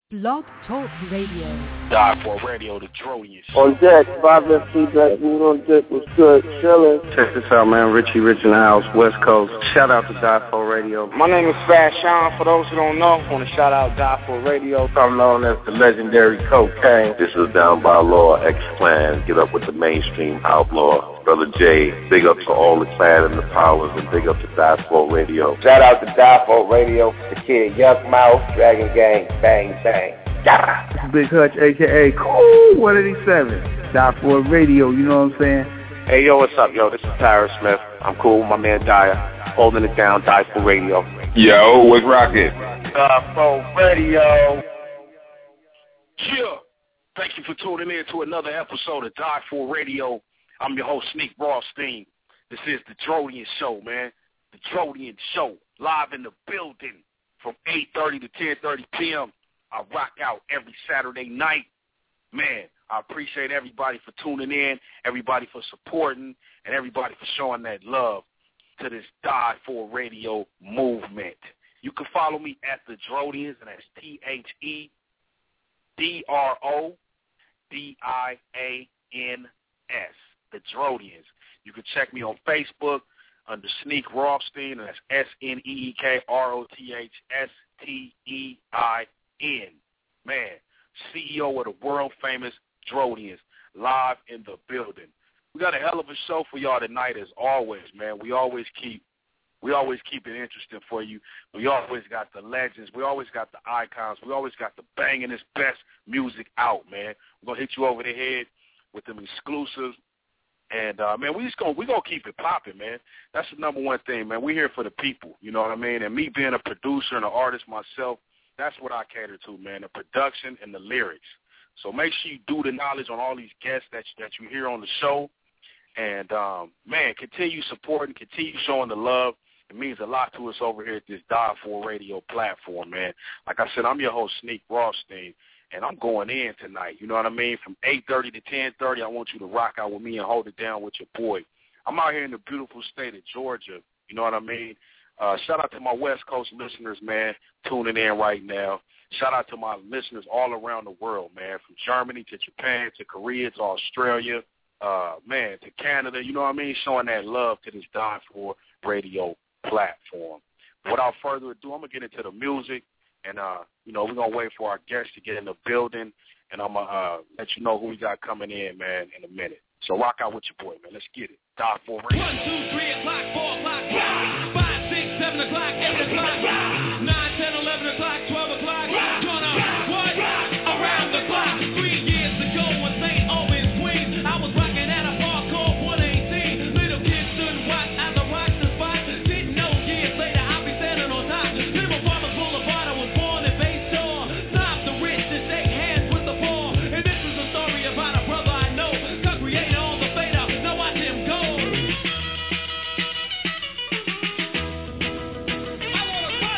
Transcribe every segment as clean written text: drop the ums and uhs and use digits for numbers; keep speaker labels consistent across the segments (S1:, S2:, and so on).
S1: Blog Talk Radio.
S2: Die for Radio, the Drodians.
S3: On deck, Bob FT, Black Moon on deck was good. Chillin'.
S4: Check this out, man. Richie Rich in the house, West Coast. Shout out to Die for Radio.
S5: My name is Fast Sean. For those who don't know, I want to shout out Die for Radio.
S4: I'm known as the legendary Cocaine.
S6: This is Down by Law, X-Clan. Get up with the mainstream outlaw. Brother Jay, big up to all the Clan and the Powers, and big up to Die for Radio.
S3: Shout out to Die for Radio, the kid Yuck Mouth, Dragon Gang, bang, bang. Yeah.
S7: Big Hutch, a.k.a. Cool 187. Die for Radio, you know what I'm saying?
S8: Hey, yo, what's up, yo? This is Tyrus Smith. I'm cool with my man Dyer, holding it down, Die for Radio.
S9: Yo, what's rockin'?
S3: Die for Radio.
S2: Yeah. Thank you for tuning in to another episode of Die for Radio. I'm your host, Sneak Rothstein. This is the Drodian Show, man. The Drodian Show, live in the building from 8:30 to 10:30 p.m. I rock out every Saturday night. Man, I appreciate everybody for tuning in, everybody for supporting, and everybody for showing that love to this Die for Radio movement. You can follow me at the Drodians, and that's THEDRODIANS, the Drodians. You can check me on Facebook under Sneak Rothstein, and that's SNEEKROTHSTEIN. Man, CEO of the world-famous Drodians, live in the building. We got a hell of a show for y'all tonight, as always, man. We always keep it interesting for you. We always got the legends. We always got the icons. We always got the bangingest, best music out, man. We're gonna hit you over the head with them exclusives. And, man, we're gonna keep it popping, man. That's the number one thing, man. We're here for the people, you know what I mean? And me being a producer and an artist myself, that's what I cater to, man, the production and the lyrics. So make sure you do the knowledge on all these guests that you hear on the show. And, man, continue supporting, continue showing the love. It means a lot to us over here at this Die for Radio platform, man. Like I said, I'm your host, Sneak Rothstein. And I'm going in tonight, you know what I mean? From 8:30 to 10:30, I want you to rock out with me and hold it down with your boy. I'm out here in the beautiful state of Georgia, you know what I mean? Shout out to my West Coast listeners, man, tuning in right now. Shout out to my listeners all around the world, man, from Germany to Japan to Korea to Australia, man, to Canada, you know what I mean? Showing that love to this Die for Radio platform. Without further ado, I'm going to get into the music. And, you know, we're going to wait for our guests to get in the building, and I'm going to let you know who we got coming in, man, in a minute. So rock out with your boy, man. Let's get it. Die for Radio.
S10: 1, 2, 3 o'clock, 4 o'clock, 5, 6, 7 o'clock, 8 o'clock, 9, 10, 11 o'clock, 12 o'clock. Gonna what? Around the clock. 3 years ago in St. Albans, Queens, I was rocking at a bar called 118. Little kids stood and watched as I rocked the spot. Didn't know years later I'd be standing on top. Little Farmers Boulevard, I was born in Bayshore. Stop the rich to shake hands with the poor. And this is a story about a brother I know. God created all the fate out. Now watch him go. I wanna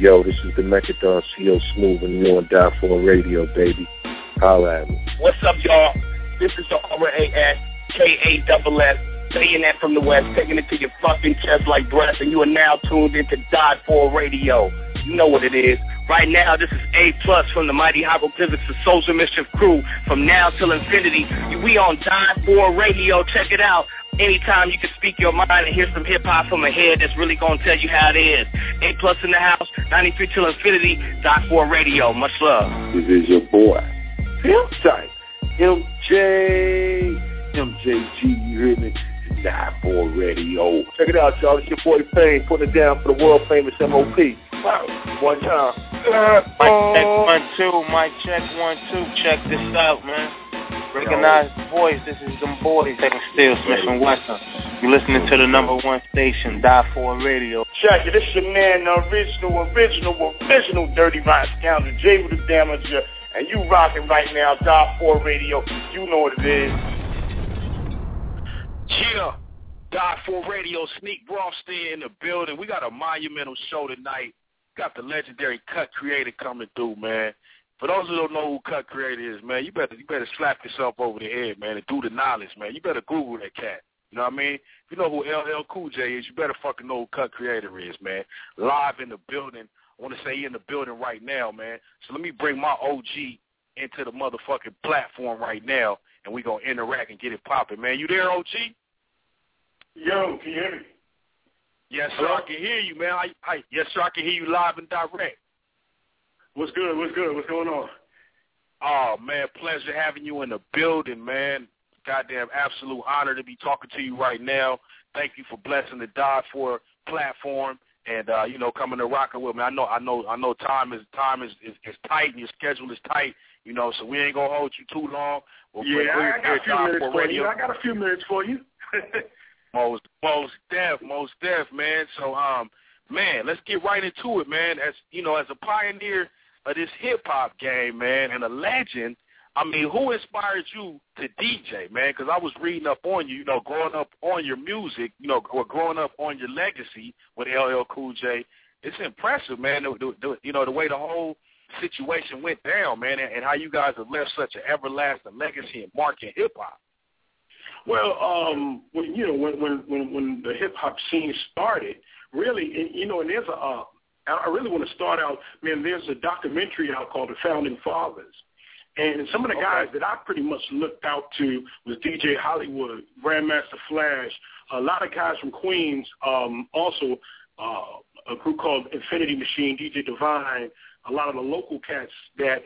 S4: Yo, this is the Mechadon CO Smooth, and you're on Die For Radio, baby. Holla at me.
S11: What's up, y'all? This is the RASKASS, saying that from the West, taking it to your fucking chest like breath, and you are now tuned into Die For Radio. You know what it is. Right now, this is A+ from the Mighty Hieroglyphics, the Social Mischief crew. From now till infinity, we on Die For Radio. Check it out. Anytime you can speak your mind and hear some hip-hop from a head that's really going to tell you how it is. A+ in the house, 93 till infinity, Die For Radio. Much love.
S4: This is your boy.
S12: Feel tight. MJG, you hear me? Die For Radio. Check it out, y'all. It's your boy Fame putting it down for the world famous MOP. Wow. One time.
S5: Mic check 1 2. Mic check 1 2. Check this out, man. Recognize the voice. This is them boys. Taking Still Smith and Wesson. You're listening to the #1 station, Die For Radio.
S12: Check it. This your man, the original Dirty Rhyme Scoundrel, Jay with the Damager, and you rocking right now, Die For Radio. You know what it is.
S2: Yeah, Die For Radio, Sneak Rothstein in the building. We got a monumental show tonight. Got the legendary Cut Creator coming through, man. For those who don't know who Cut Creator is, man, you better slap yourself over the head, man, and do the knowledge, man. You better Google that cat. You know what I mean? If you know who LL Cool J is, you better fucking know who Cut Creator is, man. Live in the building. I want to say he in the building right now, man. So let me bring my OG into the motherfucking platform right now, and we going to interact and get it popping, man. You there, OG?
S12: Yo, can you hear me?
S2: Yes, sir, I can hear you, man. Yes, sir, I can hear you live and direct.
S12: What's good? What's going on?
S2: Oh, man, pleasure having you in the building, man. Goddamn absolute honor to be talking to you right now. Thank you for blessing the Die For platform and, coming to rocking with me. I know time is tight and your schedule is tight, so we ain't going to hold you too long.
S12: I got a few minutes for you.
S2: Most deaf, man. So, man, let's get right into it, man. As a pioneer of this hip-hop game, man, and a legend, I mean, who inspired you to DJ, man? Because I was reading up on you, growing up on your music, or growing up on your legacy with LL Cool J. It's impressive, man, the way the whole situation went down, man, and how you guys have left such an everlasting legacy and mark in hip-hop.
S12: Well, when the hip hop scene started, really, and there's I really want to start out, man. There's a documentary out called The Founding Fathers, and some of the guys that I pretty much looked out to was DJ Hollywood, Grandmaster Flash, a lot of guys from Queens, also a group called Infinity Machine, DJ Divine, a lot of the local cats that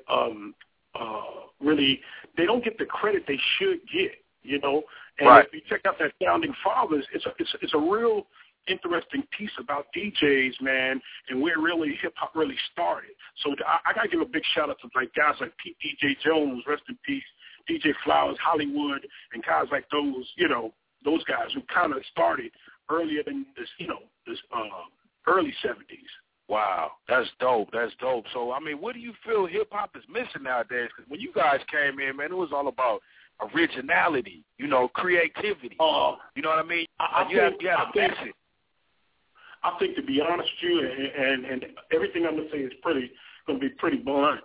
S12: really they don't get the credit they should get, And
S2: right.
S12: If you check out that Founding Fathers, it's a real interesting piece about DJs, man, and where really hip-hop really started. So I got to give a big shout-out to guys like Pete DJ Jones, rest in peace, DJ Flowers, Hollywood, and guys like those, those guys who kind of started earlier than this, this early 70s.
S2: Wow, that's dope. So, I mean, what do you feel hip-hop is missing nowadays? Because when you guys came in, man, it was all about originality, creativity. You know what I mean? You had a message.
S12: I think, to be honest with you, and everything I'm going to say is going to be pretty blunt.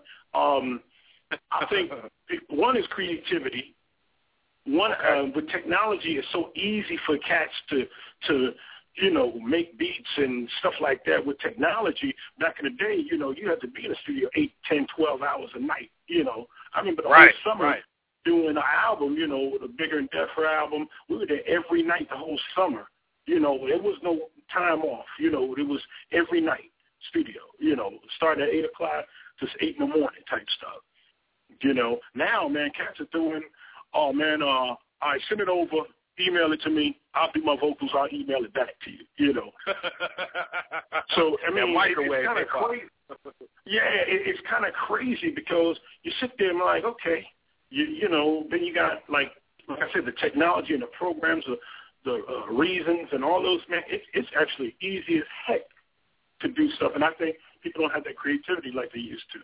S12: I think one is creativity. One, with technology, it's so easy for cats to make beats and stuff like that with technology. Back in the day, you had to be in the studio 8, 10, 12 hours a night, I remember the whole summer doing an album, the Bigger and Deafer album. We were there every night the whole summer. There was no time off. It was every night studio, starting at 8 o'clock to 8 in the morning type stuff. Now, man, cats are doing, all right, send it over, email it to me. I'll do my vocals. I'll email it back to you, So, I mean, it's kind of crazy. Yeah, it's kind of crazy because you sit there and like, okay, then you got, like I said, the technology and the programs, the reasons and all those, man, it's actually easy as heck to do stuff. And I think people don't have that creativity like they used to.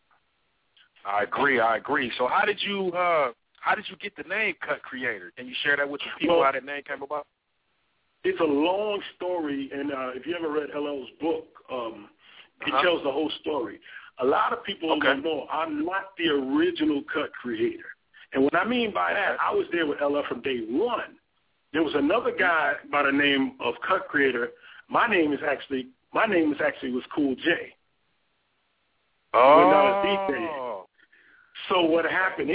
S2: I agree. So how did you get the name Cut Creator? Can you share that with the people, how that name came about?
S12: It's a long story, and if you ever read LL's book, It tells the whole story. A lot of people don't know I'm not the original cut creator. And what I mean by that, I was there with LL from day one. There was another guy by the name of cut creator. My name actually was Cool J. We're not a DJ. So what happened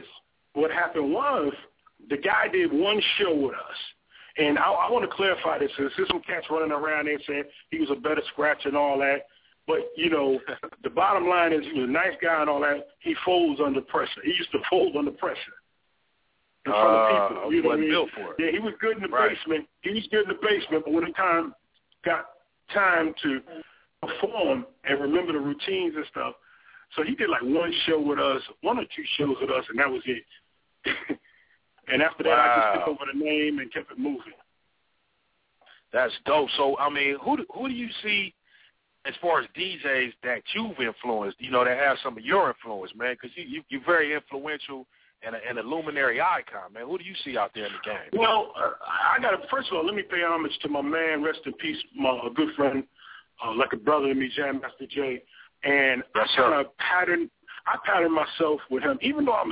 S12: was the guy did one show with us. And I want to clarify this. There's some cats running around there saying he was a better scratcher and all that. But, you know, the bottom line is he was a nice guy and all that. He folds under pressure. He used to fold under pressure in front of people. You know what I mean? Built for it. Yeah, he was good in the basement. He was good in the basement, but when it got time to perform and remember the routines and stuff, so he did like one show with us, one or two shows with us, and that was it. And after that, I just took over the name and kept it moving.
S2: That's dope. So, I mean, who do you see as far as DJs that you've influenced, you know, that have some of your influence, man? Because you're very influential and a luminary icon, man. Who do you see out there in the game?
S12: Well, first of all, let me pay homage to my man, rest in peace, a good friend, like a brother to me, Jam Master Jay. And I patterned myself with him, even though I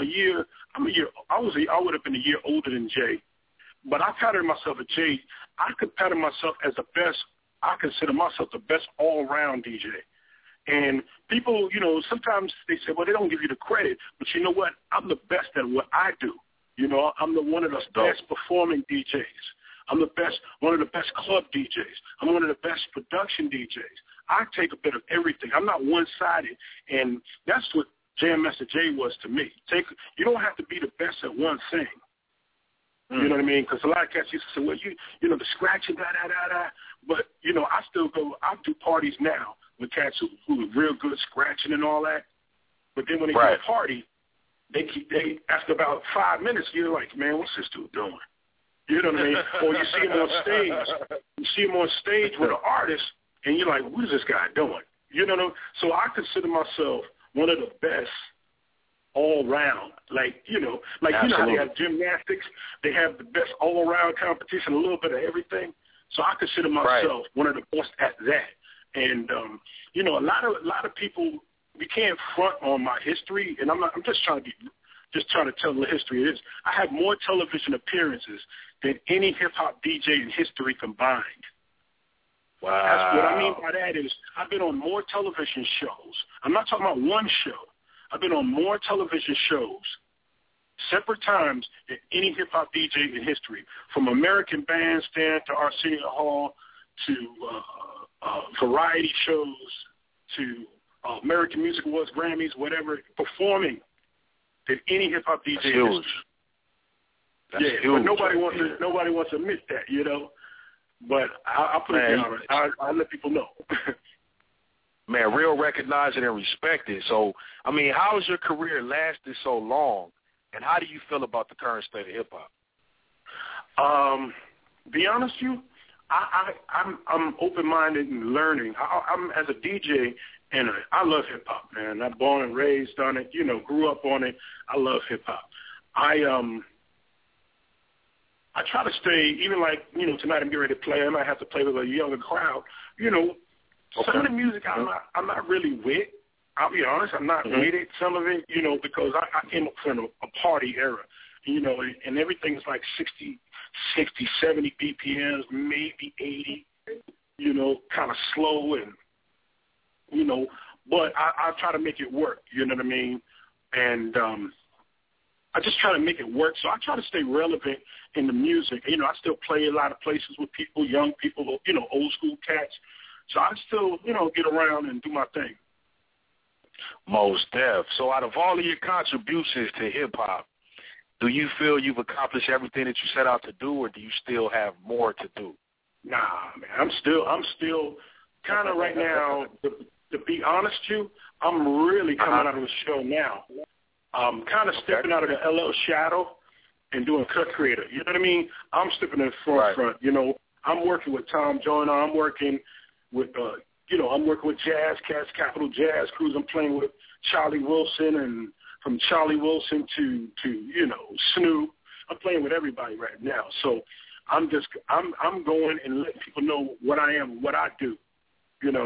S12: would have been a year older than Jay, but I patterned myself with Jay. I could pattern myself as I consider myself the best all-around DJ. And people, you know, sometimes they say, well, they don't give you the credit, but you know what? I'm the best at what I do. You know, I'm one of the best performing DJs. I'm one of the best club DJs. I'm one of the best production DJs. I take a bit of everything. I'm not one-sided, and that's what Jam Master Jay was to me. You don't have to be the best at one thing. You know what I mean? Because a lot of cats used to say, well, you know, the scratching, da-da-da-da. But, you know, I do parties now with cats who are real good scratching and all that. But then when they get a party, they ask about 5 minutes, you're like, man, what's this dude doing? You know what I mean? Or you see him on stage. You see him on stage with an artist, and you're like, what is this guy doing? You know what I mean? So I consider myself one of the best all round. Like, you know how they have gymnastics, they have the best all around competition, a little bit of everything. So I consider myself one of the best at that. And you know, a lot of people, we can't front on my history, and I'm just trying to tell the history it is. I have more television appearances than any hip hop DJ in history combined. Wow. That's what I mean by that is I've been on more television shows. I'm not talking about one show. I've been on more television shows, separate times, than any hip-hop DJ in history, from American Bandstand to Arsenio Hall to variety shows to American Music Awards, Grammys, whatever, performing than any hip-hop DJ in history. That's huge. But nobody wants to admit that, you know. But I'll put it down. I'll let people know. Man, real recognizing and respected. So, I mean, how has your career lasted so long, and how do you feel about the current state of hip-hop? Be honest with you, I'm open-minded and learning. I'm as a DJ, and I love hip-hop, man. I'm born and raised on it, you know, grew up on it. I love hip-hop. I try to stay, even like, you know, tonight I'm getting ready to play. I might have to play with a younger crowd. You know, some of the music I'm not really with. I'll be honest, I'm not with it, some of it, you know, because I came up from a party era, you know, and everything's like 60, 70 BPMs, maybe 80, you know, kind of slow and, you know, but I try to make it work, you know what I mean? And I just try to make it work. So I try to stay relevant in the music. You know, I still play a lot of places with people, young people, you know, old school cats. So I still, you know, get around and do my thing. Most def. So out of all of your contributions to hip-hop, do you feel you've accomplished everything that you set out to do, or do you still have more to do? Nah, man. I'm still kind of right now, to be honest with you, I'm really coming out of the show now. I'm kind of stepping out of the LL shadow and doing cut creator. You know what I mean? I'm stepping in the front. You know, I'm working with Tom Joyner. I'm working with, I'm working with Jazz Cats, Capital Jazz Crews. I'm playing with Charlie Wilson, and from Charlie Wilson to you know, Snoop. I'm playing with everybody right now. So I'm going and letting people know what I am, what I do, you know,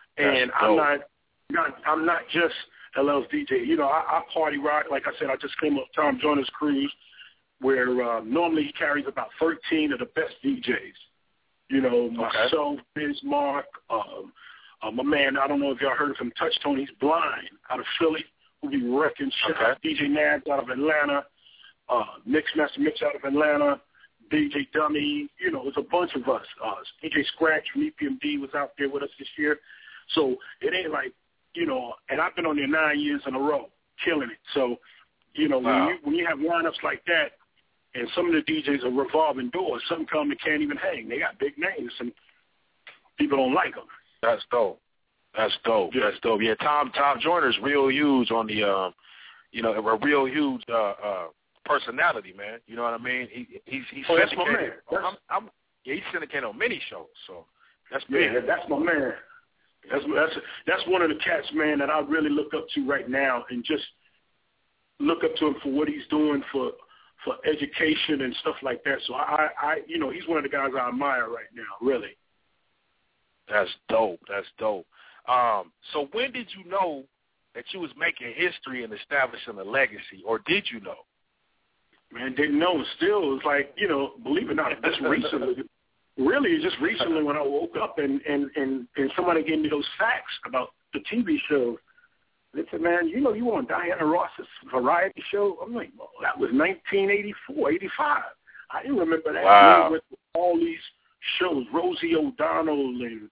S12: And I'm not just LL's DJ. You know, I party rock. Like I said, I just came up Tom Joyner's cruise, where normally he carries about 13 of the best DJs. You know, myself, Bismarck, my man, I don't know if y'all heard of him, Touch Tony, he's blind, out of Philly, who be wrecking shit. DJ Nabs out of Atlanta, Mixmaster Mix out of Atlanta, DJ Dummy, you know, there's a bunch of us. DJ Scratch from EPMD was out there with us this year. So it ain't like, you know, and I've been on there 9 years in a row, killing it. So, you know, when you have lineups like that, and some of the DJs are revolving doors, some come that can't even hang. They got big names, and people don't like them.
S2: That's dope. That's dope. Yeah. That's dope. Yeah, Tom Joyner's real huge on the, you know, a real huge personality, man. You know what I mean? He's
S12: that's my man.
S2: He's syndicated on many shows, so that's big.
S12: Yeah, that's my man. That's one of the cats, man, that I really look up to right now, and just look up to him for what he's doing for education and stuff like that. So I you know, he's one of the guys I admire right now, really.
S2: That's dope. That's dope. So when did you know that you was making history and establishing a legacy, or did you know?
S12: Man, didn't know. Still, it's like, you know, believe it or not, just recently. Really, just recently when I woke up and somebody gave me those facts about the TV shows. They said, man, you know, you on Diana Ross's variety show? I'm like, well, that was 1984, 85. I didn't remember that.
S2: Wow.
S12: With all these shows, Rosie O'Donnell and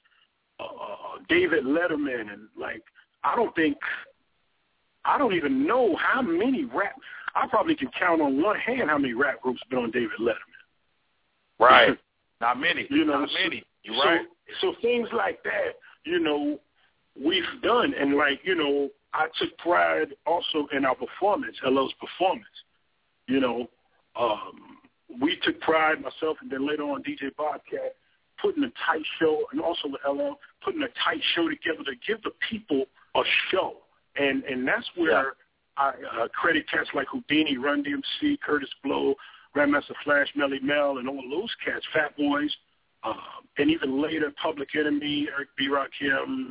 S12: David Letterman, and like, I don't even know how many rap. I probably can count on one hand how many rap groups been on David Letterman.
S2: Right. Not many.
S12: You know,
S2: not many. You're right.
S12: So things like that, you know, we've done, and like, you know, I took pride also in our performance, LL's performance. You know, we took pride, myself and then later on DJ Bobcat, putting a tight show, and also with LL, putting a tight show together to give the people a show. And that's where I credit cats like Houdini, Run DMC, Curtis Blow, Grandmaster Flash, Melly Mel, and all those cats, Fat Boys, and even later Public Enemy, Eric B. Rakim,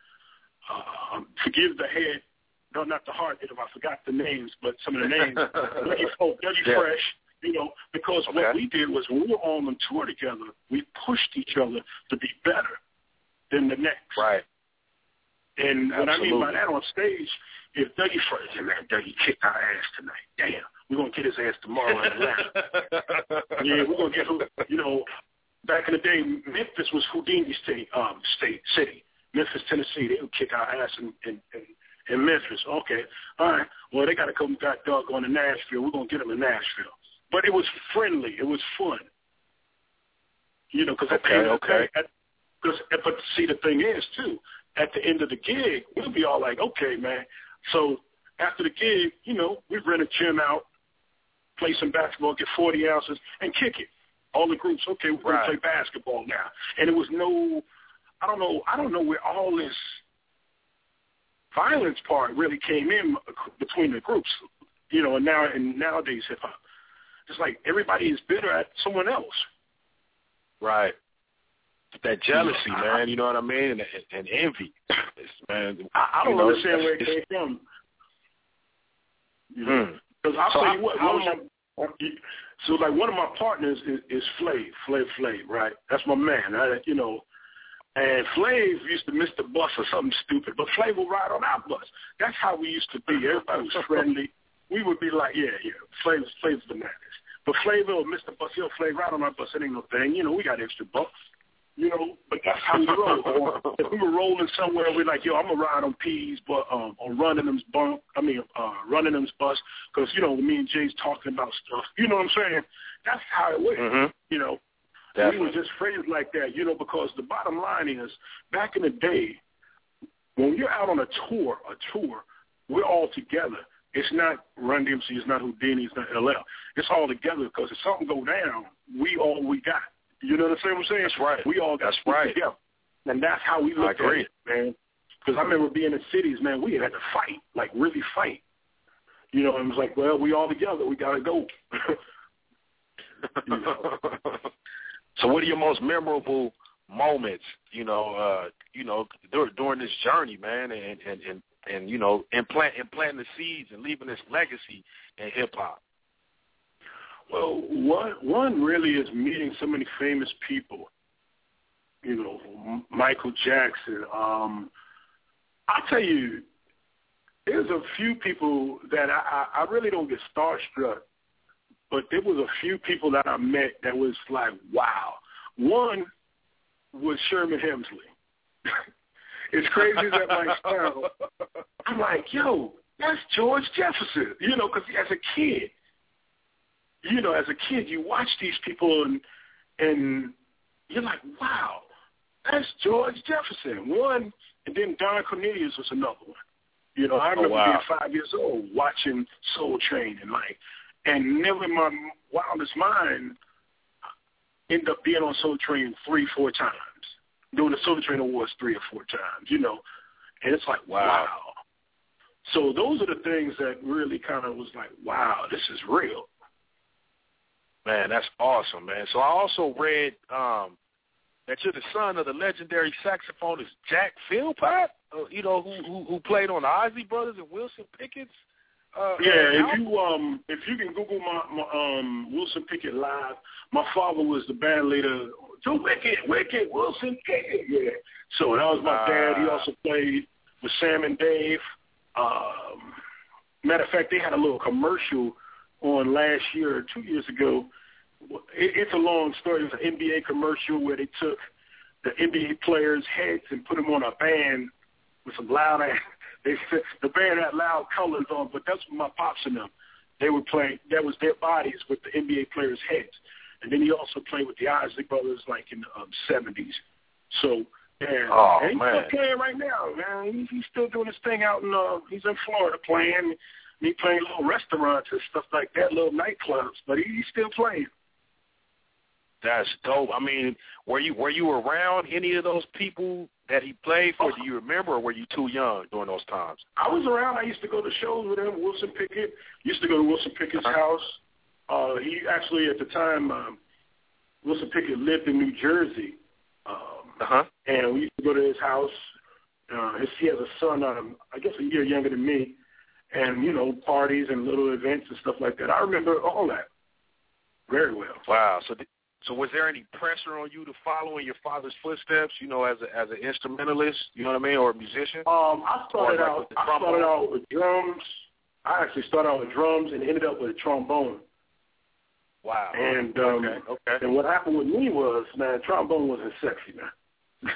S12: and forgive the head, no, not the heart, if I forgot the names, but some of the names. Dougie Fresh, you know, because what we did was when we were all on tour together, we pushed each other to be better than the next.
S2: Right.
S12: And what I mean by that on stage, if Dougie Fresh said, man, Dougie kicked our ass tonight, damn, we're going to get his ass tomorrow in Atlanta. Yeah, we're going to get, you know, back in the day, Memphis was Houdini's city. Memphis, Tennessee, they would kick our ass in Memphis. Okay, all right. Well, they got to come got dog on to Nashville. We're going to get them in Nashville. But it was friendly. It was fun. You know, because but see, the thing is, too, at the end of the gig, we'll be all like, okay, man. So after the gig, you know, we rent a gym out, play some basketball, get 40 ounces, and kick it. All the groups, okay, we're going to play basketball now. And it was no, I don't know where all this violence part really came in between the groups, you know, and nowadays hip hop. It's like everybody is bitter at someone else.
S2: Right. That jealousy, man, you know what I mean? And envy. Man,
S12: I don't understand where it came from. Because I'll tell you what, one of my partners is Flav, right? That's my man, you know. And Flav used to miss the bus or something stupid, but Flav will ride on our bus. That's how we used to be. Everybody was friendly. We would be like, Flav's the man. But Flav will miss the bus. Yo, Flav, ride on our bus. It ain't no thing. You know, we got extra bucks. You know, but that's how we roll. Or if we were rolling somewhere, we're like, yo, I'm going to ride on P's, but on Runningham's bus, because, you know, me and Jay's talking about stuff. You know what I'm saying? That's how it went, you know. Definitely. We were just friends like that, you know, because the bottom line is, back in the day, when you're out on a tour, we're all together. It's not Run DMC, it's not Houdini, it's not LL. It's all together because if something go down, we got. You know what I'm saying?
S2: That's right.
S12: We all got together. And that's how we look at it, man. Because I remember being in cities, man, we had to fight, like really fight. You know, and it was like, well, we all together. We got to go.
S2: You know? So what are your most memorable moments, during this journey, man, and planting the seeds and leaving this legacy in hip hop?
S12: Well, one really is meeting so many famous people. Michael Jackson. I tell you, there's a few people that I really don't get starstruck, but there was a few people that I met that was like, wow. One was Sherman Hemsley. As crazy as that might sound, I'm like, yo, that's George Jefferson, because as a kid, you watch these people and you're like, wow, that's George Jefferson. One, and then Don Cornelius was another one. I remember being 5 years old watching Soul Train and never in my wildest mind ended up being on Soul Train 3-4 times, doing the Soul Train Awards 3 or 4 times, and it's like, wow. So those are the things that really kind of was like, wow, this is real.
S2: Man, that's awesome, man. So I also read that you're the son of the legendary saxophonist Jack Philpott, who played on the Isley Brothers and Wilson Pickett's.
S12: If you can Google my Wilson Pickett live, my father was the band leader to Wicked Wilson Pickett. Yeah, so that was my dad. He also played with Sam and Dave. Matter of fact, they had a little commercial on last year or 2 years ago. It's a long story. It was an NBA commercial where they took the NBA players' heads and put them on a band with some loud ass. The band had loud colors on, but that's what my pops and them. They were playing. That was their bodies with the NBA players' heads. And then he also played with the Isley Brothers like in the 70s. So, and he's still playing right now, man. He's still doing his thing out in, he's in Florida playing. He's playing little restaurants and stuff like that, little nightclubs, but he's still playing.
S2: That's dope. I mean, were you around any of those people that he played for? Do you remember, or were you too young during those times?
S12: I was around. I used to go to shows with him. Wilson Pickett. Used to go to Wilson Pickett's house. He actually, at the time, Wilson Pickett lived in New Jersey. And we used to go to his house. He has a son, I guess a year younger than me. And, parties and little events and stuff like that. I remember all that very well.
S2: Wow. So was there any pressure on you to follow in your father's footsteps, as an instrumentalist, you know what I mean, or a musician?
S12: I started out with drums. I actually started out with drums and ended up with a trombone.
S2: Wow.
S12: And and what happened with me was, man, trombone wasn't sexy, man.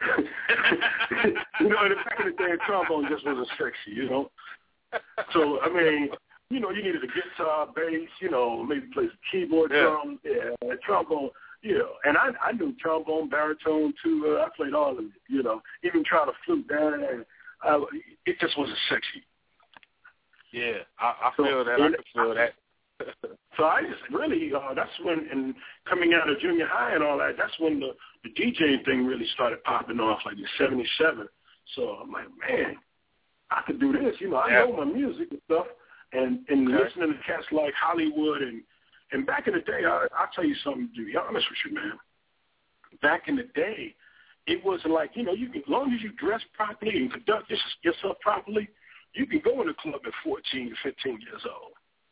S12: In the back of the day, trombone just wasn't sexy, So, I mean, you needed a guitar, bass, maybe play some keyboard, drums, trombone, And I knew trombone, baritone, too. I played all of it, even trying to flute down there. It just wasn't sexy.
S2: Yeah, I feel that. I can feel that.
S12: So I just really, that's when, and coming out of junior high and all that, that's when the DJing thing really started popping off, like in 77. So I'm like, man, I could do this. I know my music and stuff. And listening to cats like Hollywood and back in the day, I'll tell you something, to be honest with you, man. Back in the day, it wasn't like, you can, as long as you dress properly and conduct yourself properly, you can go in the club at 14 to 15 years old.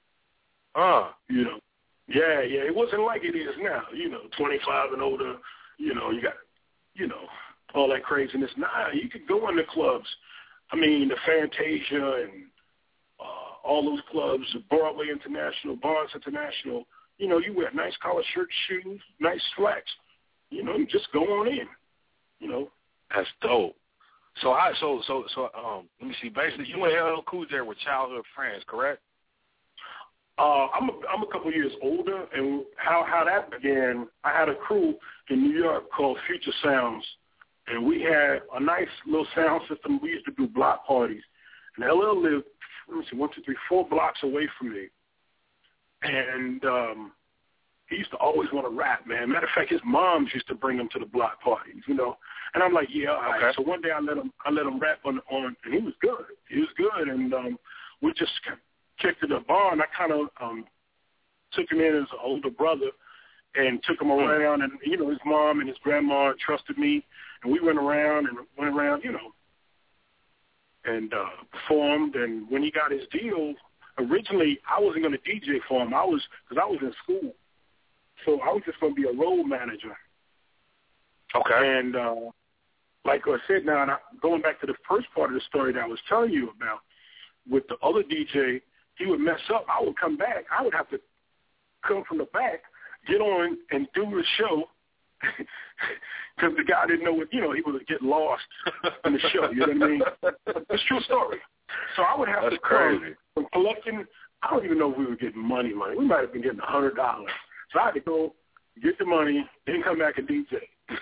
S12: Yeah, it wasn't like it is now, 25 and older, you got, all that craziness. Nah, you could go in the clubs. I mean, the Fantasia and all those clubs, Broadway International, Barnes International, you wear nice collar shirt, shoes, nice slacks, you just go on in,
S2: That's dope. So let me see. Basically, you and LL Cool J were childhood friends, correct?
S12: I'm a couple years older, and how that began, I had a crew in New York called Future Sounds, and we had a nice little sound system. We used to do block parties, and LL lived, 4 blocks away from me, and he used to always want to rap, man. Matter of fact, his moms used to bring him to the block parties, and I'm like, yeah, all right. Okay. So one day I let him rap on, and he was good, and we just kicked to the bar, and I kind of took him in as an older brother, and took him around. And, you know, his mom and his grandma trusted me. And we went around, you know, and performed. And when he got his deal, originally I wasn't going to DJ for him. Because I was in school. So I was just going to be a road manager.
S2: Okay.
S12: And like I said, now, and going back to the first part of the story that I was telling you about, with the other DJ, he would mess up. I would come back. I would have to come from the back, get on, and do the show because the guy didn't know what, you know, he would get lost in the show. You know what I mean? It's a true story. So I would have to come from collecting. I don't even know if we were getting money. We might have been getting $100. So I had to go get the money, then come back and DJ.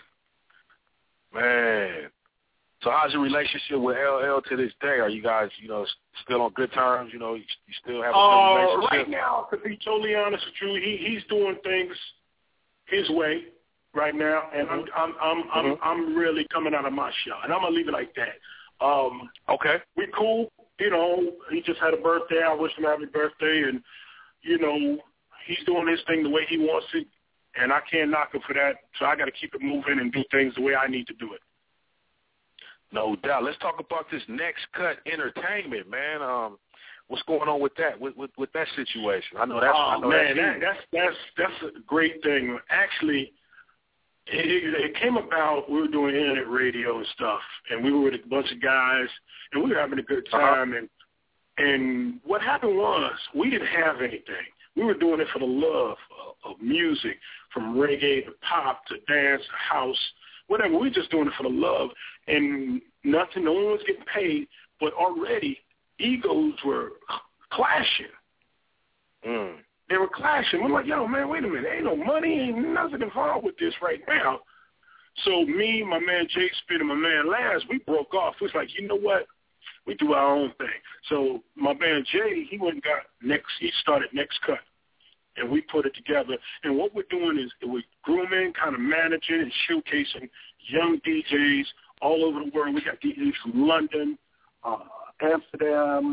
S2: Man. So how's your relationship with LL to this day? Are you guys, you know, still on good terms? You know, you still have a good relationship?
S12: Right now, to be totally honest with you, he's doing things his way right now, and I'm really coming out of my shell, and I'm gonna leave it like that.
S2: Okay.
S12: We cool. You know, he just had a birthday. I wish him happy birthday, and you know, he's doing his thing the way he wants it. And I can't knock him for that, so I got to keep it moving and do things the way I need to do it.
S2: No doubt. Let's talk about this Next Cut Entertainment, man. What's going on with that? With that situation? I know that's that's a great thing. Actually, it came about. We were doing internet radio and stuff, and we were with a bunch of guys, and we were having a good time. And what happened was we didn't have anything. We were doing it for the love of music, from reggae to pop to dance, house, whatever. We were just doing it for the love, and nothing. No one was getting paid, but already egos were clashing. They were clashing. We're like, yo, man, wait a minute. Ain't no money, ain't nothing involved with this right now. So me, my man Jay Spit, and my man Laz, we broke off. We was like, you know what? We do our own thing. So my man Jay, he went and got he started Next Cut, and we put it together. And what we're doing is we're grooming, kind of managing and showcasing young DJs all over the world. We got DJs from London, Amsterdam.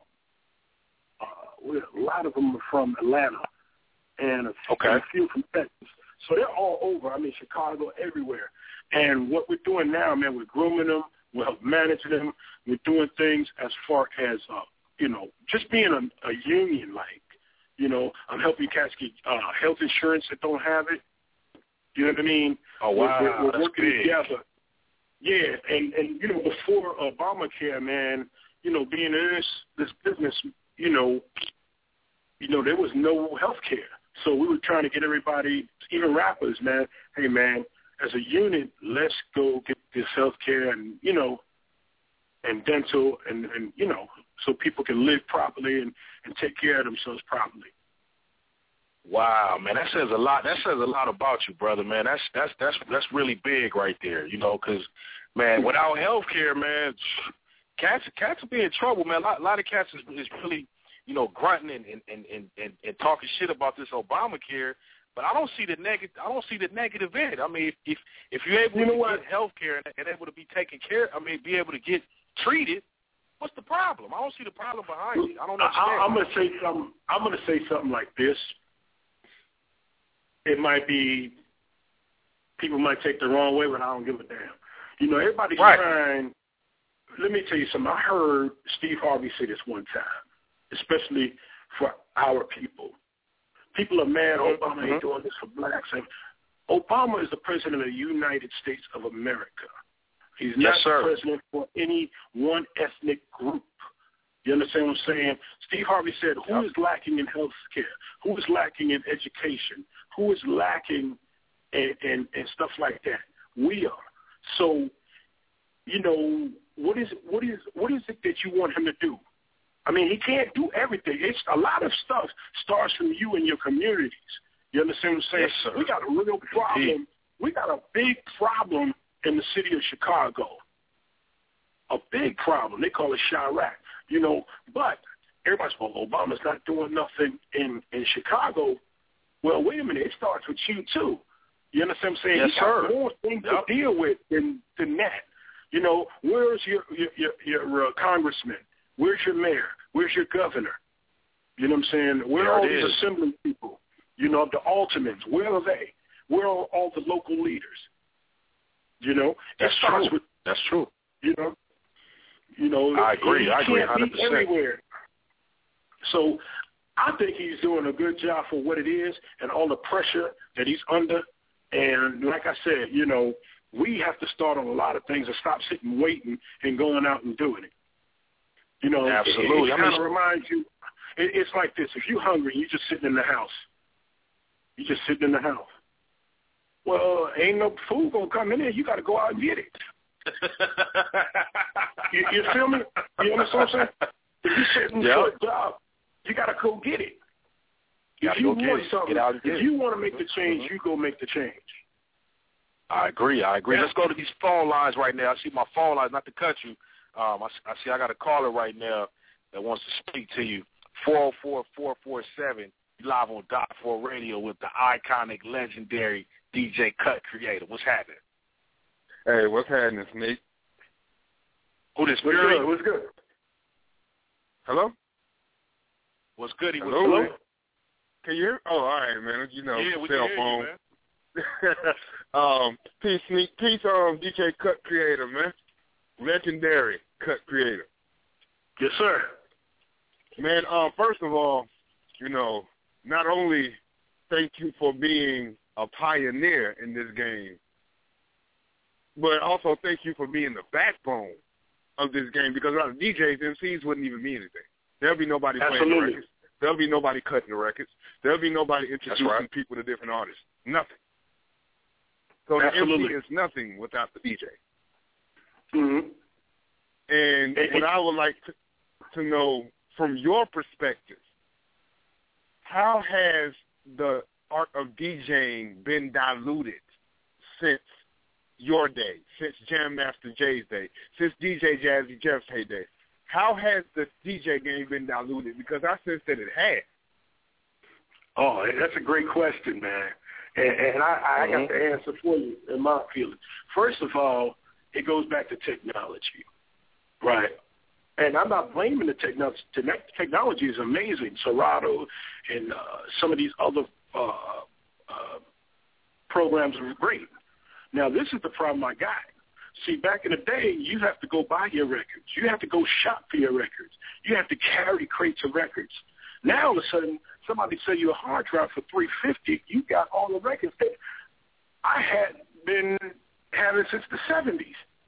S2: A lot of them are from Atlanta, and a few from Texas. So they're all over. I mean, Chicago, everywhere. And what we're doing now, man, we're grooming them. We're managing them. We're doing things as far as, you know, just being a union, like, you know, I'm helping cats get health insurance that don't have it. You know what I mean? Oh, wow.
S12: We're working together. Yeah, and you know, before Obamacare, man, you know, being in this business, you know, there was no health care. So we were trying to get everybody, even rappers, man, hey, man, as a unit, let's go get this health care and, you know, and dental and, you know, so people can live properly and take care of themselves properly.
S2: Wow, man, that says a lot. That says a lot about you, brother, man. That's really big right there, you know, because, man, without health care, man, cats will be in trouble, man. A lot of cats is really, you know, grunting and talking shit about this Obamacare. But I don't see the negative in it. I mean, if you're able to get health care and able to be taken care of, I mean, be able to get treated, what's the problem? I don't see the problem behind it. I don't understand.
S12: I'm gonna say something like this. It might be, people might take the wrong way, but I don't give a damn. You know, everybody's trying. Let me tell you something. I heard Steve Harvey say this one time, especially for our people. People are mad Obama ain't doing this for blacks. And Obama is the president of the United States of America. He's not the president for any one ethnic group. You understand what I'm saying? Steve Harvey said, who is lacking in health care? Who is lacking in education? Who is lacking in stuff like that? We are. So, you know, what is it that you want him to do? I mean, he can't do everything. It's a lot of stuff starts from you and your communities. You understand what I'm saying?
S2: Yes, sir.
S12: We got a real problem.
S2: Indeed.
S12: We got a big problem in the city of Chicago. A big problem. They call it Chirac. You know, but everybody's, well, Obama's not doing nothing in Chicago. Well, wait a minute. It starts with you, too. You understand what I'm saying?
S2: Yes,
S12: you got more things to deal with than that. You know, where's your congressman? Where's your mayor? Where's your governor? You know what I'm saying? Where are all these assembly people? You know, the ultimates, where are they? Where are all the local leaders? You know,
S2: that's true. That's true.
S12: You know,
S2: I agree. I agree
S12: 100%. Everywhere. So I think he's doing a good job for what it is and all the pressure that he's under. And like I said, you know, we have to start on a lot of things and stop sitting waiting and going out and doing it. You know,
S2: absolutely.
S12: It kind of reminds you, it's like this. If you're hungry, you're just sitting in the house. You're just sitting in the house. Well, ain't no food going to come in there. You got to go out and get it. you feel me? You understand what I'm saying? If you're sitting for a job, you got to go get it. If you want something, if you want to make the change, you go make the change.
S2: I agree. Let's go to these phone lines right now. I see my phone lines, not to cut you. I see I got a caller right now that wants to speak to you. 404-447. You live on .4 Radio with the iconic, legendary DJ Cut Creator. What's happening?
S9: Hey, what's happening, Sneak?
S2: Who this? Fury?
S12: What's good?
S9: Hello?
S2: What's good?
S9: Hello? Can you hear? Oh, all right, man. You know,
S2: yeah,
S9: cell phone.
S2: You,
S9: peace, Sneak. Peace, DJ Cut Creator, man. Legendary Cut Creator.
S12: Yes, sir.
S9: Man, first of all, you know, not only thank you for being a pioneer in this game, but also thank you for being the backbone of this game, because a lot of DJs, MCs wouldn't even mean anything. There'll be nobody playing the records. There'll be nobody cutting the records. There'll be nobody introducing people to different artists. Nothing. So the MC is nothing without the DJ.
S12: Mm-hmm.
S9: And what I would like to know from your perspective, how has the art of DJing been diluted since your day, since Jam Master Jay's day, since DJ Jazzy Jeff's heyday? How has the DJ game been diluted? Because I sense that it has.
S12: Oh, that's a great question, man. And I got the answer for you in my feeling. First of all, it goes back to technology, right? And I'm not blaming the technology. Technology is amazing. Serato and some of these other programs are great. Now, this is the problem I got. See, back in the day, you have to go buy your records. You have to go shop for your records. You have to carry crates of records. Now, all of a sudden, somebody sell you a hard drive for $350. You got all the records that I had been having since the 70s.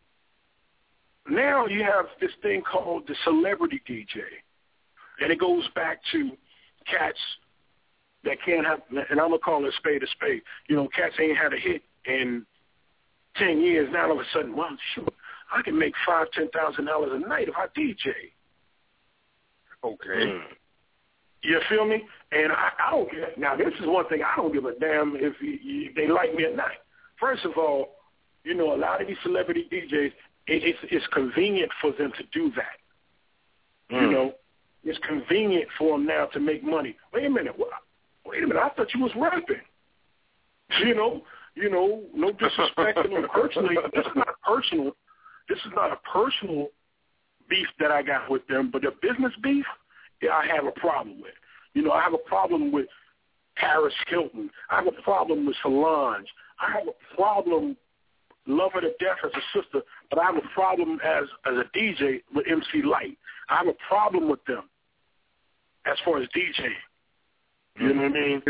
S12: Now you have this thing called the celebrity DJ, and it goes back to cats that can't have, and I'm going to call it a spade. You know, cats ain't had a hit in 10 years. Now all of a sudden, well, shoot, I can make $5,000, $10,000 a night if I DJ.
S9: Okay.
S12: You feel me? And I don't get, now this is one thing, I don't give a damn if they like me or not. First of all, you know, a lot of these celebrity DJs, it's convenient for them to do that. You know, it's convenient for them now to make money. Wait a minute, I thought you was rapping. You know, no disrespect to them personally. This is not personal. This is not a personal beef that I got with them, but the business beef, I have a problem with. You know, I have a problem with Paris Hilton. I have a problem with Solange. I have a problem, love her to death as a sister, but I have a problem as a DJ with MC Light. I have a problem with them as far as DJing. You know what I mean?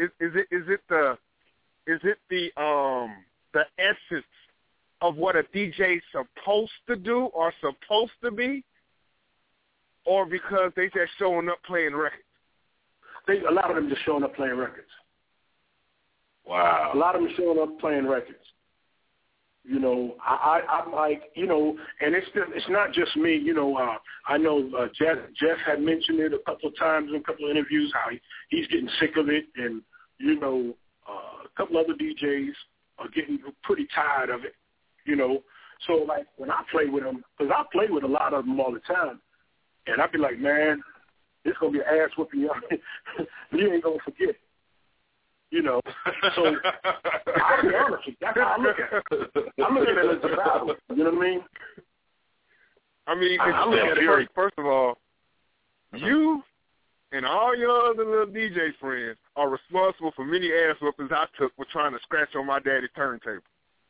S9: Is it the essence of what a DJ's supposed to do or supposed to be, or because they just showing up playing records?
S12: A lot of them just showing up playing records.
S2: Wow.
S12: A lot of them showing up playing records. You know, I'm like, you know, and it's not just me. You know, I know Jeff had mentioned it a couple of times in a couple of interviews how he's getting sick of it, and you know, a couple other DJs are getting pretty tired of it. You know, so like when I play with them, because I play with a lot of them all the time, and I be like, man, it's gonna be an ass whooping, y'all. You ain't gonna forget. You know, so I'll be honest with you. That's how I look at it. I look at it as a battle. You know what I mean?
S9: I mean, I look at it first of all, you and all your other little DJ friends are responsible for many ass whoopings I took for trying to scratch on my daddy's turntable.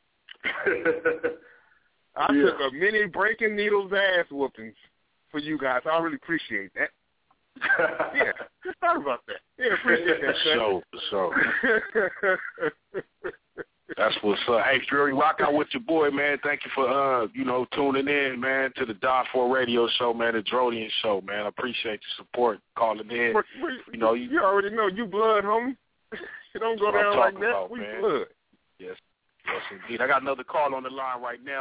S9: I took a many breaking needles ass whoopings for you guys. I really appreciate that. Yeah, just thought about that. Yeah, appreciate that.
S2: For sure. That's what's up. Hey, Fury, rock out with your boy, man. Thank you for, tuning in, man, to the Die For Radio show, man, the Drodian show, man. I appreciate your support, calling in.
S9: You already know you blood, homie. You don't go down like that.
S2: About,
S9: we
S2: man.
S9: Blood.
S2: Yes, indeed. I got another call on the line right now,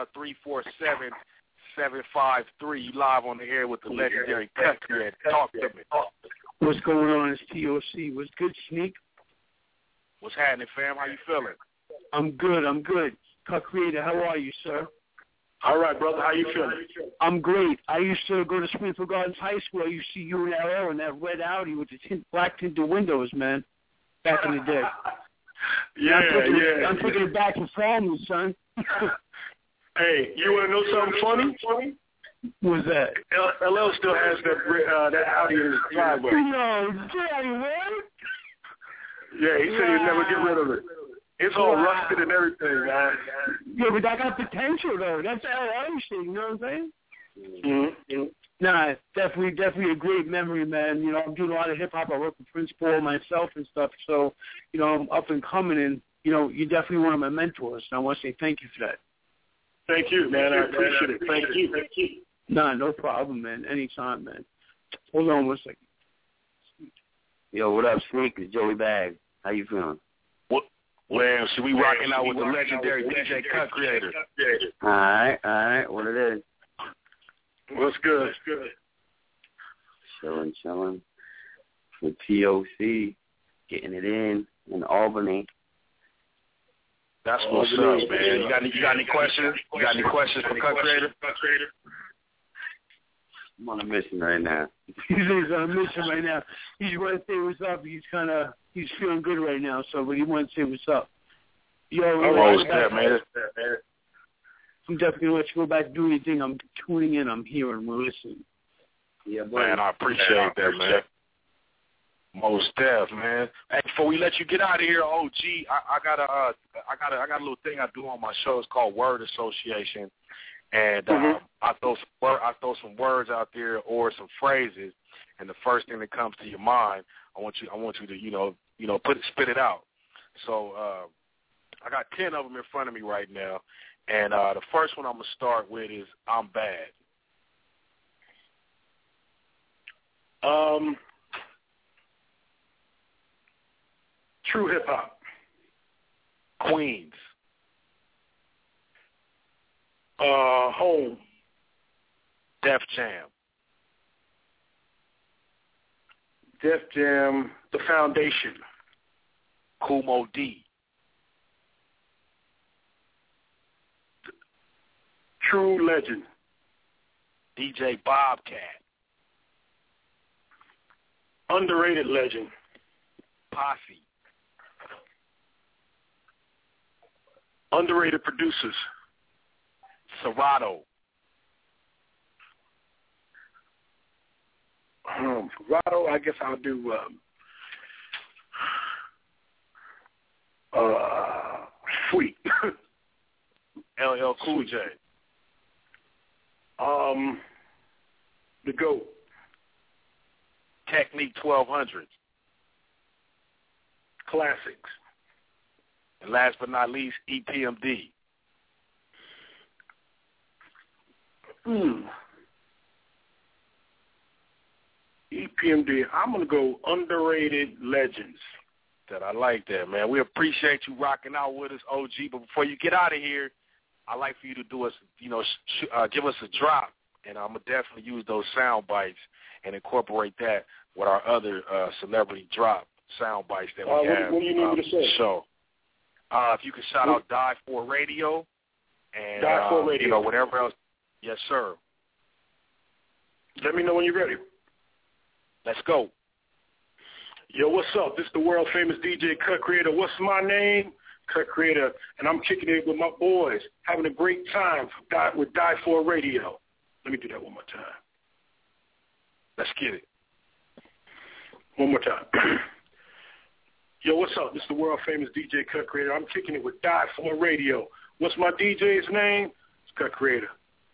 S2: 347-753. You live on the air with the legendary Cut Creator. Talk to me.
S7: What's going on? It's TOC. What's good, Sneak?
S2: What's happening, fam? How you feeling?
S7: I'm good. Cut Creator, how are you, sir?
S12: All right, brother. How you feeling?
S7: I'm great. I used to go to Springfield Gardens High School. I used to see you in LL in that red Audi with the black tinted windows, man, back in the day. I'm taking it back to family, son.
S12: Hey, you want to know something funny?
S7: What's that?
S12: LL still has that Audi in his driveway.
S7: No, Daddy, man.
S12: Yeah, he said he'd never get rid of it. It's all rusted and everything, man.
S7: Yeah, but that got potential, though. That's LA shit, you know what I'm saying?
S12: Mm-hmm.
S7: Nah, definitely a great memory, man. You know, I'm doing a lot of hip-hop. I work with Prince Paul myself and stuff. So, I'm up and coming, and, you're definitely one of my mentors. And I want to say thank you for that.
S12: Thank you, man. I appreciate it. Thank you.
S7: Nah, no problem, man. Anytime, man. Hold on one second.
S13: Yo, what up, Sneak? It's Joey Bag. How you feeling?
S2: Well, should we rocking out with the legendary DJ Cut Creator?
S13: All right. What it is?
S12: What's good?
S13: Chilling. With TOC, getting it in Albany.
S2: That's what's up, man. You got any questions? You got any questions for Cut Creator?
S13: I'm on a mission right now.
S7: He's on a mission right now. He's want to say what's up. He's feeling good right now, but he wants to say what's up. Yo,
S2: man.
S7: I'm definitely going to let you go back and do anything. I'm tuning in. I'm hearing. We're listening.
S13: Yeah,
S2: man, I appreciate that, man. Most def, man. Hey, before we let you get out of here, OG, I got a little thing I do on my show. It's called Word Association. And I throw some words out there or some phrases, and the first thing that comes to your mind, I want you to spit it out. So I got 10 of them in front of me right now, and the first one I'm gonna start with is I'm bad.
S12: True hip hop.
S2: Queens.
S12: Home.
S2: Def Jam.
S12: Def Jam, The Foundation.
S2: Kumo D.
S12: True Legend.
S2: DJ Bobcat.
S12: Underrated Legend.
S2: Posse.
S12: Underrated Producers.
S2: Serato.
S12: Serato, I guess I'll do Sweet.
S2: LL Cool J.
S12: The GOAT.
S2: Technique 1200.
S12: Classics.
S2: And last but not least, EPMD.
S12: EPMD. I'm going to go Underrated Legends.
S2: I like that, man. We appreciate you rocking out with us, OG. But before you get out of here, I'd like for you to do us, give us a drop. And I'm going to definitely use those sound bites and incorporate that with our other celebrity drop sound bites that we have.
S12: What do you need me to say?
S2: So, if you could shout out Die For Radio and
S12: Die For Radio.
S2: whatever else. Yes, sir.
S12: Let me know when you're ready.
S2: Let's go.
S12: Yo, what's up? This is the world famous DJ Cut Creator. What's my name? Cut Creator, and I'm kicking it with my boys, having a great time with Die For Radio. Let me do that one more time.
S2: Let's get it.
S12: One more time. Yo, what's up? This is the world famous DJ Cut Creator. I'm kicking it with Die For Radio. What's my DJ's name? It's Cut Creator.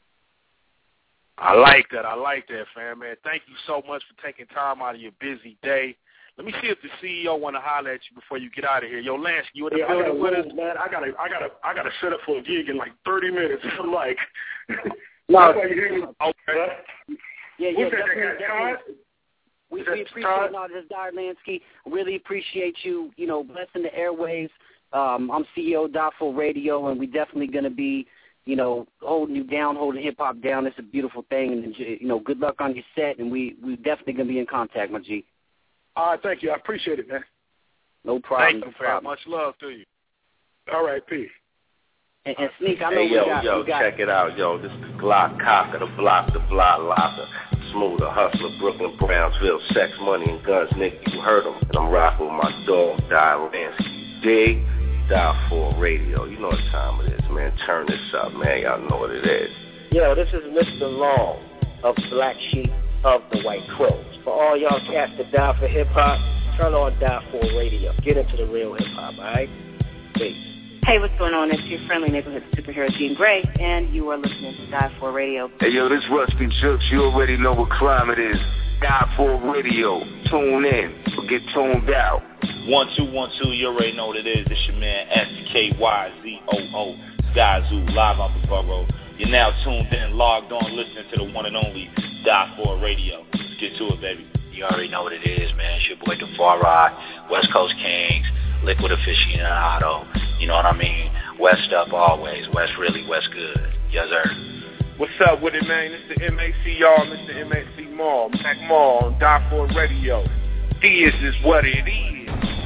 S2: I like that, fam, man. Thank you so much for taking time out of your busy day. Let me see if the CEO want to holler at you before you get out of here. Yo, Lance, you in the building with us?
S12: Man, I gotta set up for a gig in like 30 minutes. I'm like,
S14: no.
S12: Okay.
S14: Yeah,
S12: definitely.
S14: We appreciate this Dyer Lansky. Really appreciate you, blessing the airwaves. I'm CEO of Die4 Radio, and we definitely going to be, holding you down, holding hip-hop down. It's a beautiful thing, and, good luck on your set, and we definitely going to be in contact, my G.
S12: All right, thank you. I appreciate it, man.
S14: No problem.
S2: Thank you, fam. Much love to you.
S12: All right, peace.
S14: And Sneak, I know
S6: we got check it out, yo. This is Glock Cocker, the block locker. Smoother, hustler, Brooklyn, Brownsville, sex, money, and guns, nigga, you heard them. And I'm rocking with my dog, Dyer Lansky. Dig? Die4 Radio. You know what time it is, man. Turn this up, man. Y'all know what it is.
S15: Yo, this is Mr. Long of Black Sheep of the White Crows. For all y'all cats that die for hip-hop, turn on Die4 Radio. Get into the real hip-hop, all right? Peace.
S16: Hey, what's going on? It's your friendly neighborhood superhero, Jean Grey, and you are listening to Die4 Radio.
S17: Hey, yo, this Rusty Jukes. You already know what climate is. Die4 Radio. Tune in. Or get tuned out.
S18: 1212, you already know what it is. It's your man, SKYZOO. Skyzoo, live on the borough. You're now tuned in, logged on, listening to the one and only Die4 Radio. Let's get to it, baby.
S19: You already know what it is, man. It's your boy, DeFar West Coast Kings, Liquid Aficionado. You know what I mean? West up always. West really, West good. Yes, sir.
S9: What's up with it, man? It's the MAC, y'all. Mr. MAC Mall. Mac Mall on Die4 Radio. This is what it is.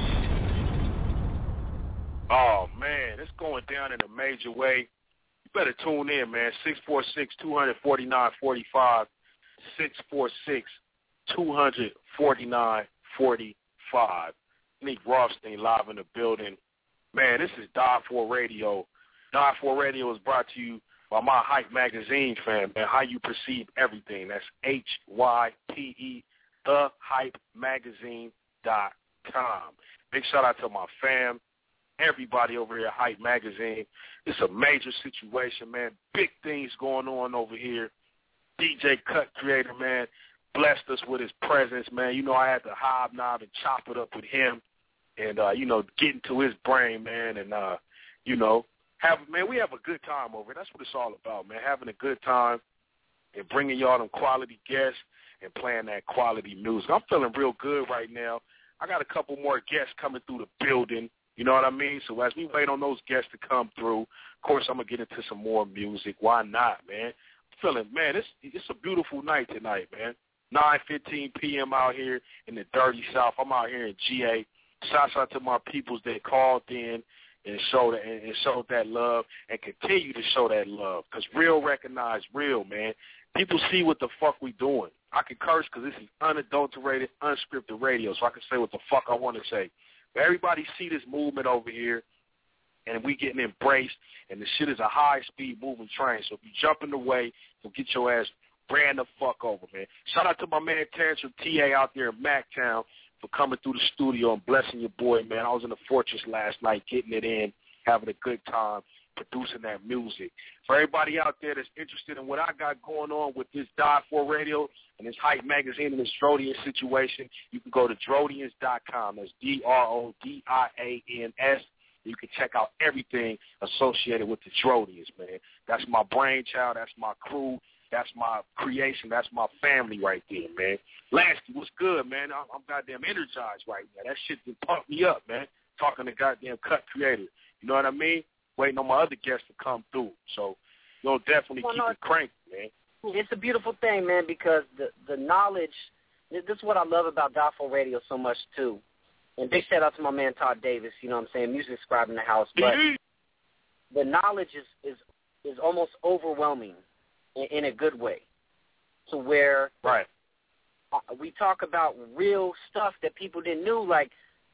S2: Oh, man. It's going down in a major way. You better tune in, man. 646-249-45. 646-249-45. Nick Rothstein live in the building. Man, this is Die4 Radio. Die4 Radio is brought to you by my Hype Magazine, fam, man. How you perceive everything. That's HYPE, thehypemagazine.com. Big shout out to my fam, everybody over here at Hype Magazine. It's a major situation, man. Big things going on over here. DJ Cut Creator, man, blessed us with his presence, man. You know, I had to hobnob and chop it up with him and, get into his brain, man, and, we have a good time over here. That's what it's all about, man, having a good time and bringing y'all them quality guests and playing that quality music. I'm feeling real good right now. I got a couple more guests coming through the building, you know what I mean? So as we wait on those guests to come through, of course, I'm going to get into some more music. Why not, man? I'm feeling, man, it's a beautiful night tonight, man. 9:15 p.m. out here in the dirty South. I'm out here in GA. Shouts out to my peoples that called in and showed that love and continue to show that love, because real recognize real, man. People see what the fuck we doing. I can curse because this is unadulterated, unscripted radio, so I can say what the fuck I want to say. But everybody see this movement over here, and we getting embraced, and the shit is a high-speed moving train. So if you jump in the way, you'll get your ass ran the fuck over, man. Shout out to my man Terrence from TA out there in Mactown for coming through the studio and blessing your boy, man. I was in the Fortress last night getting it in, having a good time, producing that music. For everybody out there that's interested in what I got going on with this Die4 Radio and this Hype Magazine and this Drodian situation, you can go to Drodians.com. That's Drodians. You can check out everything associated with the Drodians, man. That's my brainchild. That's my crew. That's my creation. That's my family right there, man. Lansky, what's good, man? I'm goddamn energized right now. That shit just pumped me up, man, talking to goddamn Cut Creator. You know what I mean? Waiting on my other guests to come through. So, definitely keep it cranked, man.
S14: It's a beautiful thing, man, because the knowledge, this is what I love about Die4 Radio so much, too. And big shout out to my man Todd Davis, you know what I'm saying, music scribe in the house. But the knowledge is almost overwhelming in a good way, to where we talk about real stuff that people didn't know, like,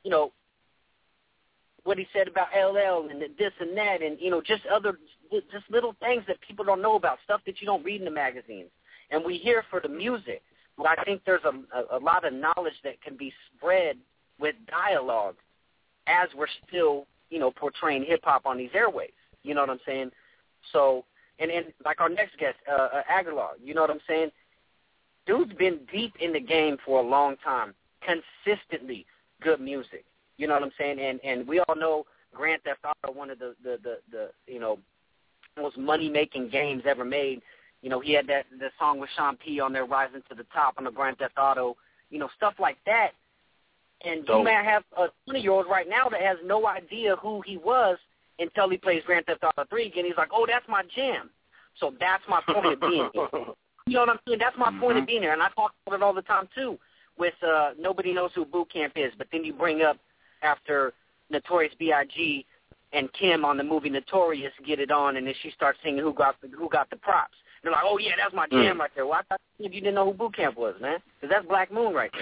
S14: what he said about LL and this and that, and, just little things that people don't know about, stuff that you don't read in the magazines. And we here for the music. But I think there's a lot of knowledge that can be spread with dialogue as we're still, portraying hip-hop on these airwaves. You know what I'm saying? So, and like our next guest, Aguilar, you know what I'm saying? Dude's been deep in the game for a long time, consistently good music. You know what I'm saying? And we all know Grand Theft Auto, one of the most money-making games ever made. He had the song with Sean P on there, Rising to the Top on the Grand Theft Auto, stuff like that. And you may have a 20-year-old right now that has no idea who he was until he plays Grand Theft Auto 3 again. He's like, oh, that's my jam. So that's my point of being here. You know what I'm saying? That's my point of being here. And I talk about it all the time, too, with Nobody Knows Who Boot Camp Is. But then you bring up after Notorious B.I.G. and Kim on the movie Notorious get it on, and then she starts singing Who Got the Props. They're like, oh, yeah, that's my jam right there. Well, I thought you didn't know who Boot Camp was, man, because that's Black Moon right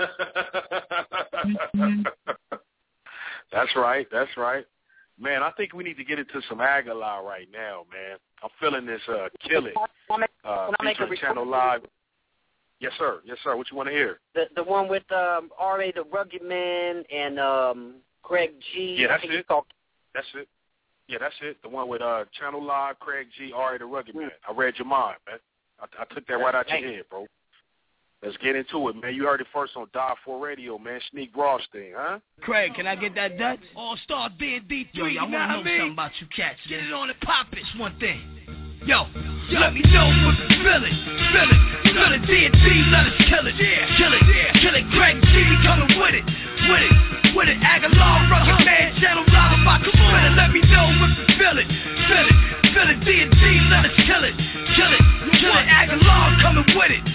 S14: there.
S2: That's right. Man, I think we need to get into some Aguilar right now, man. I'm feeling this Kill It featuring Channel Live. Yes, sir. What you want to hear?
S14: The one with R.A. the Rugged Man and Craig G.
S2: Yeah, that's it. That's it. Yeah, that's it. The one with Channel Live, Craig G, R.A. the Rugged Man. I read your mind, man. I took that right out your head, bro. Let's get into it, man. You heard it first on Die For Radio, man. Sneak Rothstein, huh?
S10: Craig, can I get that Dutch? All-Star D3,
S20: Yo, I want to know something about you cats.
S10: Get it on and pop it. One thing. Yo, let me know what you feel it. Feel it, D&D, let us kill it. Kill it, Craig G, coming with it. Aguilar, Rugged Man, Channel Live, about to win it. Let me know what you feel it. Feel it, D&D, let us kill it. Aguilar, coming with it.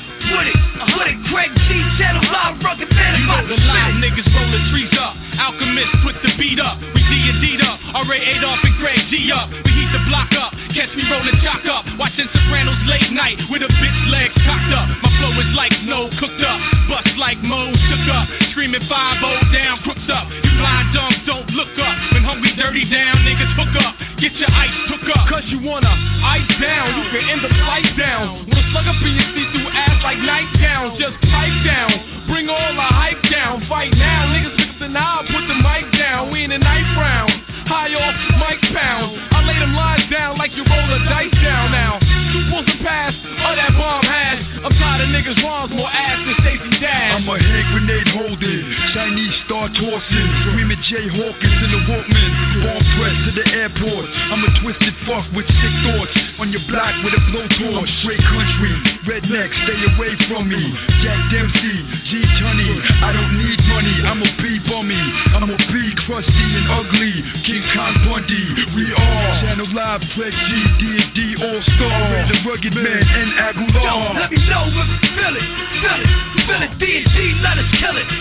S10: Craig G, Channel Live, Rugged Man, about to win it.
S21: Niggas rolling trees up, Alchemist put the beat up. We D&D'd up, R.A. Adolph and Craig G up. We heat the block up, catch me rolling chalk up. Watching Sopranos late night with a bitch legs cocked up. My flow is like snow cooked up, bust like Mo shook up. Screaming 5-0 down, crooks up. You blind dumb, don't look up. When hungry dirty down, niggas hook up. Get your ice took up, cause you wanna ice down. You can end the flight down. Wanna slug up in your see-through ass like nightgowns. Just pipe down, bring all the hype down. Fight now, niggas listen now, put the mic down. We in the ninth round, high off Mike Pound. I lay them lines down like you roll a dice down now. Supposed to pass, all that bomb has. I'm tired of niggas wrongs, more ass than Stacey Dash.
S22: I'm a hand grenade holding, Chinese star tossing, screaming Jay Hawkins in the Walkman. Bomb press to the airport. I'm a twisted fuck with sick thoughts. On your block with a blowtorch. Straight country, redneck, stay away from me. Jack Dempsey, G Tunney. I don't need money, I'm a B bummy. I'm a B crusty and ugly. King Kong Bundy, we are Channel Live, Craig G, D&D All-Star, the Rugged Man and Aguilar.
S10: Yo, let me know if you feel it. Feel it, D&D, let us kill it.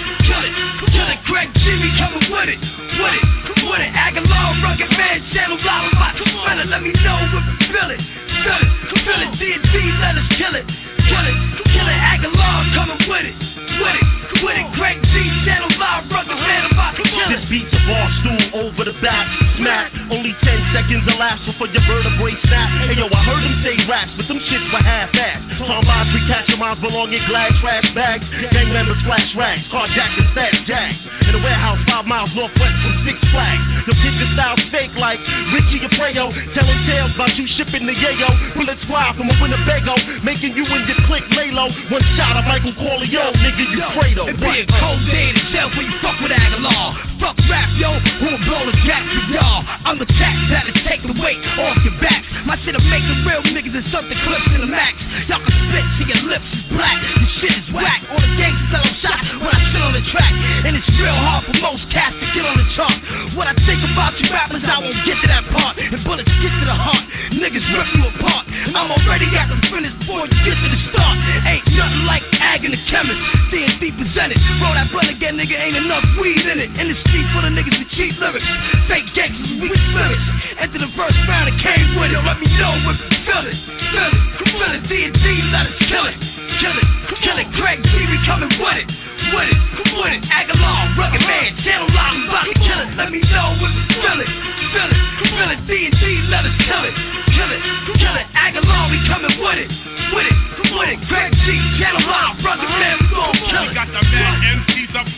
S10: Craig G, we coming with it. Aguilar, Rugged Man, Channel Live, about to win it. Let me know if you feel it. Feel it, D&D, let us kill it. Aguilar, coming with it. Craig G, Channel Live, Rugged Man, about to kill it.
S11: This beat's a bar stool over the back. Smack, only 10 seconds elapsed before your vertebrae snap. Hey yo, I heard them say raps, but them shits were half-assed. Tom lives, recapture minds belong in glass trash bags. Gang members flash rags, carjackers, stash jags. In a warehouse 5 miles northwest from Six Flags. Your picture style's fake like Richie Abreu. Telling tales about you shipping the yayo. Bullets fly from a Winnebago, making you and your clique lay low. One shot of Michael Corleone, nigga, you Fredo.
S10: It be a cold day in jail when you fuck with Aguilar. Fuck rap, yo, who'll blow the gas for y'all. I'm the cat that'll take the weight off your back. My shit'll make the real niggas and something clips in the max. Y'all can spit till your lips is black. This shit is whack. All the gangsters that I'm shot when I sit on the track. And it's real hard for most cats to get on the chart. What I think about you rappers, I won't get to that part. And bullets get to the heart, niggas rip you apart. I'm already at the finish before you get to the start. Ain't nothing like Ag and the chemist. D&D presented. Roll that blunt again, nigga, ain't enough weed in it. In the street full of niggas with cheap lyrics. Fake gangsters with weak spirits. Enter the first round and came with it. Let me know if you feel it. Feel it, D&D, let us kill it. Craig G, we coming with it. Aguilar, Rugged Man, Channel Live, we about to kill it. Let me know if you feel it. D&D, let us kill it. Aguilar, we coming with it. Craig G, Channel Live, Rugged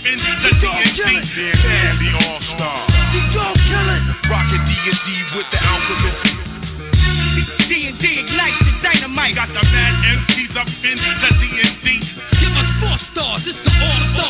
S21: in the DNC. And the All-Star. Rockin' D&D with the Alchemist. D&D ignites the dynamite. Got the mad MCs up in the DNC. Give us 4 stars, it's the All-Star.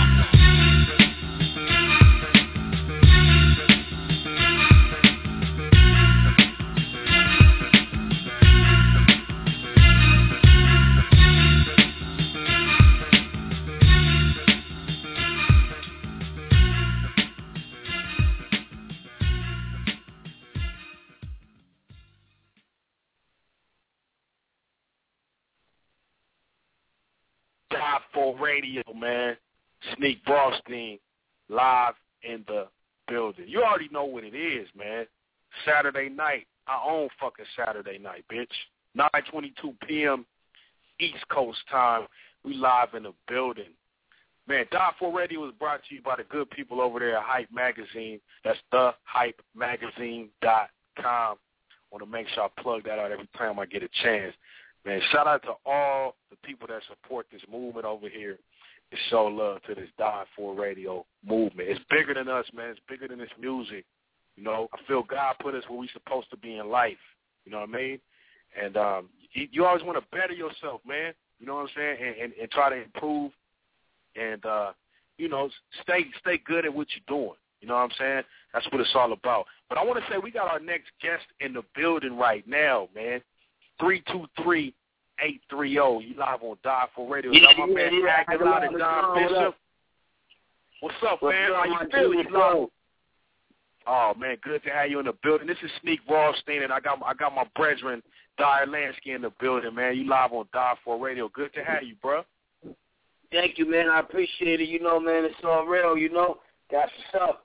S2: Radio, man. Sneak Brostein live in the building. You already know what it is, man. Saturday night, our own fucking Saturday night, bitch. 9:22 p.m. East Coast time. We live in the building. Man, Die For Radio is brought to you by the good people over there at Hype Magazine. That's thehypemagazine.com. Want to make sure I plug that out every time I get a chance. Man, shout out to all the people that support this movement over here and show love to this Die For Radio movement. It's bigger than us, man. It's bigger than this music. You know, I feel God put us where we're supposed to be in life. You know what I mean? And you always want to better yourself, man. You know what I'm saying? And try to improve and, you know, stay good at what you're doing. You know what I'm saying? That's what it's all about. But I want to say we got our next guest in the building right now, man. 323-830. You live on Die For Radio. Is that my man Aguilar and Don Bishop? What's up, man? How you feeling? You live? Oh, man, good to have you in the building. This is Sneak Brostein, and I got my brethren, Dyer Lansky, in the building, man. You live on Die For Radio. Good to have you, bro.
S15: Thank you, man. I appreciate it. You know, man, it's all real, you know. That's what's up.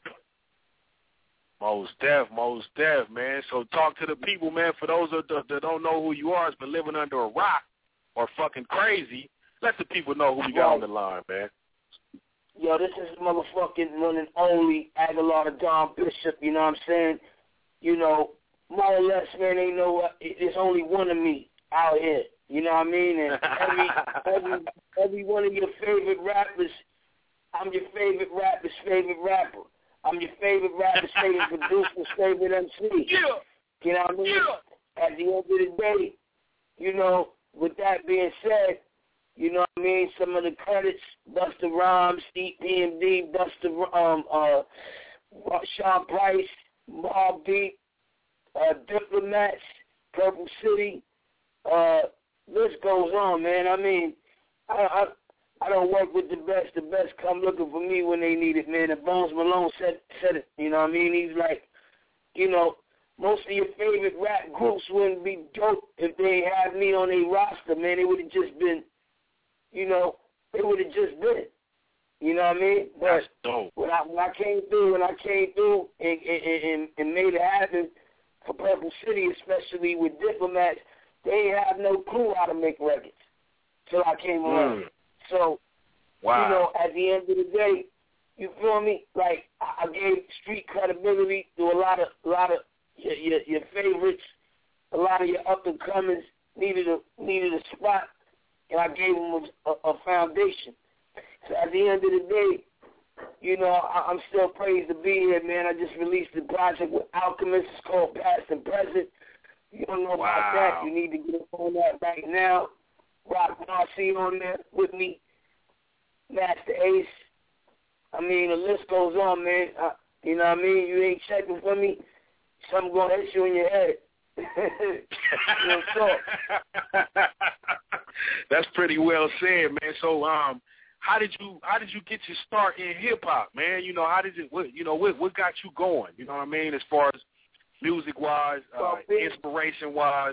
S2: Most def, man. So talk to the people, man. For those that don't know who you are, has been living under a rock or fucking crazy, let the people know who we got on the line, man.
S15: Yo, this is motherfucking one and only Aguilar Don Bishop, you know what I'm saying? You know, more or less, man, there's only one of me out here, you know what I mean? And every one of your favorite rappers, I'm your favorite rapper's favorite rapper. I'm your favorite rapper's favorite producer's favorite MC.
S2: Yeah.
S15: You know what I mean? Yeah. At the end of the day, you know, with that being said, you know what I mean, some of the credits, Busta Rhymes, EPMD, Sean Price, Mobb Deep, Diplomats, Purple City, list goes on, man. I mean, I don't work with the best. The best come looking for me when they need it, man. And Bones Malone said it, you know what I mean? He's like, you know, most of your favorite rap groups wouldn't be dope if they had me on their roster, man. It would have just been, you know, it would have just been. You know what I mean? But
S2: that's dope.
S15: When I came through and made it happen for Purple City, especially with Diplomats, they have no clue how to make records till I came around. So,
S2: wow.
S15: You know, at the end of the day, you feel me? Like, I gave street credibility to a lot of your favorites, a lot of your up-and-comers needed a spot, and I gave them a foundation. So at the end of the day, you know, I'm still praised to be here, man. I just released a project with Alchemist. It's called Past and Present. You don't know about that, you need to get on that right now. Rock Marcy on there with me, Master Ace. I mean, the list goes on, man. You know what I mean? You ain't checking for me, something going to hit you in your head. Real talk.
S2: That's pretty well said, man. So, how did you get your start in hip hop, man? You know, what got you going? You know what I mean, as far as music wise, inspiration wise.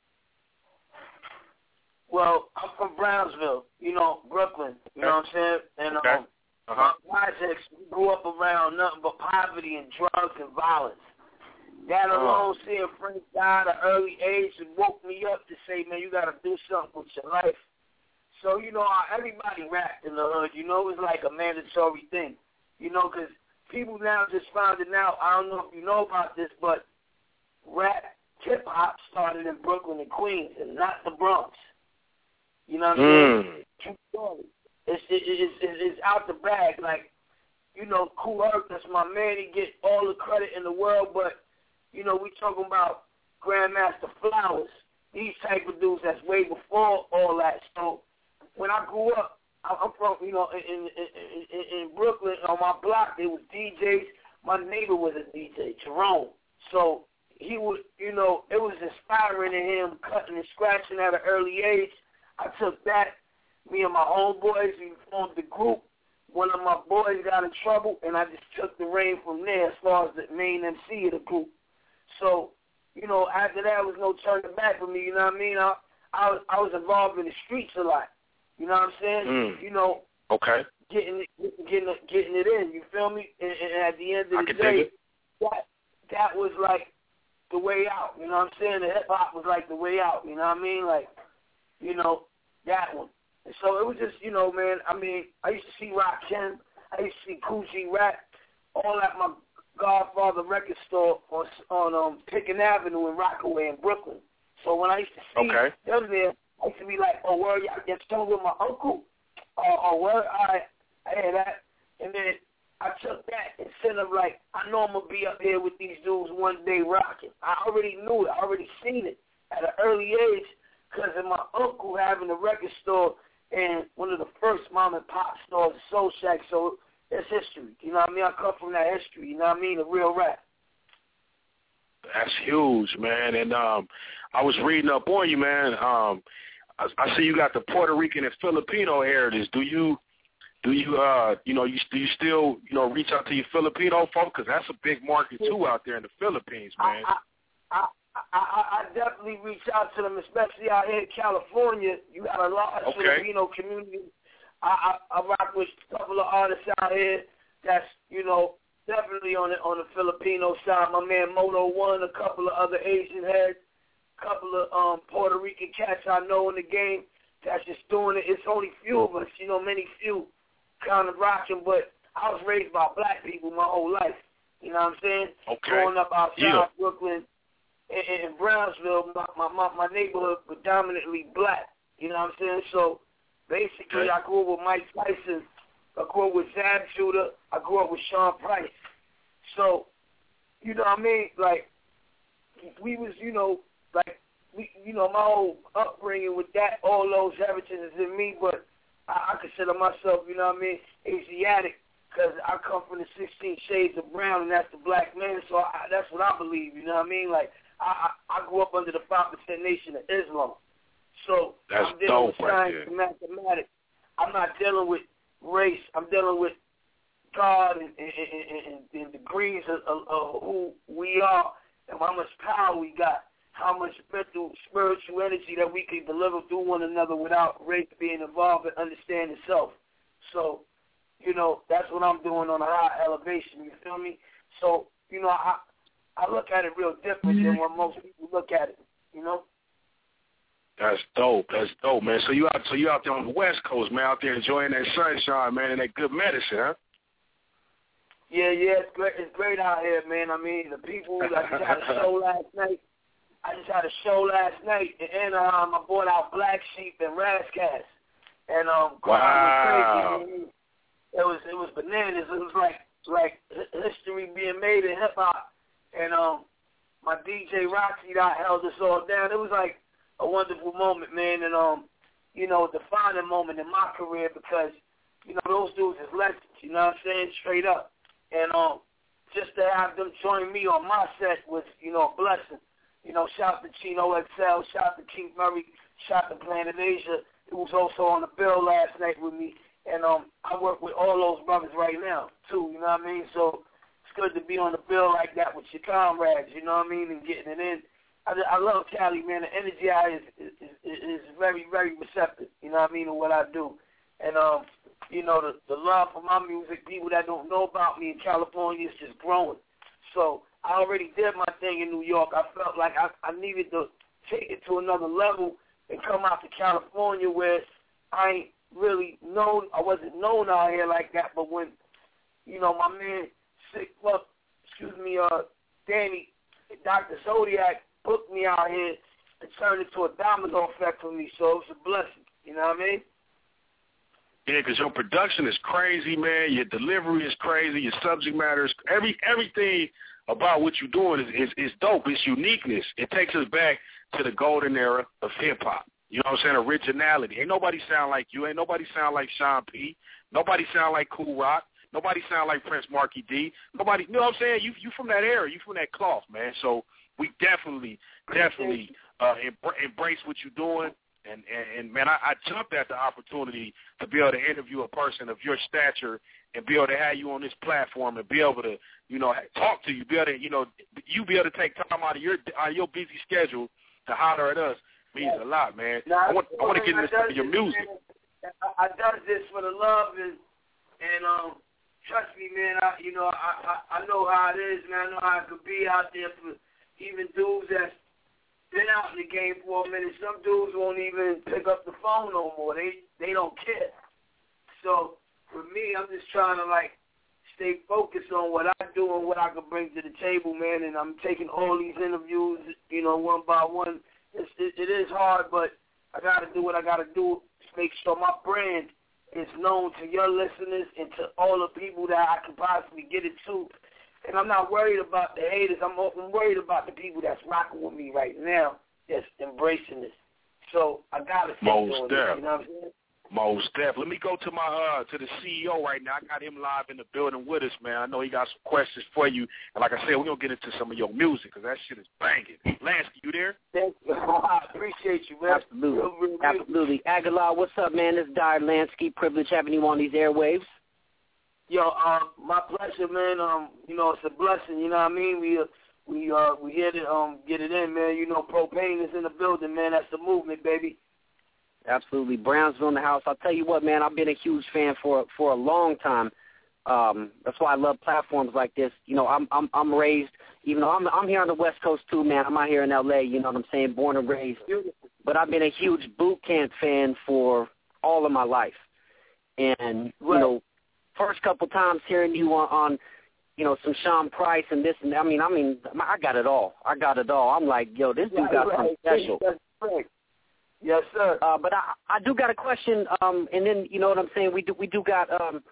S15: Well, I'm from Brownsville, you know, Brooklyn, you know what I'm saying? And my projects grew up around nothing but poverty and drugs and violence. That alone, seeing Frank die at an early age, it woke me up to say, man, you got to do something with your life. So, you know, everybody rapped in the hood. You know, it was like a mandatory thing, you know, because people now just found it out. I don't know if you know about this, but rap, hip-hop started in Brooklyn and Queens and not the Bronx. You know what I'm saying? True story. it's out the bag. Like, you know, Kool Herc, that's my man. He get all the credit in the world, but, you know, we talking about Grandmaster Flowers. These type of dudes that's way before all that. So when I grew up, I'm from, you know, in Brooklyn, on my block, there was DJs. My neighbor was a DJ, Jerome. So he would, you know, it was inspiring to him, cutting and scratching at an early age. I took that. Me and my homeboys, we formed the group. One of my boys got in trouble, and I just took the reign from there as far as the main MC of the group. So, you know, after that, was no turning back for me, you know what I mean? I was involved in the streets a lot. You know what I'm saying? You know,
S2: okay,
S15: getting it in. You feel me? And at the end of the day, that was like the way out. You know what I'm saying? The hip hop was like the way out. You know what I mean? Like, you know, that one. And so it was just, you know, man. I mean, I used to see Rakim. I used to see Kool G Rap, all at my Godfather record store on Pickens Avenue in Rockaway in Brooklyn. So when I used to see them there, I used to be like, oh, where y'all get stoned with my uncle? Oh, where I hear that. And then I took that instead of like, I know I'm going to be up here with these dudes one day rocking. I already knew it. I already seen it at an early age because of my uncle having a record store and one of the first mom and pop stores, Soul Shack. So it's history. You know what I mean? I come from that history. You know what I mean? The real rap.
S2: That's huge, man. And I was reading up on you, man. I see you got the Puerto Rican and Filipino heritage. Do you still, reach out to your Filipino folks? Because that's a big market, too, out there in the Philippines, man.
S15: I definitely reach out to them, especially out here in California. You got a large Filipino community. I rock with a couple of artists out here that's, you know, definitely on the Filipino side. My man Moto One, a couple of other Asian heads, a couple of Puerto Rican cats I know in the game that's just doing it. It's only few of us, you know, many few kind of rocking, but I was raised by black people my whole life. You know what I'm saying? Growing up outside Brooklyn in Brownsville, my neighborhood predominantly black. You know what I'm saying? So basically I grew up with Mike Tyson. I grew up with Zab Judah. I grew up with Sean Price. So, you know what I mean? Like, we was, you know, like, my whole upbringing with that, all those heritages is in me, but I consider myself, you know what I mean, Asiatic, because I come from the 16 shades of brown, and that's the black man, so that's what I believe, you know what I mean? Like, I grew up under the 5% Nation of Islam. So I'm dealing with science and mathematics. I'm not dealing with race. I'm dealing with God and degrees of who we are and how much power we got, how much mental, spiritual energy that we can deliver through one another without race being involved and understanding self. So, you know, that's what I'm doing on a high elevation, you feel me? So, you know, I look at it real different than what most people look at it, you know?
S2: That's dope. That's dope, man. So you out there on the West Coast, man, out there enjoying that sunshine, man, and that good medicine, huh?
S15: Yeah, it's great. It's great out here, man. I mean, the people. I just had a show last night. In Anaheim. I brought out Black Sheep and Razzcast, and
S2: wow,
S15: was crazy. It was bananas. It was like history being made in hip hop, and my DJ Roxy held us all down. It was like a wonderful moment, man, and you know, a defining moment in my career because, you know, those dudes is legends, you know what I'm saying, straight up. And just to have them join me on my set was, you know, a blessing. You know, shout out to Chino XL, shout out to Keith Murray, shout out to Planet Asia, who was also on the bill last night with me. And I work with all those brothers right now, too, you know what I mean? So it's good to be on the bill like that with your comrades, you know what I mean, and getting it in. I love Cali, man. The energy out is very, very receptive, you know what I mean, in what I do. And, you know, the love for my music, people that don't know about me in California is just growing. So I already did my thing in New York. I felt like I needed to take it to another level and come out to California where I ain't really known. I wasn't known out here like that. But when, you know, my man, Danny, Dr. Zodiac, booked me out here and turned it to a domino effect for me. So it was a blessing. You know what I mean?
S2: Yeah, because your production is crazy, man. Your delivery is crazy. Your subject matter is everything about what you're doing is dope. It's uniqueness. It takes us back to the golden era of hip-hop. You know what I'm saying? Originality. Ain't nobody sound like you. Ain't nobody sound like Sean P. Nobody sound like Cool Rock. Nobody sound like Prince Markie D. Nobody, you know what I'm saying? You from that era. You from that cloth, man. So we definitely embrace what you're doing. And man, I jumped at the opportunity to be able to interview a person of your stature and be able to have you on this platform and be able to, you know, talk to you, be able to, you be able to take time out of your busy schedule to holler at us means a lot, man.
S15: Now,
S2: I want to get into some of your music.
S15: I does this for the love and trust me, man. I know how it is, man. I know how it could be out there for even dudes that's been out in the game for a minute. Some dudes won't even pick up the phone no more. They don't care. So for me, I'm just trying to stay focused on what I do and what I can bring to the table, man. And I'm taking all these interviews, one by one. It is hard, but I got to do what I got to do to make sure my brand is known to your listeners and to all the people that I can possibly get it to. And I'm not worried about the haters. I'm worried about the people that's rocking with me right now that's embracing this. So I got to keep doing it. You know what I'm saying?
S2: Most definitely. Let me go to to the CEO right now. I got him live in the building with us, man. I know he got some questions for you. And like I said, we're going to get into some of your music because that shit is banging. Lansky, you there?
S15: Thank you. I appreciate you, man.
S14: Absolutely. Absolutely. Aguilar, what's up, man? This is Dyer Lansky. Privilege having you on these airwaves.
S15: Yo, my pleasure, man. It's a blessing, you know what I mean? We here to get it in, man. Propane is in the building, man. That's the movement, baby.
S14: Absolutely. Brownsville in the house. I'll tell you what, man, I've been a huge fan for a long time. That's why I love platforms like this. I'm raised, even though I'm here on the West Coast too, man. I'm out here in LA, you know what I'm saying, born and raised. But I've been a huge Boot Camp fan for all of my life. And, first couple times hearing you on some Sean Price and this and that, I got it all. I'm like, yo, this dude got something special.
S15: Right. Yes, sir.
S14: But I do got a question, and then you know what I'm saying. We do got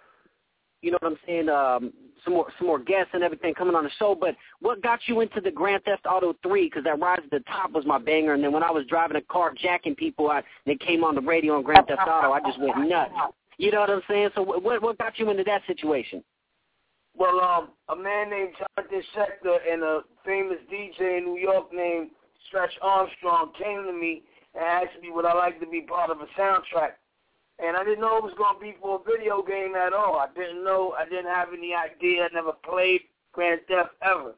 S14: some more guests and everything coming on the show. But what got you into the Grand Theft Auto 3? Because that Rise to the Top was my banger, and then when I was driving a car jacking people, they came on the radio on Grand Theft Auto. I just went nuts. You know what I'm saying? So what got you into that situation?
S15: Well, a man named Jonathan Schechter and a famous DJ in New York named Stretch Armstrong came to me and asked me would I like to be part of a soundtrack. And I didn't know it was going to be for a video game at all. I didn't know. I didn't have any idea. I never played Grand Theft ever.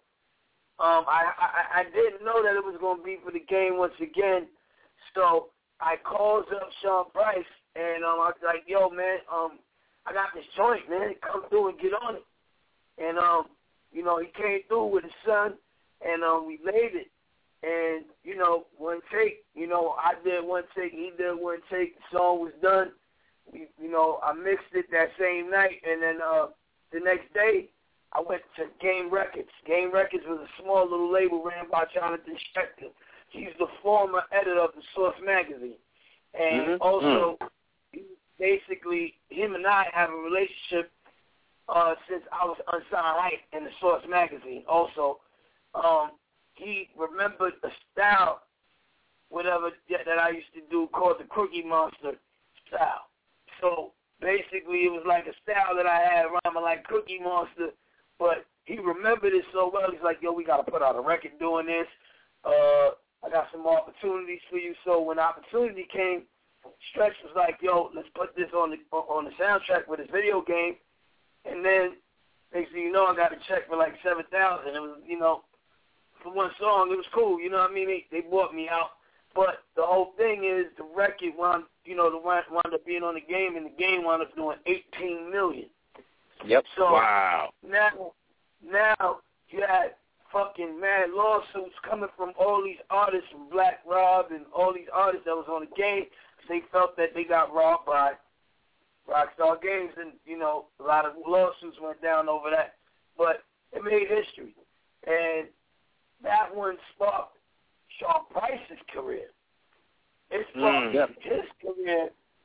S15: I didn't know that it was going to be for the game once again. So I called up Sean Price, and I was like, yo, man, I got this joint, man. Come through and get on it. And, he came through with his son, and we laid it. And, one take, I did one take, he did one take, the song was done. I mixed it that same night, and then the next day, I went to Game Records. Game Records was a small little label ran by Jonathan Schechter. He's the former editor of the Source magazine. And also, basically, him and I have a relationship since I was unsigned hype in the Source magazine. Also, he remembered a style, whatever, that I used to do called the Cookie Monster style. So basically, it was like a style that I had rhyming like Cookie Monster, but he remembered it so well. He's like, yo, we got to put out a record doing this. I got some more opportunities for you. So when the opportunity came, Stretch was like, yo, let's put this on the soundtrack with his video game. And then, next thing you know, I got a check for like $7,000. It was, for one song, it was cool. You know what I mean? They bought me out. But the whole thing is the record wound up being on the game, and the game wound up doing $18 million.
S2: Yep.
S15: So
S2: wow.
S15: Now you had fucking mad lawsuits coming from all these artists, from Black Rob and all these artists that was on the game, because they felt that they got robbed by Rockstar Games, and a lot of lawsuits went down over that. But it made history, and that one sparked Sean Price's career. It sparked his career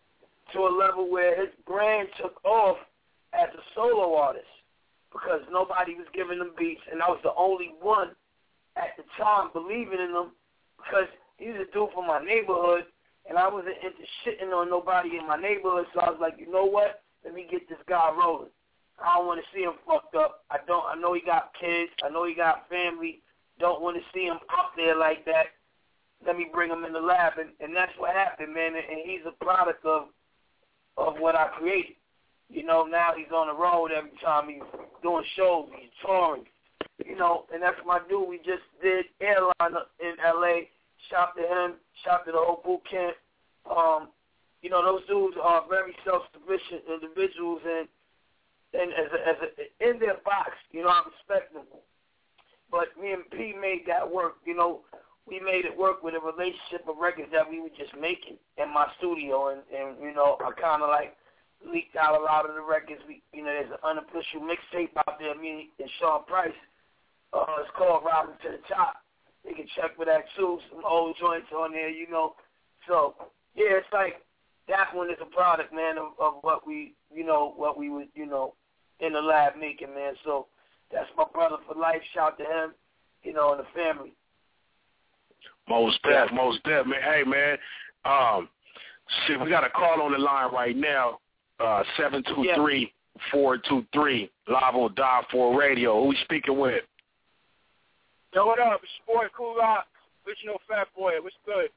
S15: to a level where his brand took off as a solo artist because nobody was giving him beats, and I was the only one at the time believing in him because he was a dude from my neighborhood, and I wasn't into shitting on nobody in my neighborhood, so I was like, you know what? Let me get this guy rolling. I don't want to see him fucked up. I know he got kids. I know he got family. Don't want to see him up there like that. Let me bring him in the lab, and that's what happened, man. And he's a product of what I created. You know, now he's on the road every time. He's doing shows. He's touring. You know, and that's my dude. We just did Airline in L.A. Shout to him. Shout to the whole boot camp. You know, those dudes are very self-sufficient individuals, and as in their box, you know, I respect them. But me and P made that work. You know, we made it work with a relationship of records that we were just making in my studio, and you know, I kind of like leaked out a lot of the records. You know, there's an unofficial mixtape out there, me and Sean Price. It's called Rising to the Top. You can check for that too. Some old joints on there, you know. So yeah, it's like that one is a product, man, of what we, you know, what we would, you know, in the lab making, man. So that's my brother for life. Shout to him, you know, and the family.
S2: Most def, man. Hey, man. Shit, we got a call on the line right now. 723-423 live on Die For Radio. Who we speaking with?
S1: Yo, what up? It's your boy Cool Rock, original Fat Boy. What's good?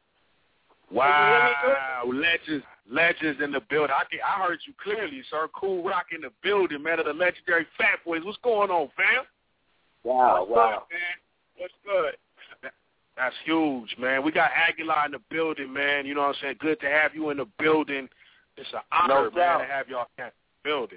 S2: Wow, legends in the building. I heard you clearly, sir. Cool Rock in the building, man, of the legendary Fat Boys. What's going on, fam?
S1: Wow. Good, man? What's good?
S2: That's huge, man. We got Aguilar in the building, man. You know what I'm saying? Good to have you in the building. It's an honor, man, to have y'all in the building.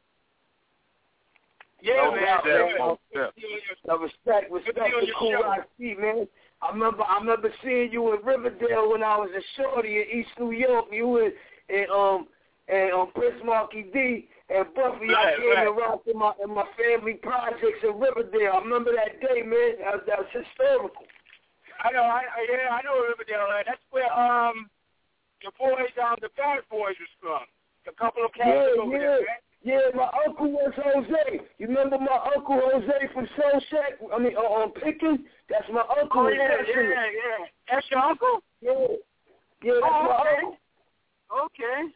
S15: Yeah, man. Respect to Cool Rock C, man. I remember seeing you in Riverdale when I was a shorty in East New York. You were in Prince Marky D and Buffy. I came and rocked in my family projects in Riverdale. I remember that day, man. That was historical.
S1: I know Riverdale. That's where the boys, the Bad Boys was from. A couple of cats over there, man.
S15: Yeah, my uncle was Jose. You remember my uncle Jose from Soul Shack? I mean, on Pickens? That's my uncle.
S1: Oh, yeah. That's your uncle?
S15: Yeah, that's my uncle.
S1: Okay.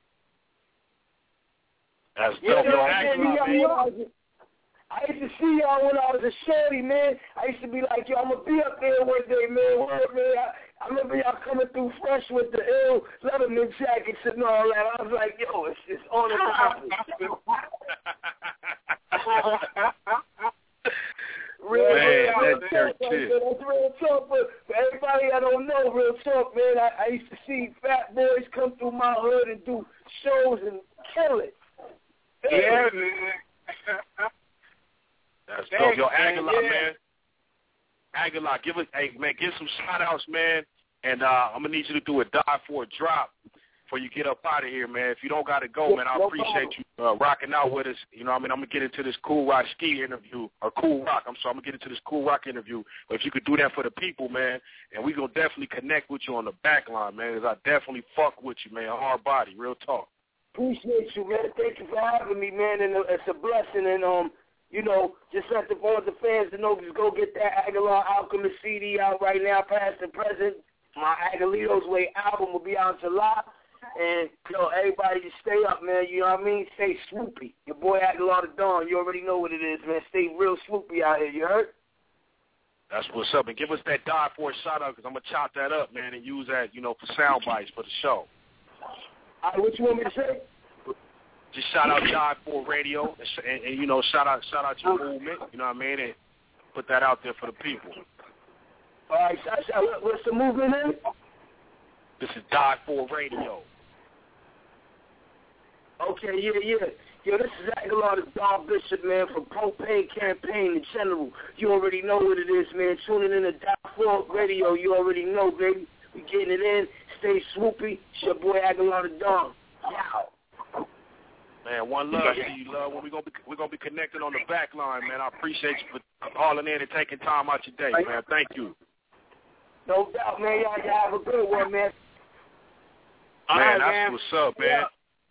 S2: That's dope.
S15: I used to see y'all when I was a shorty, man. I used to be like, yo, I'm going to be up there one day, man. Word, man. I remember y'all coming through fresh with the ill Letterman jackets and all that. I was like, yo, it's on and popping. That's real talk, but for everybody I don't know, real talk, man, I used to see Fat Boys come through my hood and do shows and kill it.
S1: Yeah, man.
S2: That's dope. Yo, Aguilar, man. Aguilar, give some shout-outs, man. And I'm going to need you to do a Die For drop before you get up out of here, man. If you don't got to go, man, I appreciate you rocking out with us. You know what I mean? I'm going to get into this Cool Rock Ski interview, or Cool Rock. I'm going to get into this Cool Rock interview. But if you could do that for the people, man, and we going to definitely connect with you on the back line, man, because I definitely fuck with you, man. Hard body, real talk.
S15: Appreciate you, man. Thank you for having me, man. And it's a blessing. And, you know, just let the fans to know, just go get that Aguilar Alchemist CD out right now, past and present. My Aguilito's Way album will be out in July. And, you know, everybody just stay up, man. You know what I mean? Stay swoopy. Your boy Aguilar the Dawn, you already know what it is, man. Stay real swoopy out here, you heard?
S2: That's what's up. And give us that Die For shout-out, because I'm going to chop that up, man, and use that, you know, for sound bites for the show.
S15: All right, what you want me to say?
S2: Just shout out Die For Radio, and you know, shout out your movement, you know what I mean, and put that out there for the people.
S15: All right, what's the movement in?
S2: This is Die For Radio.
S15: Okay, yeah. Yo, this is Aguilar the Dawn Bishop, man, from Propane Campaign in general. You already know what it is, man. Tuning in to Die For Radio, you already know, baby. We getting it in. Stay swoopy. It's your boy Aguilar the Dawn. Wow.
S2: Man, one love to you, love. We're gonna be connected on the back line, man. I appreciate you for calling in and taking time out your day, man. Thank you.
S15: No doubt, man. Y'all have a good one, man.
S2: Man, that's what's up, man.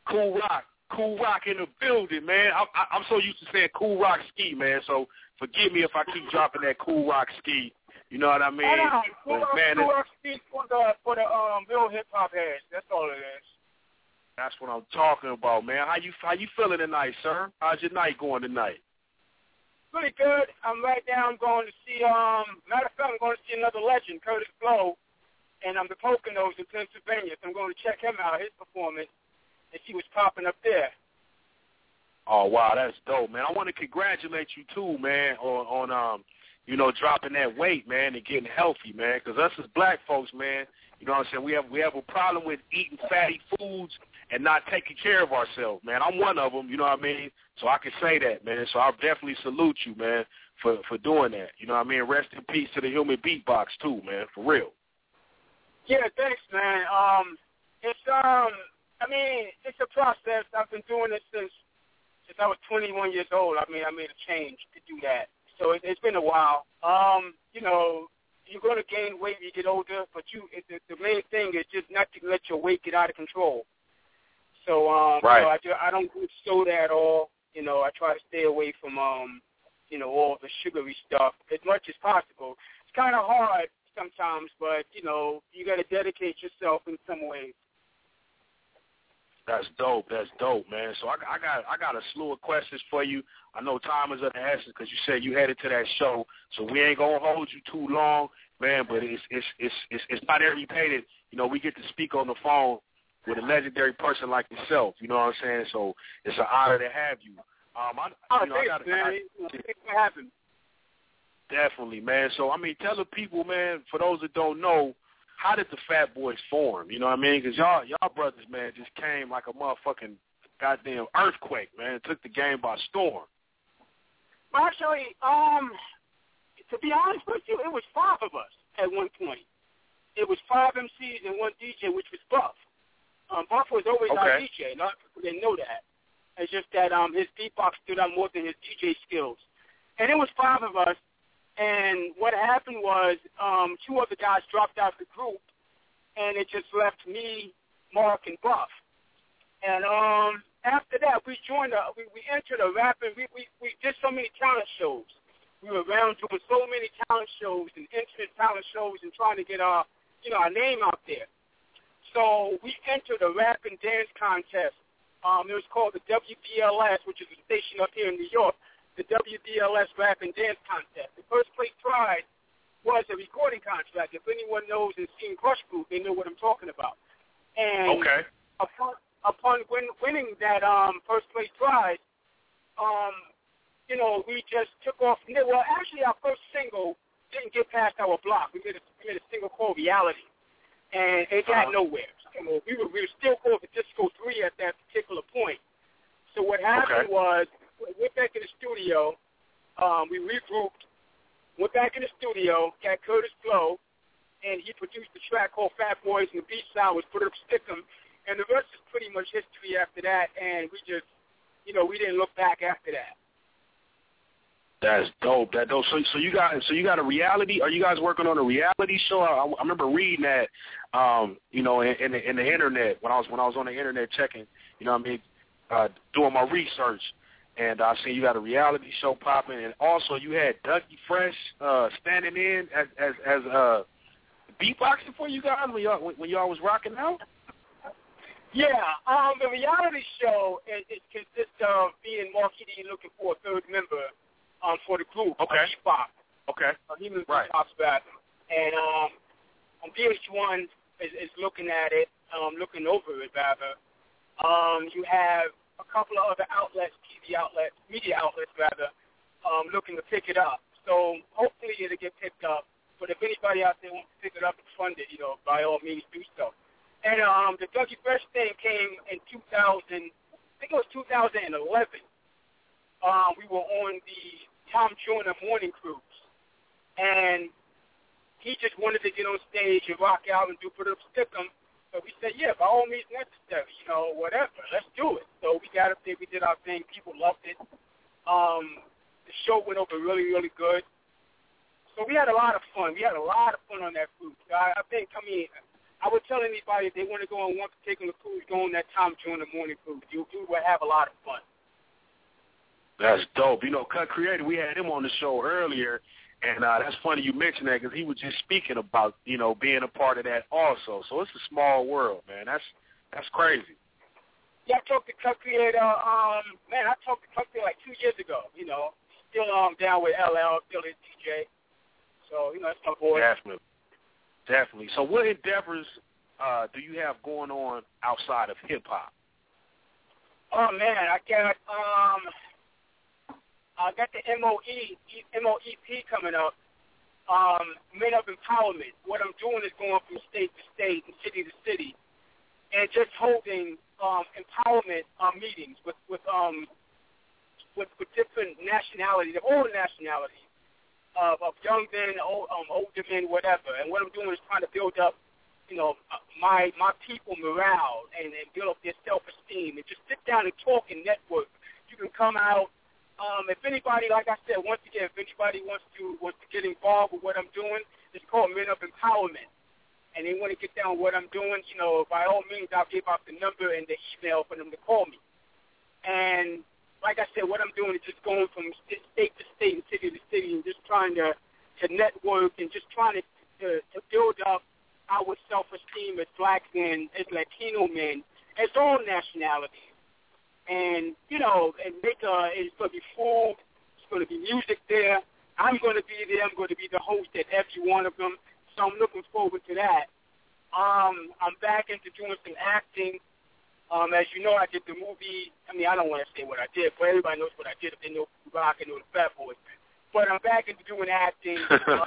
S2: Cool Rock in the building, man. I'm so used to saying Cool Rock Ski, man. So forgive me if I keep dropping that Cool Rock Ski. You know what I mean?
S1: Cool Rock Ski for the real hip hop heads. That's all it is.
S2: That's what I'm talking about, man. How you feeling tonight, sir? How's your night going tonight?
S1: Pretty good. I'm going to see. Matter of fact, I'm going to see another legend, Curtis Blow, and I'm the Poconos in Pennsylvania. So I'm going to check him out, his performance, and see what's popping up there.
S2: Oh wow, that's dope, man. I want to congratulate you too, man, on dropping that weight, man, and getting healthy, man. Because us as black folks, man, you know what I'm saying, we have a problem with eating fatty foods and not taking care of ourselves, man. I'm one of them, you know what I mean? So I can say that, man. So I definitely salute you, man, for doing that. You know what I mean? Rest in peace to the human beatbox too, man, for real.
S1: Yeah, thanks, man. It's a process. I've been doing it since I was 21 years old. I made a change to do that. So it's been a while. You're going to gain weight when you get older, but the main thing is just not to let your weight get out of control. So, right. I don't do soda at all. I try to stay away from, all the sugary stuff as much as possible. It's kind of hard sometimes, but, you got to dedicate yourself in some ways.
S2: That's dope, man. So I got a slew of questions for you. I know time is of the essence because you said you headed to that show, so we ain't gonna hold you too long, man. But it's not every day that we get to speak on the phone with a legendary person like yourself. You know what I'm saying? So it's an honor to have you.
S1: Thanks for having me.
S2: Definitely, man. So tell the people, man. For those that don't know, how did the Fat Boys form? You know what I mean? Because y'all brothers, man, just came like a motherfucking goddamn earthquake, man. It took the game by storm.
S1: Actually, to be honest with you, it was 5 of us at one point. It was 5 MCs and 1 DJ, which was Buff. Buff was always our DJ. A lot of people didn't know that. It's just that his beatbox stood out more than his DJ skills. And it was 5 of us. And what happened was 2 other guys dropped out of the group, and it just left me, Mark, and Buff. And after that, we entered a rap, and we did so many talent shows. We were around doing so many talent shows and entering talent shows and trying to get our name out there. So we entered a rap and dance contest. It was called the WBLS, which is a station up here in New York. The WBLS Rap and Dance Contest. The first place prize was a recording contract. If anyone knows and seen Crush Group, they know what I'm talking about. And upon winning that first place prize, we just took off. Well, actually, our first single didn't get past our block. We made a single called Reality, and it got nowhere. So we were still called the Disco 3 at that particular point. So what happened was, we went back in the studio, we regrouped, went back in the studio, got Curtis Blow, and he produced the track called Fat Boys, and the beat sound was Put Up Stick 'em, and the rest is pretty much history after that, and we just, we didn't look back after that.
S2: That's dope. So you got a reality? Are you guys working on a reality show? I remember reading that, in the internet when I was on the internet checking, doing my research. And I seen you got a reality show popping, and also you had Dougie Fresh standing in as beatboxing for you guys when y'all was rocking out.
S1: Yeah, the reality show it consists of me and Mark Eddy looking for a third member for the group. Beatbox. He was beatbox back, and VH1 is looking at it, looking over it rather. You have a couple of other media outlets, looking to pick it up. So hopefully it'll get picked up. But if anybody out there wants to pick it up and fund it, by all means do so. And the Dougie Fresh thing came in 2000, I think it was 2011. We were on the Tom Joyner morning cruise. And he just wanted to get on stage and rock out and do Put Up Stick 'em. So we said, yeah, by all means necessary, whatever, let's do it. So we got up there, we did our thing, people loved it. The show went over really, really good. So we had a lot of fun. We had a lot of fun on that cruise. I think, I would tell anybody if they want to go on one particular cruise, go on that Tom Joyner morning cruise. You will have a lot of fun.
S2: That's dope. You know, Cut Creator, we had him on the show earlier, and that's funny you mentioned that because he was just speaking about, you know, being a part of that also. So it's a small world, man. That's crazy.
S1: Yeah, I talked to Cut Creator. I talked to Cut Creator like 2 years ago. You know, still down with LL, still his DJ. So, you know, that's my boy.
S2: Definitely. So what endeavors do you have going on outside of hip-hop?
S1: Oh, man, I got the MOEP coming up, Men of Empowerment. What I'm doing is going from state to state and city to city and just holding empowerment meetings with different nationalities, of all nationalities, of young men, older men, whatever. And what I'm doing is trying to build up, you know, my people morale and build up their self-esteem and just sit down and talk and network. You can come out. If anybody, like I said, once again, if anybody wants to get involved with what I'm doing, it's called Men of Empowerment. And they want to get down what I'm doing, you know, by all means, I'll give out the number and the email for them to call me. And like I said, what I'm doing is just going from state to state and city to city and just trying to network and just trying to build up our self-esteem as black men, as Latino men, as all nationalities. And, you know, and it's going to be food, it's going to be music there. I'm going to be there. I'm going to be the host at every one of them. So I'm looking forward to that. I'm back into doing some acting. As you know, I did the movie. I mean, I don't want to say what I did, but everybody knows what I did if they know Rock and know the Fat Boys. But I'm back into doing acting.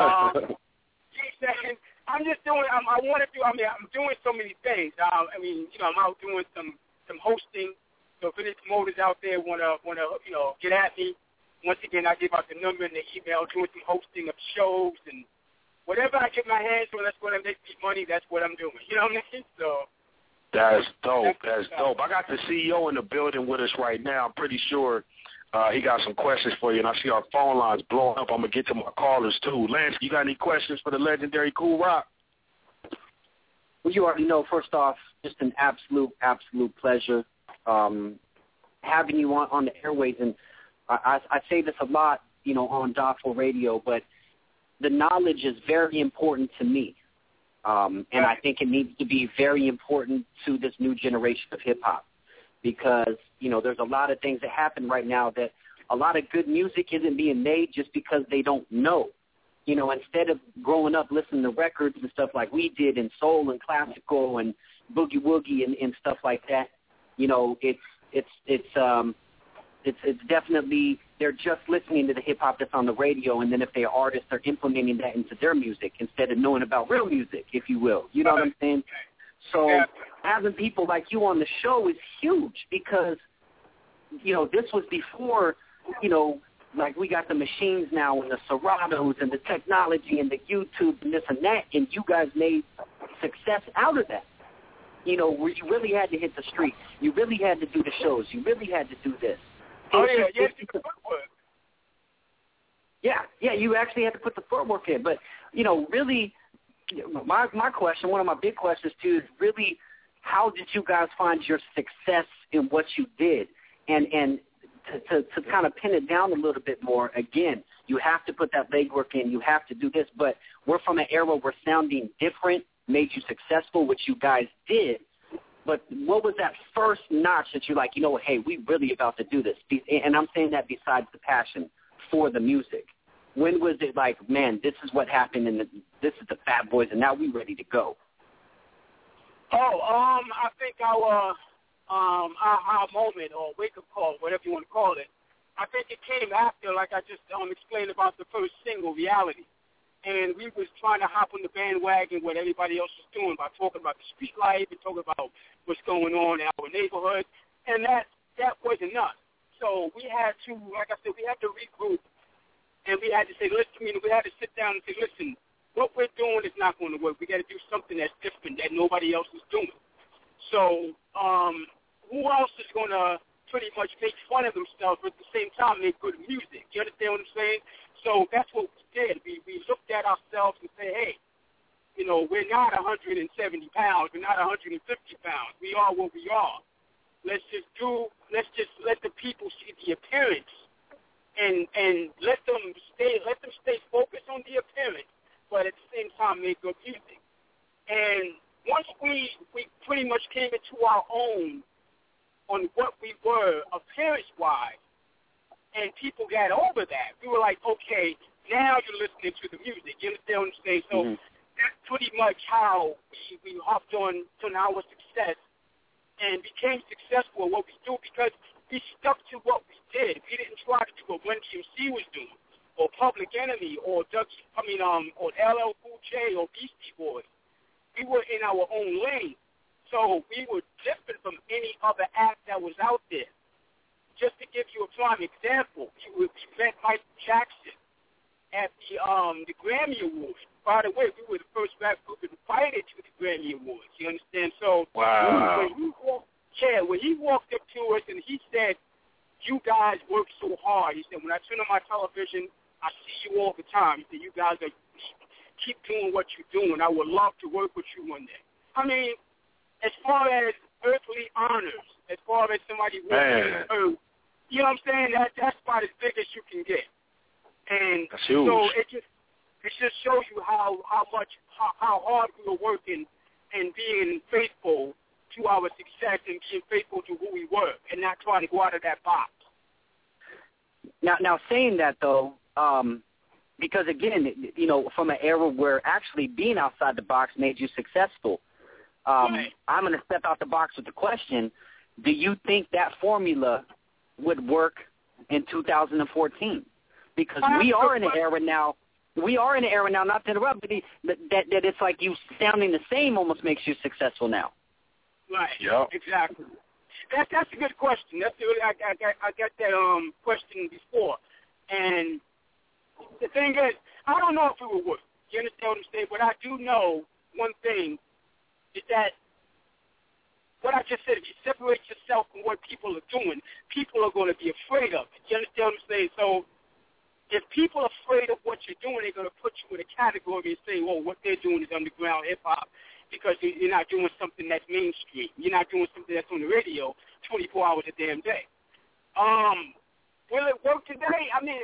S1: I'm just doing. I want to do. I mean, I'm doing so many things. I mean, you know, I'm out doing some hosting. So if any promoters out there wanna you know, get at me, once again I give out the number and the email, doing some hosting of shows and whatever I get my hands on, that's what I make me money. That's what I'm doing. You know what I mean? So.
S2: That's dope. That's dope. I got the CEO in the building with us right now. I'm pretty sure he got some questions for you, and I see our phone lines blowing up. I'm going to get to my callers, too. Lance, you got any questions for the legendary Kool Rock?
S8: Well, you already know, first off, just an absolute pleasure having you on the airways. And I say this a lot, you know, on DA4 Radio, but the knowledge is very important to me. And I think it needs to be very important to this new generation of hip-hop because, you know, there's a lot of things that happen right now that a lot of good music isn't being made just because they don't know. You know, instead of growing up listening to records and stuff like we did in soul and classical and boogie woogie and stuff like that, you know, it's definitely they're just listening to the hip hop that's on the radio, and then if they're artists, they're implementing that into their music instead of knowing about real music, if you will. You know what I'm saying? So having people like you on the show is huge because, you know, this was before, you know, like we got the machines now and the Seratos and the technology and the YouTube and this and that, and you guys made success out of that. You know, where you really had to hit the street. You really had to do the shows. You really had to do this.
S1: Oh, yeah, you had to put the footwork.
S8: Yeah, you actually had to put the footwork in. But, you know, really, my question, one of my big questions, too, is really how did you guys find your success in what you did? And to kind of pin it down a little bit more, again, you have to put that legwork in. You have to do this. But we're from an era where sounding different made you successful, which you guys did. But what was that first notch that you're like, you know, hey, we really about to do this? And I'm saying that besides the passion for the music. When was it like, man, this is what happened, and this is the Fat Boys, and now we ready to go?
S1: I think our moment or wake-up call, whatever you want to call it, I think it came after, like I just explained about the first single, Reality. And we was trying to hop on the bandwagon what everybody else was doing by talking about the street life and talking about what's going on in our neighborhood. And that wasn't enough. So we had to, like I said, we had to regroup. And we had to say, listen, we had to sit down and say, listen, what we're doing is not going to work. We got to do something that's different that nobody else is doing. So who else is going to pretty much make fun of themselves but at the same time make good music? You understand what I'm saying? So that's what we did. We looked at ourselves and said, hey, You know, we're not 170 pounds. We're not 150 pounds. We are what we are. Let's just let the people see the appearance, and let them stay focused on the appearance, but at the same time make good music. And once we pretty much came into our own on what we were appearance-wise, and people got over that, we were like, okay, now you're listening to the music. You understand what I'm saying? So that's pretty much how we hopped on to our success and became successful at what we do, because we stuck to what we did. We didn't try to do what Run DMC was doing, or Public Enemy, or or LL Cool J, or Beastie Boys. We were in our own lane, so we were different from any other act that was out there. Just to give you a prime example, we met Mike Jackson at the Grammy Awards. By the way, we were the first rap group invited to the Grammy Awards. You understand? So
S2: wow.
S1: When he walked up to us and he said, "You guys work so hard," he said, "when I turn on my television, I see you all the time." He said, "You guys keep doing what you're doing. I would love to work with you one day." I mean, as far as earthly honors, as far as somebody working on earth, you know what I'm saying? That's about as big as you can get. And so it just shows you how hard we were working and being faithful to our success and being faithful to who we were and not trying to go out of that box.
S8: Now saying that though, because again, you know, from an era where actually being outside the box made you successful, I'm going to step out the box with the question: do you think that formula would work in 2014? Because we are in an era now. Not to interrupt, but that it's like you sounding the same almost makes you successful now.
S1: Right.
S2: Yeah.
S1: Exactly. That's a good question. I got that question before, and the thing is, I don't know if it would work. You understand what I'm saying? But I do know one thing is that what I just said, if you separate yourself from what people are doing, people are going to be afraid of it. You understand what I'm saying? So if people are afraid of what you're doing, they're going to put you in a category and say, well, what they're doing is underground hip-hop because you're not doing something that's mainstream. You're not doing something that's on the radio 24 hours a damn day. Will it work today? I mean,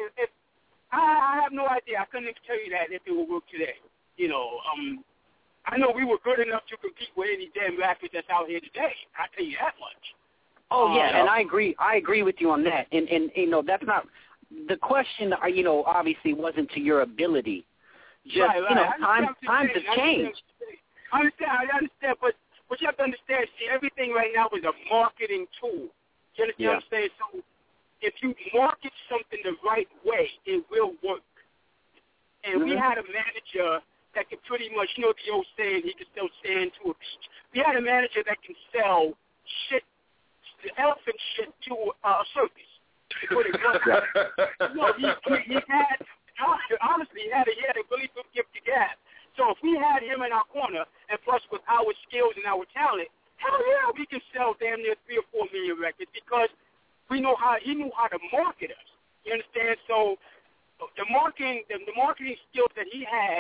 S1: I have no idea. I couldn't even tell you that if it will work today. You know, I know we were good enough to compete with any damn rappers that's out here today. I tell you that much.
S8: Oh yeah, and I agree with you on that. And you know, that's not the question. You know, obviously wasn't to your ability. Just
S1: right.
S8: You know, times have changed.
S1: I understand, but what you have to understand, see, everything right now is a marketing tool. You understand what I'm saying? So if you market something the right way, it will work. And we had a manager that could pretty much, you know the old saying, he could sell sand to a beach. We had a manager that can sell shit, the elephant shit to a circus. Put it no, he had, honestly, he had a really good gift to gab. So if we had him in our corner, and plus with our skills and our talent, hell yeah, we can sell damn near 3 or 4 million records because he knew how to market us. You understand? So the marketing skills that he had,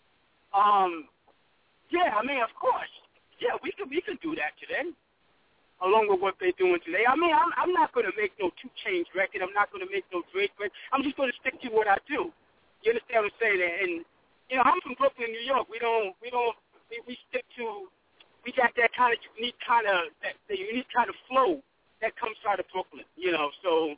S1: yeah, I mean, of course, yeah, we can do that today, along with what they're doing today. I mean, I'm not going to make no 2 Chainz record. I'm not going to make no Drake record. I'm just going to stick to what I do. You understand what I'm saying? And you know, I'm from Brooklyn, New York. We stick to. We got that kind of unique kind of flow that comes out of Brooklyn. You know, so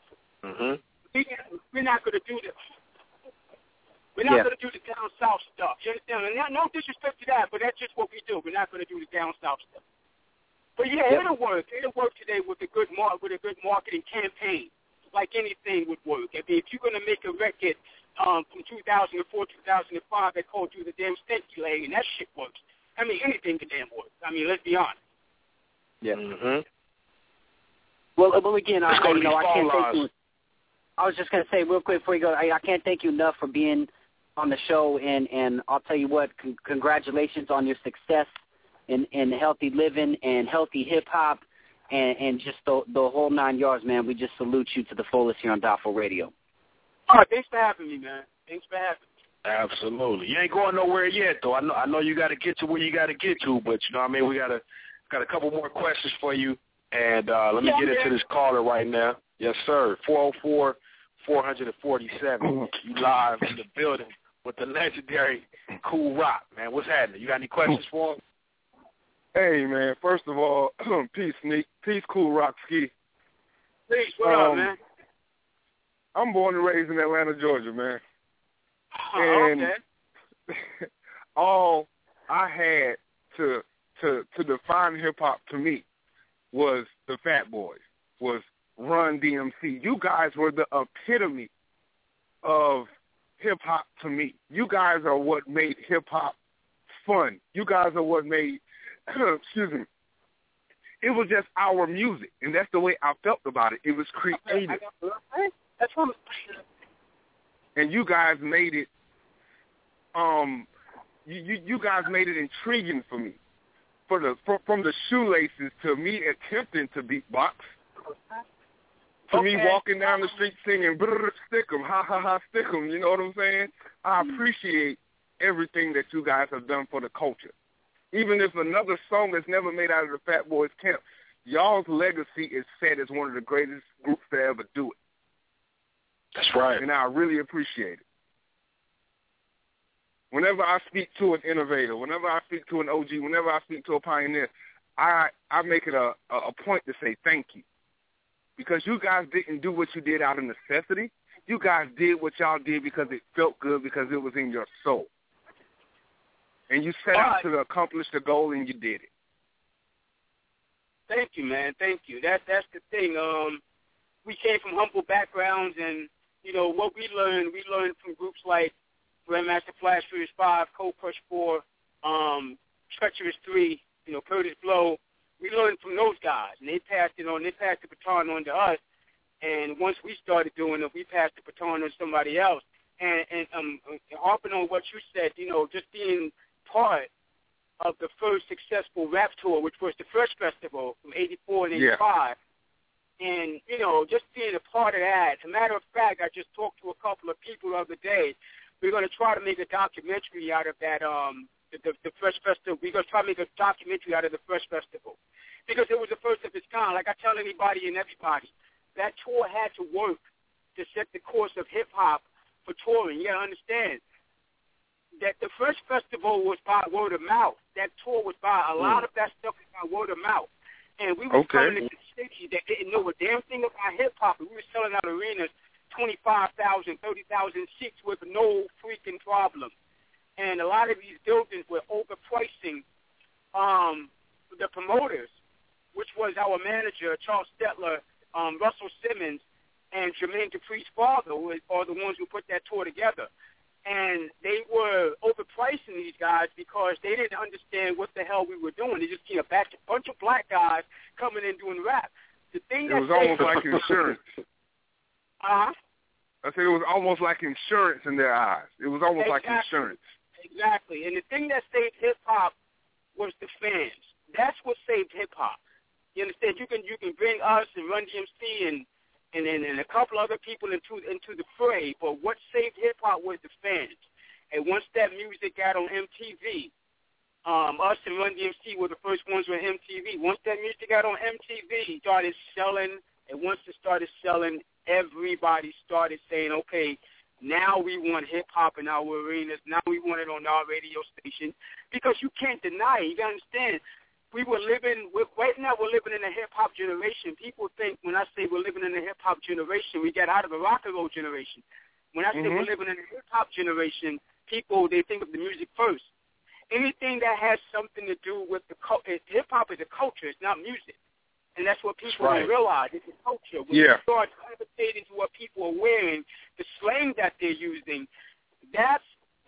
S1: we're not going to do this. We're not going to do the down south stuff. You understand? And no disrespect to that, but that's just what we do. We're not going to do the down south stuff. But yeah, it'll work. It'll work today with a good marketing campaign. Like anything would work. I mean, if you're going to make a record from 2004, 2005 that called you the damn stinky leg, and that shit works. I mean, anything can damn work. I mean, let's be honest.
S8: Yeah. Well, again, I can't thank you. I was just going to say real quick before you go, I can't thank you enough for being on the show, and I'll tell you what, congratulations on your success in healthy living and healthy hip-hop and just the whole 9 yards, man. We just salute you to the fullest here on Dafo Radio.
S1: All right, thanks for having me, man. Thanks for having me.
S2: Absolutely. You ain't going nowhere yet, though. I know you got to get to where you got to get to, but you know what I mean. We got a couple more questions for you, and let me get into this caller right now. Yes, sir. 404-447. You live in the building with the legendary Kool Rock, man. What's happening? You got any questions for him?
S9: Hey, man. First of all, peace, Sneak. Peace, Kool Rock Ski.
S1: Peace. What up, man?
S9: I'm born and raised in Atlanta, Georgia, man.
S1: And
S9: all I had to define hip-hop to me was the Fat Boys, was Run DMC. You guys were the epitome of hip-hop to me. You guys are what made hip-hop fun. You guys are what made, excuse me, it was just our music, and that's the way I felt about it. It was creative.
S1: That's what
S9: and you guys made it you guys made it intriguing for me. From the shoelaces to me attempting to beatbox, to me walking down the street singing brr, stick 'em, ha ha ha, stick 'em, you know what I'm saying? I appreciate everything that you guys have done for the culture. Even if another song that's never made out of the Fat Boys camp, y'all's legacy is set as one of the greatest groups to ever do it.
S2: That's right.
S9: And I really appreciate it. Whenever I speak to an innovator, whenever I speak to an OG, whenever I speak to a pioneer, I make it a point to say thank you. Because you guys didn't do what you did out of necessity. You guys did what y'all did because it felt good, because it was in your soul. And you set out to accomplish the goal, and you did it.
S1: Thank you, man. Thank you. That's the thing. We came from humble backgrounds, and, you know, what we learned from groups like Grandmaster Flash Furious 5, Cold Crush 4, Treacherous 3, you know, Curtis Blow. We learned from those guys, and they passed it on. They passed the baton on to us. And once we started doing it, we passed the baton on to somebody else. And harping on what you said, you know, just being part of the first successful rap tour, which was the Fresh Festival from 84 and 85. Yeah. And, you know, just being a part of that. As a matter of fact, I just talked to a couple of people the other day. We're going to try to make a documentary out of that, the Fresh Festival. We're going to try to make a documentary out of the Fresh Festival because it was the first of its kind. Like I tell anybody and everybody, that tour had to work to set the course of hip-hop for touring. You got to understand that the Fresh Festival was by word of mouth. That tour was by a lot of that stuff was by word of mouth. And we were coming into cities that didn't know a damn thing about hip-hop. We were selling out arenas 25,000, 30,000 seats with no freaking problem. And a lot of these buildings were overpricing the promoters, which was our manager, Charles Stetler, Russell Simmons, and Jermaine Dupri's father, who are the ones who put that tour together. And they were overpricing these guys because they didn't understand what the hell we were doing. They just seen a bunch of black guys coming in doing rap. The thing
S9: it was almost like insurance.
S1: I
S9: said it was almost like insurance in their eyes. It was almost like insurance.
S1: Exactly. And the thing that saved hip-hop was the fans. That's what saved hip-hop. You understand? You can bring us and Run DMC and a couple other people into the fray, but what saved hip-hop was the fans. And once that music got on MTV, us and Run DMC were the first ones on MTV. Once that music got on MTV, it started selling, and once it started selling, everybody started saying, okay, now we want hip-hop in our arenas. Now we want it on our radio station. Because you can't deny it. You got to understand, right now we're living in a hip-hop generation. People think when I say we're living in a hip-hop generation, we got out of a rock and roll generation. When I say we're living in a hip-hop generation, people, they think of the music first. Anything that has something to do with hip-hop is a culture. It's not music. And that's what people don't realize. It's a culture. When you start gravitating to what people are wearing, the slang that they're using, that's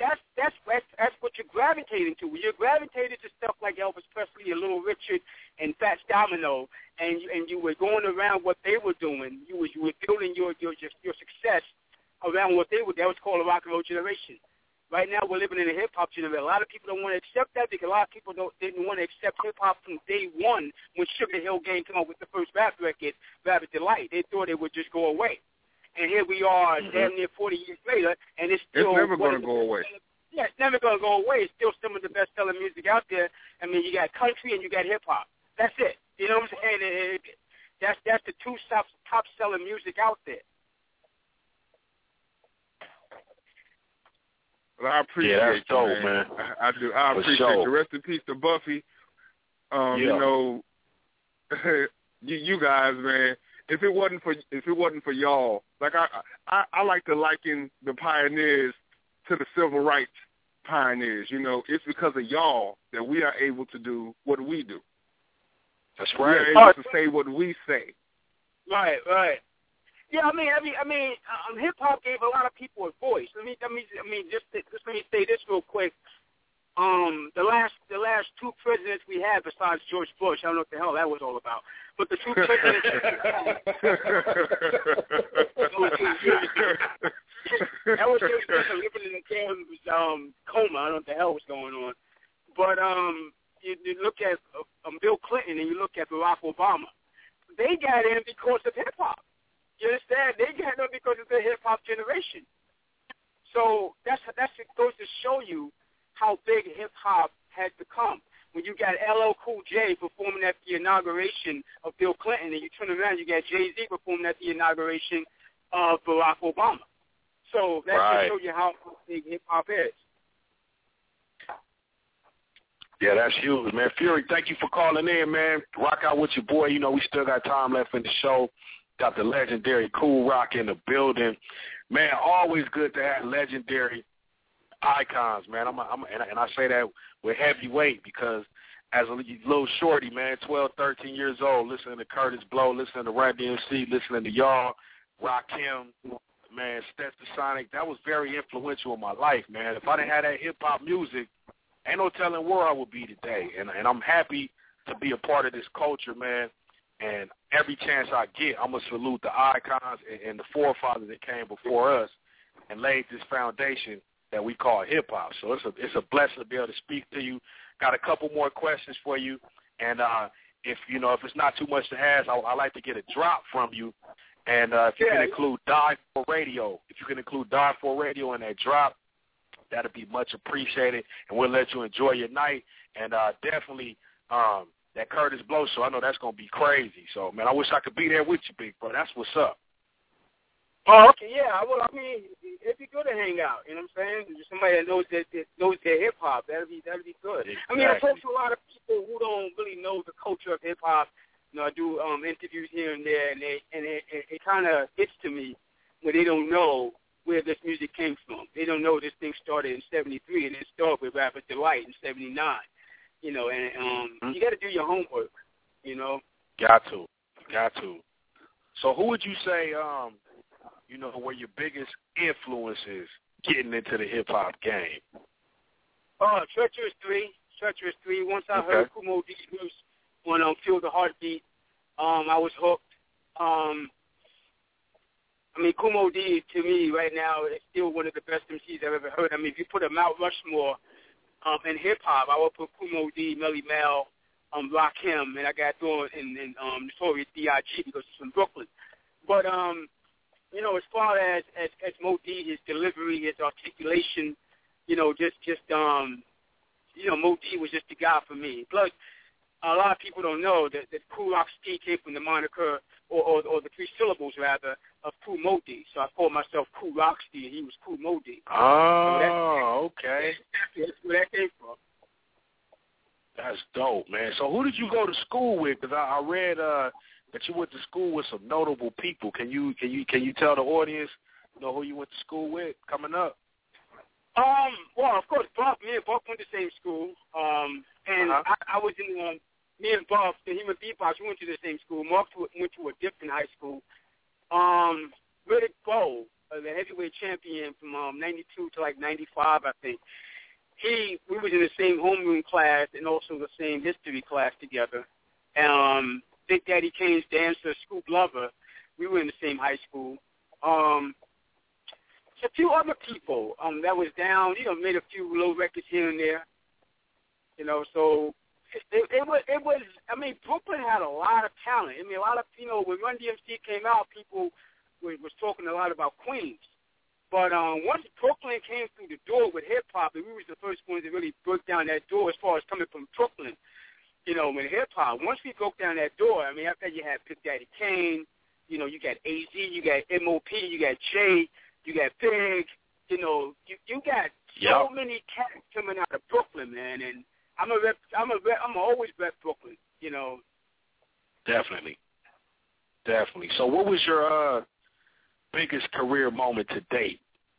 S1: what you're gravitating to. When you're gravitating to stuff like Elvis Presley and Little Richard and Fats Domino, and you were going around what they were doing, you were building your success around what they were. That was called a rock and roll generation. Right now, we're living in a hip-hop generation. A lot of people don't want to accept that because a lot of people didn't want to accept hip-hop from day one when Sugar Hill Gang came out with the first rap record, Rapid Delight. They thought it would just go away. And here we are, damn near 40 years later, and it's still...
S9: It's never going to go away.
S1: Yeah, it's never going to go away. It's still some of the best-selling music out there. I mean, you got country and you got hip-hop. That's it. You know what I'm saying? That's the two top-selling music out there.
S9: Well, I appreciate
S2: that's dope,
S9: man. I do. I appreciate it. Rest in peace to Buffy. You know, you guys, man. If it wasn't for y'all, like I like to liken the pioneers to the civil rights pioneers. You know, it's because of y'all that we are able to do what we do.
S2: That's right.
S9: We are able to say what we say.
S1: Right. Yeah, I mean, hip hop gave a lot of people a voice. Let me just let me say this real quick. The last two presidents we had besides George Bush, I don't know what the hell that was all about. But the two presidents that was George Bush living in a coma. I don't know what the hell was going on. But you look at Bill Clinton and you look at Barack Obama. They got in because of hip hop. You understand? They got in because of the hip hop generation. So that's it goes to show you how big hip hop has become. When you got LL Cool J performing at the inauguration of Bill Clinton, and you turn around, you got Jay-Z performing at the inauguration of Barack Obama. So that just shows you how big hip hop is.
S2: Yeah, that's huge, man. Fury, thank you for calling in, man. Rock out with your boy. You know, we still got time left in the show. Got the legendary Cool Rock in the building. Man, always good to have legendary icons, man. And I say that with heavyweight because as a little shorty, man, 12, 13 years old, listening to Curtis Blow, listening to Run DMC, listening to y'all, Rakim, man, Stetsasonic, that was very influential in my life, man. If I didn't have that hip-hop music, ain't no telling where I would be today. And I'm happy to be a part of this culture, man. And every chance I get, I'm going to salute the icons and the forefathers that came before us and laid this foundation that we call hip-hop. So it's a blessing to be able to speak to you. Got a couple more questions for you. And if it's not too much to ask, I'd like to get a drop from you. And if you can include Die for Radio, in that drop, that'd be much appreciated. And we'll let you enjoy your night. And definitely that Curtis Blow show, I know that's going to be crazy. So, man, I wish I could be there with you, big bro. That's what's up.
S1: Oh, okay, yeah. Well, I mean, it'd be good to hang out. You know what I'm saying? Just somebody that knows their hip hop. That'd be good. Exactly. I mean, I talk to a lot of people who don't really know the culture of hip hop. You know, I do interviews here and there, and it kind of hits to me when they don't know where this music came from. They don't know this thing started in '73 and it started with Rapper's Delight in '79. You know, and you got to do your homework. You know.
S2: Got to. So, who would you say? Were your biggest influences getting into the hip-hop game?
S1: Treacherous 3. Once I heard Kumo D's verse on Feel the Heartbeat, I was hooked. Kumo D, to me, right now, is still one of the best MCs I've ever heard. I mean, if you put a Mount Rushmore in hip-hop, I would put Kumo D, Melly Mel, Rakim, and I got thrown in Notorious D.I.G. because he's from Brooklyn. But, as far as Mo D, his delivery, his articulation, Mo D was just the guy for me. Plus, a lot of people don't know that Kool Rock Ski came from the moniker, or the three syllables, rather, of Kool Mo D. So I called myself Kool Rock Ski, and he was Kool Mo D.
S2: Oh, okay.
S1: That's where that came from.
S2: That's dope, man. So who did you go to school with? Because I read that you went to school with some notable people. Can you tell the audience, who you went to school with coming up?
S1: Well, of course, me and Buff went to the same school. And I was in, me and Buff, the Human Beatbox, we went to the same school. Mark went to a different high school. Riddick Bowe, the heavyweight champion from 92 to 95, I think. We was in the same homeroom class and also the same history class together. Big Daddy Kane's dancer, Scoop Lover, we were in the same high school. A few other people that was down, made a few little records here and there. So it was, Brooklyn had a lot of talent. A lot of, when Run DMC came out, people was talking a lot about Queens. But once Brooklyn came through the door with hip-hop, and we was the first ones to really break down that door as far as coming from Brooklyn, you know, with hip-hop. Once we broke down that door, I mean, after you had Big Daddy Kane, you know, you got AZ, you got MOP, you got Jay, you got Big, you know, you got so many cats coming out of Brooklyn, man, and I'm always rep Brooklyn, you know.
S2: Definitely. So what was your biggest career moment to date?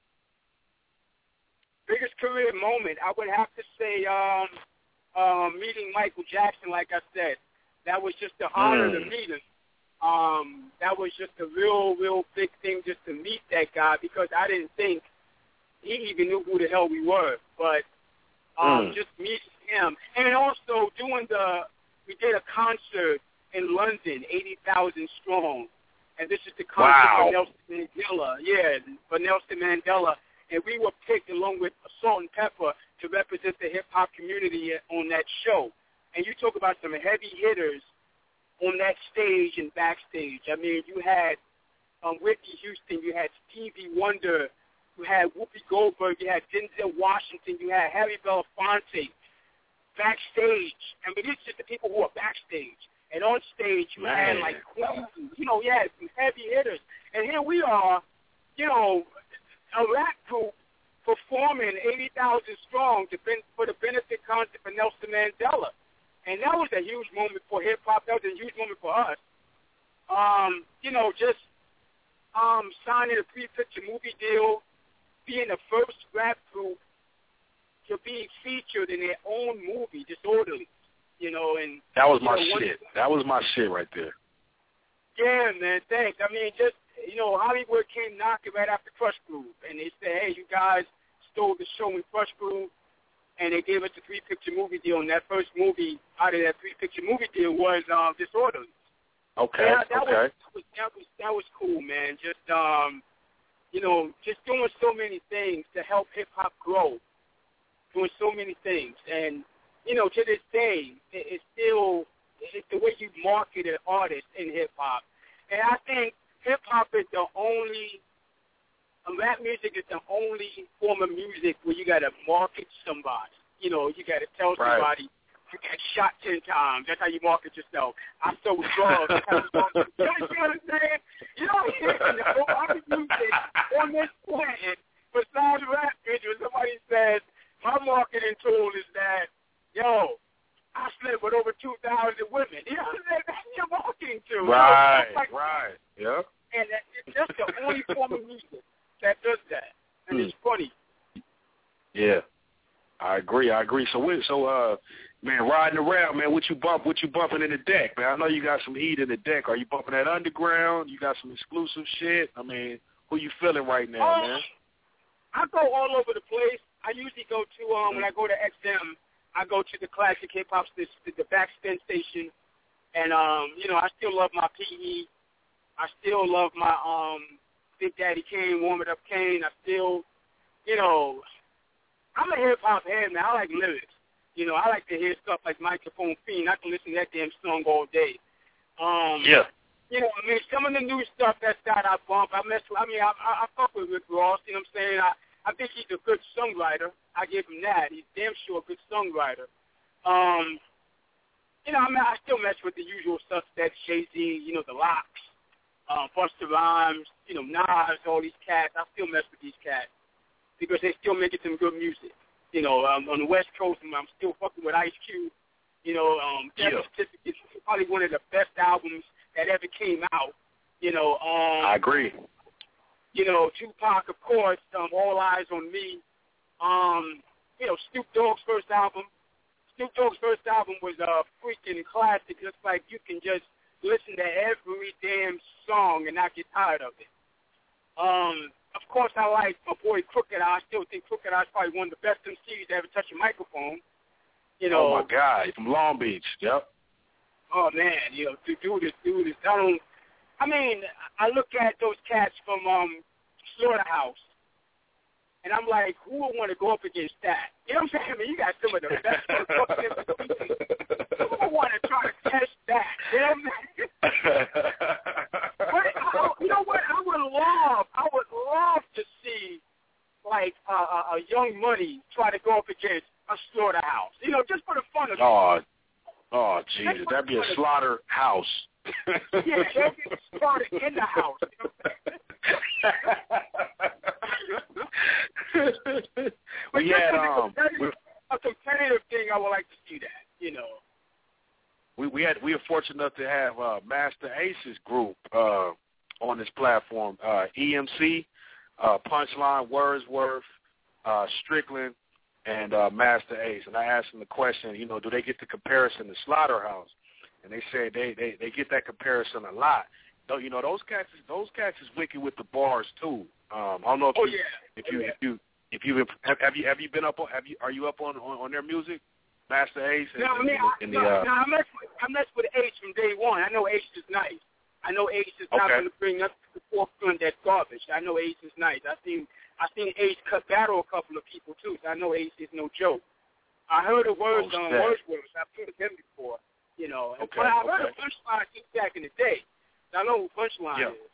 S1: Biggest career moment, I would have to say meeting Michael Jackson, like I said. That was just an honor to meet him. That was just a real big thing just to meet that guy, because I didn't think he even knew who the hell we were. But just meeting him. And also we did a concert in London, 80,000 strong. And this is the concert for Nelson Mandela. Yeah, for Nelson Mandela. And we were picked along with Salt and Pepper to represent the hip-hop community on that show. And you talk about some heavy hitters on that stage and backstage. I mean, you had Whitney Houston, you had Stevie Wonder, you had Whoopi Goldberg, you had Denzel Washington, you had Harry Belafonte backstage. I mean, it's just the people who are backstage. And on stage, you had, like, you know, you had some heavy hitters. And here we are, you know, a rap group performing 80,000 strong for the benefit concert for Nelson Mandela. And that was a huge moment for hip-hop. That was a huge moment for us. You know, just signing a three-picture movie deal, being the first rap group to be featured in their own movie, Disorderly. You know, and
S2: that was my shit. That was my shit right there.
S1: Yeah, man, thanks. I mean, just, you know, Hollywood came knocking right after Crush Groove, and they said, hey, you guys stole the show in Crush Groove, and they gave us a three-picture movie deal, and that first movie out of that three-picture movie deal was Disorderly.
S2: Okay,
S1: that was cool, man. Just, you know, just doing so many things to help hip-hop grow, doing so many things, and you know, to this day, it's the way you market an artist in hip-hop. And I think hip-hop is rap music is the only form of music where you got to market somebody. You know, you got to tell somebody you got shot 10 times. That's how you market yourself. I sold drugs. That's how you market. You know what I'm saying? You know, the whole other music on this planet, besides rap music, when somebody says, my marketing tool is that, yo, I slept with over 2,000 women. You know what I'm saying? That's your marketing tool.
S2: Right. Yeah.
S1: And that's the only form of music that does that. And it's funny.
S2: Yeah. I agree. So man, riding around, man, what you bumping in the deck, man? I know you got some heat in the deck. Are you bumping that underground? You got some exclusive shit? I mean, who you feeling right now, man?
S1: I go all over the place. I usually go to, when I go to XM, I go to the classic hip-hop, the Backspin station, and, you know, I still love my PE. I still love my Big Daddy Kane, Warm It Up Kane. I still, you know, I'm a hip-hop head, man. I like lyrics. You know, I like to hear stuff like Microphone Fiend. I can listen to that damn song all day. You know, I mean, some of the new stuff that I bump, I fuck with Rick Ross, you know what I'm saying? I think he's a good songwriter. I give him that. He's damn sure a good songwriter. You know, I mean, I still mess with the usual suspects, Jay-Z, you know, the Locks, Busta Rhymes, you know, Nas, all these cats. I still mess with these cats because they still making some good music. You know, on the West Coast, I'm still fucking with Ice Cube. You know, Death Certificate is probably one of the best albums that ever came out. You know,
S2: I agree.
S1: You know, Tupac, of course, All Eyes on Me. You know, Snoop Dogg's first album. Snoop Dogg's first album was a freaking classic. It's like you can just listen to every damn song and not get tired of it. Of course, I like my boy Crooked Eye. I still think Crooked Eye is probably one of the best MCs to ever touch a microphone. You know,
S2: oh my God, from Long Beach. Yep.
S1: Oh man, you know, to do this. I look at those cats from Slaughterhouse, and I'm like, who would want to go up against that? You know what I'm saying? I mean, you got some of the best MCs. Who would want to try to test that? You know what I'm saying? You know what? I would Young Money try to go up against a slaughterhouse. You know, just for the fun of it.
S2: Oh, Jesus, that'd be a slaughterhouse.
S1: Yeah, they'll get started in the house.
S2: We had
S1: a competitive thing. I would like to see that. You know.
S2: We were fortunate enough to have Master Ace's group on this platform. EMC, Punchline, Wordsworth, Strickland, and Master Ace. And I asked them the question, you know, do they get the comparison to Slaughterhouse? And they said they get that comparison a lot. Though, you know, those cats is wicked with the bars too. I don't know if have you been up on are you up on their music? Master Ace?
S1: I mess with Ace from day one. I know Ace is nice. I know Ace is not going to bring up to the forefront that garbage. I know Ace is nice. I seen Ace battle a couple of people too. So I know Ace is no joke. I heard the words on Wordsworth. I've heard him before, you know. But I heard a Punchline back in the day. I know who Punchline is.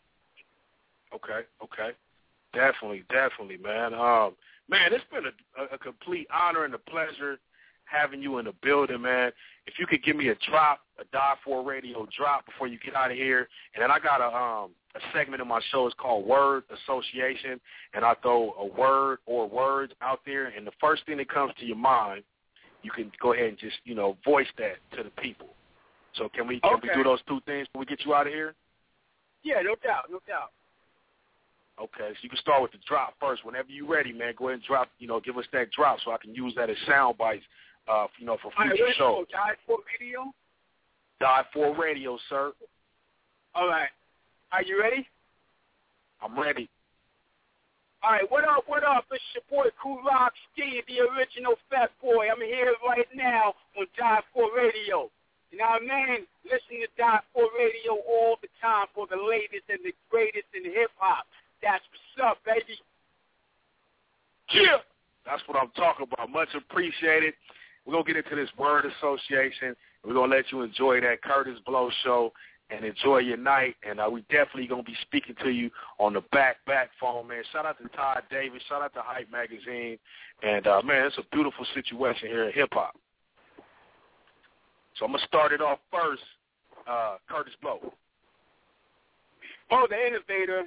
S2: Okay. Definitely, man. Man, it's been a complete honor and a pleasure having you in the building, man. If you could give me a drop, a Die For Radio drop before you get out of here. And then I got a segment in my show. It's called Word Association, and I throw a word or words out there, and the first thing that comes to your mind, you can go ahead and just, you know, voice that to the people. So can we do those two things before we get you out of here?
S1: Yeah, no doubt.
S2: Okay, so you can start with the drop first. Whenever you're ready, man, go ahead and drop, you know, give us that drop so I can use that as sound bites, you know, for future shows.
S1: Die For Radio?
S2: Die For Radio, sir.
S1: All right. Are you ready?
S2: I'm ready.
S1: All right, what up? It's your boy, Kulak Steve, the original Fat Boy. I'm here right now on Die For Radio. You know what I mean? Listen to Die For Radio all the time for the latest and the greatest in hip-hop. That's what's up, baby.
S2: Yeah. That's what I'm talking about. Much appreciated. We're going to get into this word association. We're going to let you enjoy that Curtis Blow show and enjoy your night. And we definitely going to be speaking to you on the back phone, man. Shout out to Todd Davis. Shout out to Hype Magazine. And, man, it's a beautiful situation here in hip-hop. So I'm going to start it off first. Curtis Blow.
S1: Oh, the innovator,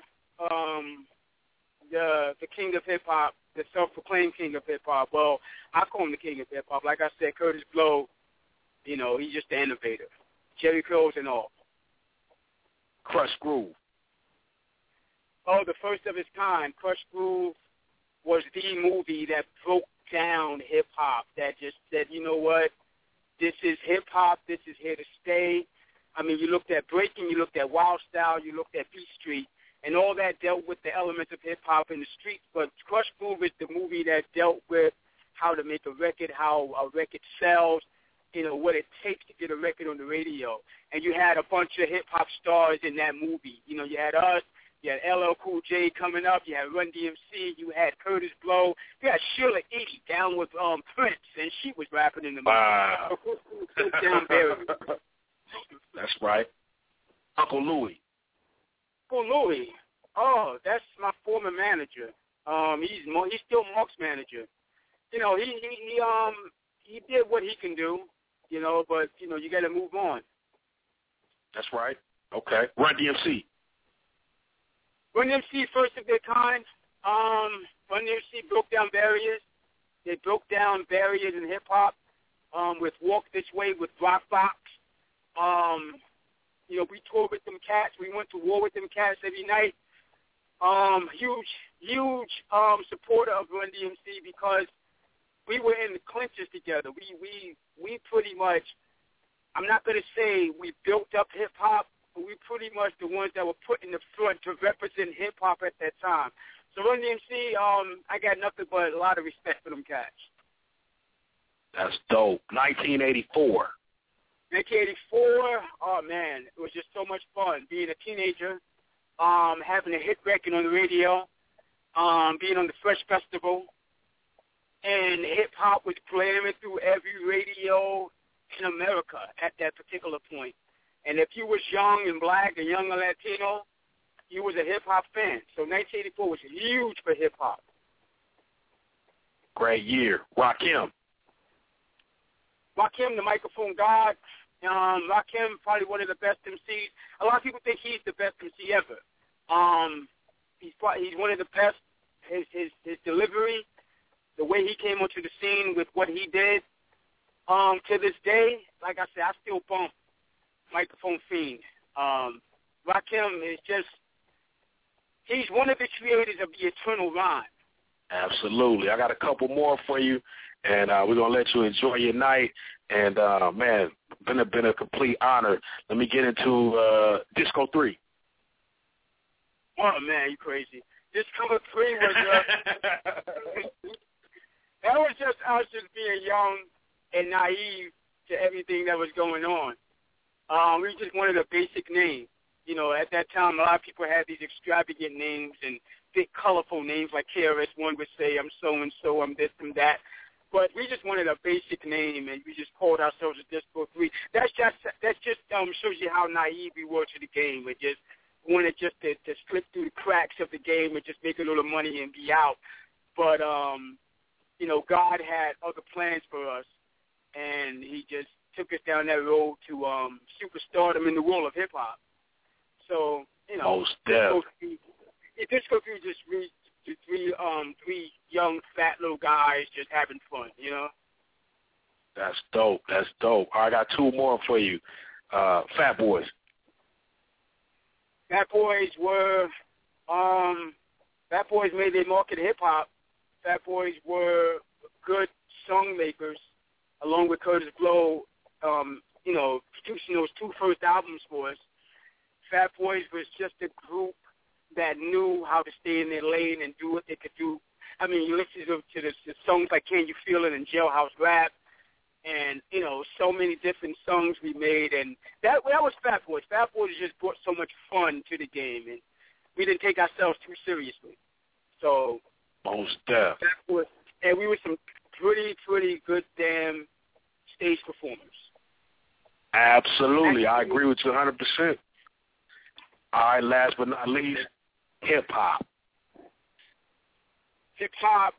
S1: the king of hip-hop, the self-proclaimed king of hip-hop. Well, I call him the king of hip-hop. Like I said, Curtis Blow, you know, he's just the innovator. Jerry Curls and all.
S2: Crush Groove.
S1: Oh, the first of its kind. Crush Groove was the movie that broke down hip-hop, that just said, you know what, this is hip-hop, this is here to stay. I mean, you looked at breaking, you looked at Wild Style, you looked at Beat Street, and all that dealt with the elements of hip-hop in the streets. But Crush Groove is the movie that dealt with how to make a record, how a record sells, you know, what it takes to get a record on the radio. And you had a bunch of hip-hop stars in that movie. You know, you had us, you had LL Cool J coming up, you had Run DMC, you had Curtis Blow, you had Sheila E. down with Prince, and she was rapping in the movie.
S2: Wow.
S1: Down there.
S2: That's right. Uncle Louie.
S1: Uncle Louie. Oh, that's my former manager. He's still Mark's manager. You know, he did what he can do, you know, but, you know, you got to move on.
S2: That's right. Okay. Run DMC.
S1: Run DMC, first of their kind. Run DMC broke down barriers. They broke down barriers in hip-hop with Walk This Way with Rock Box. You know, we toured with them cats. We went to war with them cats every night. Huge supporter of Run DMC because we were in the clinches together. We pretty much, I'm not going to say we built up hip-hop, but we pretty much the ones that were put in the front to represent hip-hop at that time. So Run DMC, I got nothing but a lot of respect for them cats.
S2: That's dope. 1984.
S1: 1984, oh, man, it was just so much fun being a teenager, having a hit record on the radio, being on the Fresh Festival, and hip-hop was blaring through every radio in America at that particular point. And if you was young and black and young and Latino, you was a hip-hop fan. So 1984 was huge for hip-hop.
S2: Great year. Rakim,
S1: the microphone god. Rakim, probably one of the best MCs. A lot of people think he's the best MC ever. He's one of the best. His delivery, the way he came onto the scene with what he did. To this day, like I said, I still bump Microphone Fiend. Rakim is just, he's one of the creators of the eternal rhyme.
S2: Absolutely. I got a couple more for you, and we're going to let you enjoy your night. And, man, been a complete honor. Let me get into Disco 3.
S1: Oh, man, you crazy. Disco 3 was that was just us just being young and naive to everything that was going on. We just wanted a basic name. You know, at that time, a lot of people had these extravagant names and big, colorful names like KRS-One would say, I'm so-and-so, I'm this and that. But we just wanted a basic name, and we just called ourselves a Disco 3. That just shows you how naive we were to the game. We just wanted just to slip through the cracks of the game and just make a little money and be out. But, you know, God had other plans for us, and he just took us down that road to superstardom in the world of hip-hop. So, you know, Disco 3 just reached three young, fat little guys just having fun, you know?
S2: That's dope. That's dope. I got two more for you. Fat Boys.
S1: Fat Boys were, Fat Boys made their mark in hip-hop. Fat Boys were good song makers, along with Curtis Blow, you know, producing those two first albums for us. Fat Boys was just a group that knew how to stay in their lane and do what they could do. I mean, you listen to the songs like Can You Feel It and Jailhouse Rap, and, you know, so many different songs we made, and that was Fat Boys. Fat Boys just brought so much fun to the game, and we didn't take ourselves too seriously. So,
S2: most deaf.
S1: Fat Boys, and we were some pretty good damn stage performers.
S2: Absolutely. I agree with you 100%. All right, last but not least, hip-hop. Hip-hop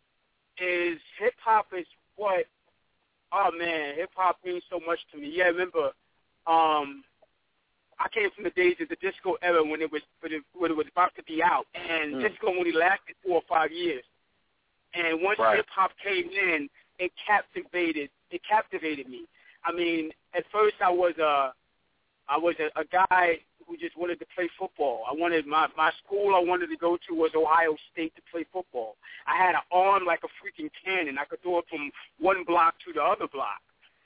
S1: is what, oh, man, hip-hop means so much to me. Yeah, I remember I came from the days of the disco era when it was about to be out, and disco only lasted 4 or 5 years. And once hip-hop came in, it captivated me. I mean, at first I was a guy who just wanted to play football. I wanted my school I wanted to go to was Ohio State to play football. I had an arm like a freaking cannon. I could throw it from one block to the other block.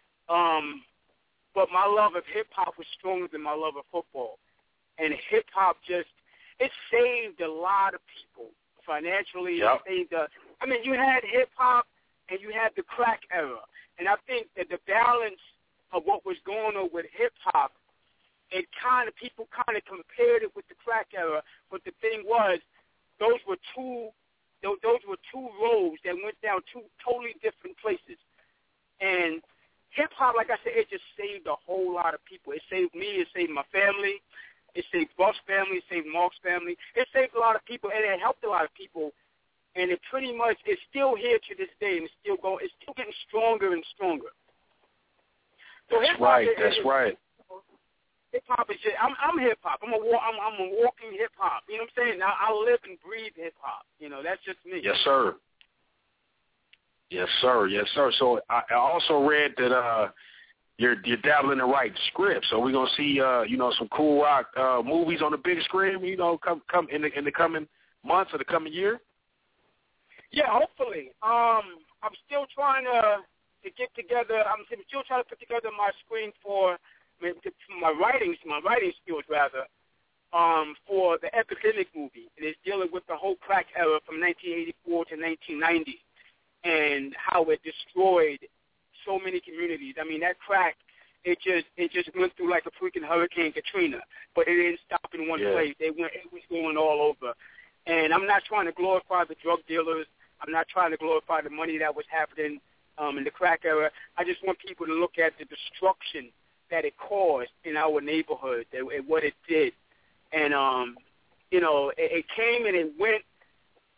S1: But my love of hip-hop was stronger than my love of football. And hip-hop it saved a lot of people financially.
S2: Yep.
S1: I mean, you had hip-hop and you had the crack era. And I think that the balance of what was going on with hip-hop, people kind of compared it with the crack era, but the thing was, those were two roads that went down two totally different places. And hip-hop, like I said, it just saved a whole lot of people. It saved me. It saved my family. It saved Buff's family. It saved Mark's family. It saved a lot of people, and it helped a lot of people. And it pretty much is still here to this day, and it's still getting stronger and stronger. So
S2: that's right.
S1: Hip-hop is just, I'm hip-hop. I'm a walking hip-hop. You know what I'm saying? I live and breathe hip-hop. You know, that's just me.
S2: Yes, sir. Yes, sir. Yes, sir. So I also read that you're dabbling in writing scripts. So we're going to see, some cool rock movies on the big screen, come in the coming months or the coming year?
S1: Yeah, hopefully. I'm still trying to get together. I'm still trying to put together my screen for my writing skills, rather, for the Epidemic movie. It is dealing with the whole crack era from 1984 to 1990 and how it destroyed so many communities. I mean, that crack, it just went through like a freaking Hurricane Katrina, but it didn't stop in one place. It was going all over. And I'm not trying to glorify the drug dealers. I'm not trying to glorify the money that was happening in the crack era. I just want people to look at the destruction that it caused in our neighborhood, and what it did. And, it came and it went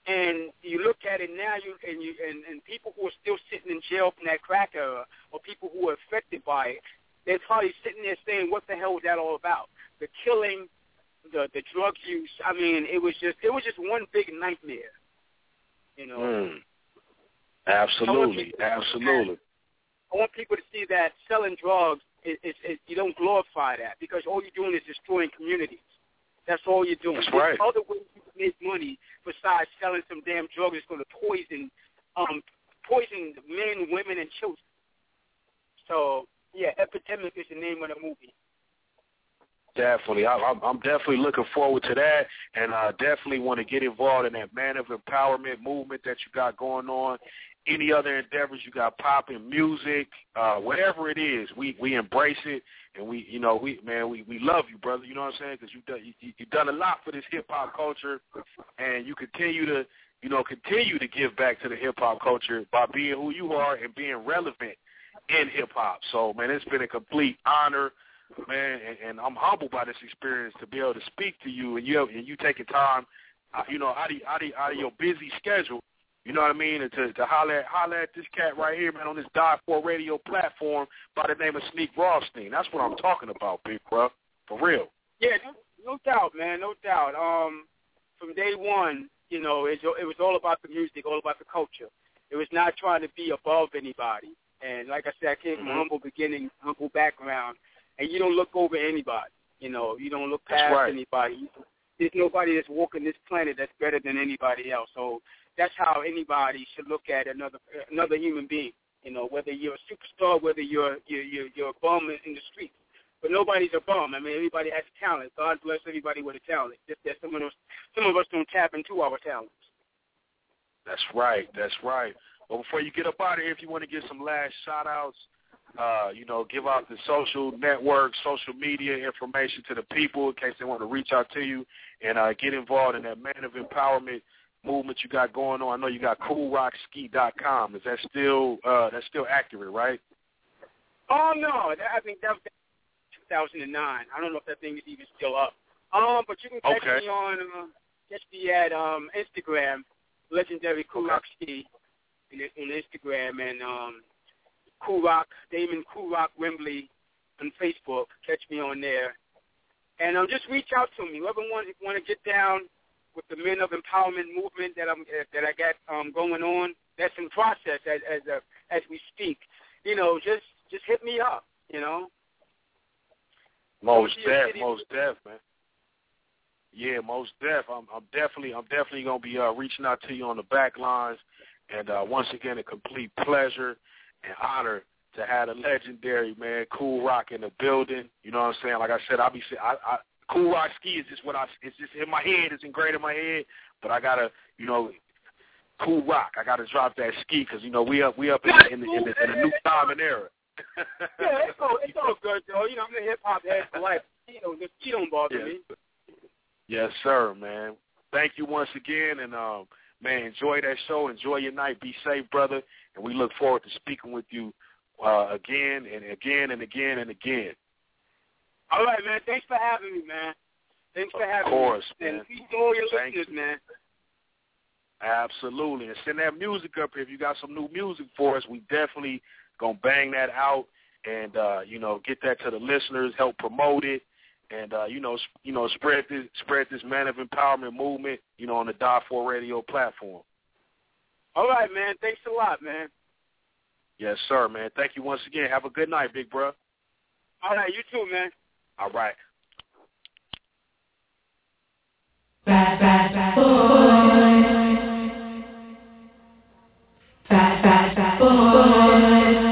S1: And you look at it now, and people who are still sitting in jail from that crack era, or people who are affected by it, they're probably sitting there saying, "What the hell was that all about?" The killing, the drug use. I mean, it was just one big nightmare. You know.
S2: Absolutely.
S1: I want people to see that selling drugs is you don't glorify that, because all you're doing is destroying communities. That's all you're doing.
S2: That's right.
S1: There's other ways you can make money besides selling some damn drug that's going to poison men, women, and children. So, yeah, Epidemic is the name of the movie.
S2: Definitely. I'm definitely looking forward to that, and I definitely want to get involved in that man of empowerment movement that you got going on. Any other endeavors you got popping, music, whatever it is, we embrace it, and we love you, brother. You know what I'm saying? Because you've done a lot for this hip hop culture, and you continue to give back to the hip hop culture by being who you are and being relevant in hip hop. So, man, it's been a complete honor, man, and I'm humbled by this experience to be able to speak to you, and you taking time, out of your busy schedule. You know what I mean? And to holler at this cat right here, man, on this Die For Radio platform by the name of Sneak Rothstein. That's what I'm talking about, big bro. For real.
S1: Yeah, no doubt, man, no doubt. From day one, it was all about the music, all about the culture. It was not trying to be above anybody. And like I said, I came from humble beginnings, humble background, and you don't look over anybody. You don't look past anybody. There's nobody that's walking this planet that's better than anybody else. So that's how anybody should look at another human being. Whether you're a superstar, whether you're a bum in the streets. But nobody's a bum. I mean, everybody has talent. God bless everybody with a talent. Just that some of us don't tap into our talents.
S2: That's right. Well, before you get up out of here, if you want to give some last shout-outs, give out the social networks, social media information to the people in case they want to reach out to you and get involved in that man of empowerment movement you got going on. I know you got coolrockski.com. Is that still accurate, right?
S1: Oh, no. I think that was 2009. I don't know if that thing is even still up. But you can catch me on at Instagram, Legendary Cool Rock Ski on Instagram, and Cool Rock, Damon Cool Rock Wembley on Facebook. Catch me on there. And just reach out to me. Whoever want to get down with the Men of Empowerment movement that I got going on, that's in process as we speak. Just hit me up.
S2: Most def, man. Yeah, most def. I'm definitely gonna be reaching out to you on the back lines. And once again, a complete pleasure and honor to have the legendary man Cool Rock in the building. You know what I'm saying? Like I said, Cool Rock Ski is just it's just in my head. It's ingrained in my head. But I gotta, Cool Rock. I gotta drop that ski because we up in the new time and era.
S1: Yeah, it's all good though. I'm a hip hop head for life. Ski don't bother me.
S2: Yes, sir, man. Thank you once again, and man, enjoy that show. Enjoy your night. Be safe, brother. And we look forward to speaking with you again and again and again and again.
S1: All right, man. Thanks for having me, man. Thanks for having me.
S2: Of course, man.
S1: And peace to all your listeners, man.
S2: Absolutely. And send that music up here. If you got some new music for us, we definitely going to bang that out and, get that to the listeners, help promote it. And spread this man of empowerment movement, on the Die For Radio platform.
S1: All right, man. Thanks a lot, man.
S2: Yes, sir, man. Thank you once again. Have a good night, big bro.
S1: All right, you too, man.
S2: All right.
S10: Bad boy. Bad boy.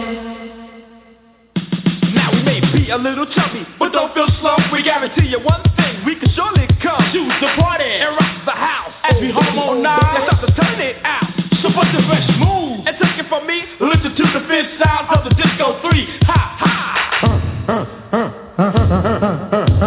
S21: A little chubby, but don't feel slow. We guarantee you one thing, we can surely come. Choose the party and rock the house as we harmonize and start to turn it out. So put the fresh move and take it from me. Listen to the fifth sound of the disco 3. Ha ha.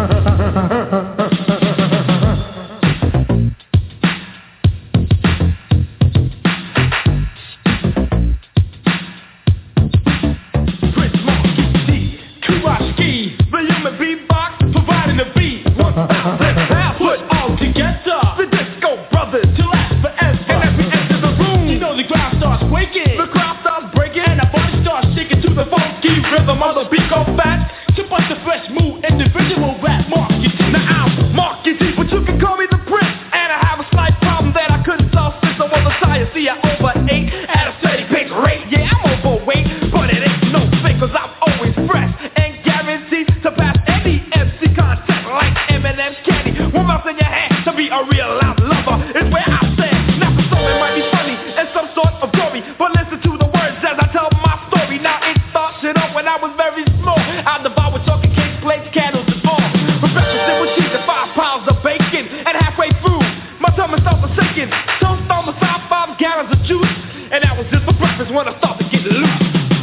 S21: One mouse in your hand to be a real loud lover is where I stand. Now for some it might be funny and some sort of glory, but listen to the words as I tell my story. Now it started off when I was very small. I devoured chocolate cake, plates, candles, and all. For breakfast it was cheese and 5 pounds of bacon, and halfway through my tummy started shaking. Toast on my side, 5 gallons of juice, and that was just for breakfast when I started getting loose.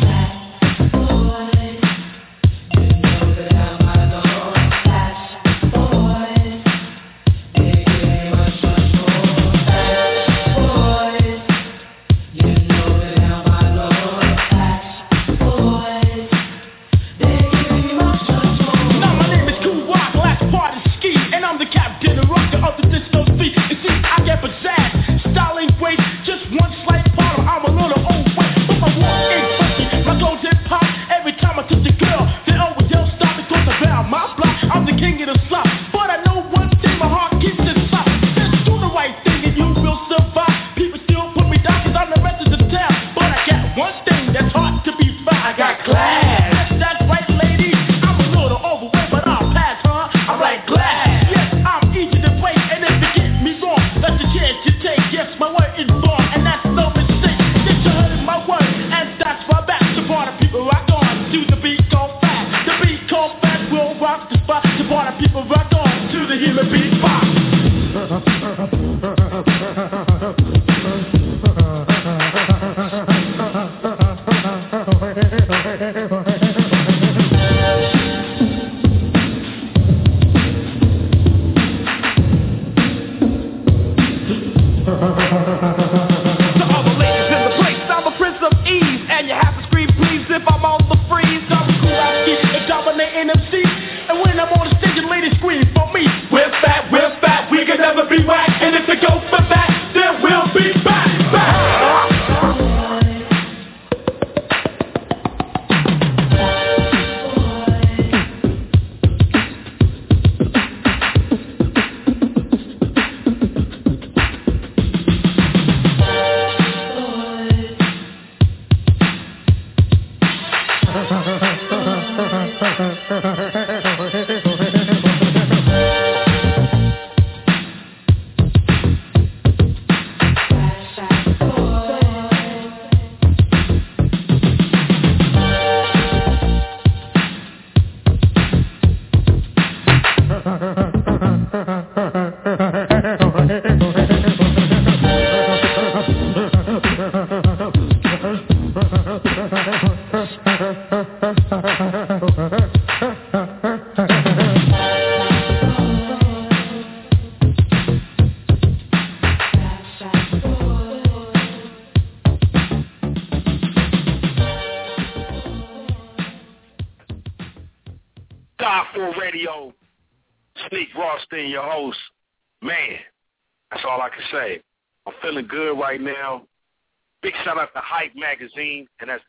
S2: Right now, big shout out to Hype Magazine, and that's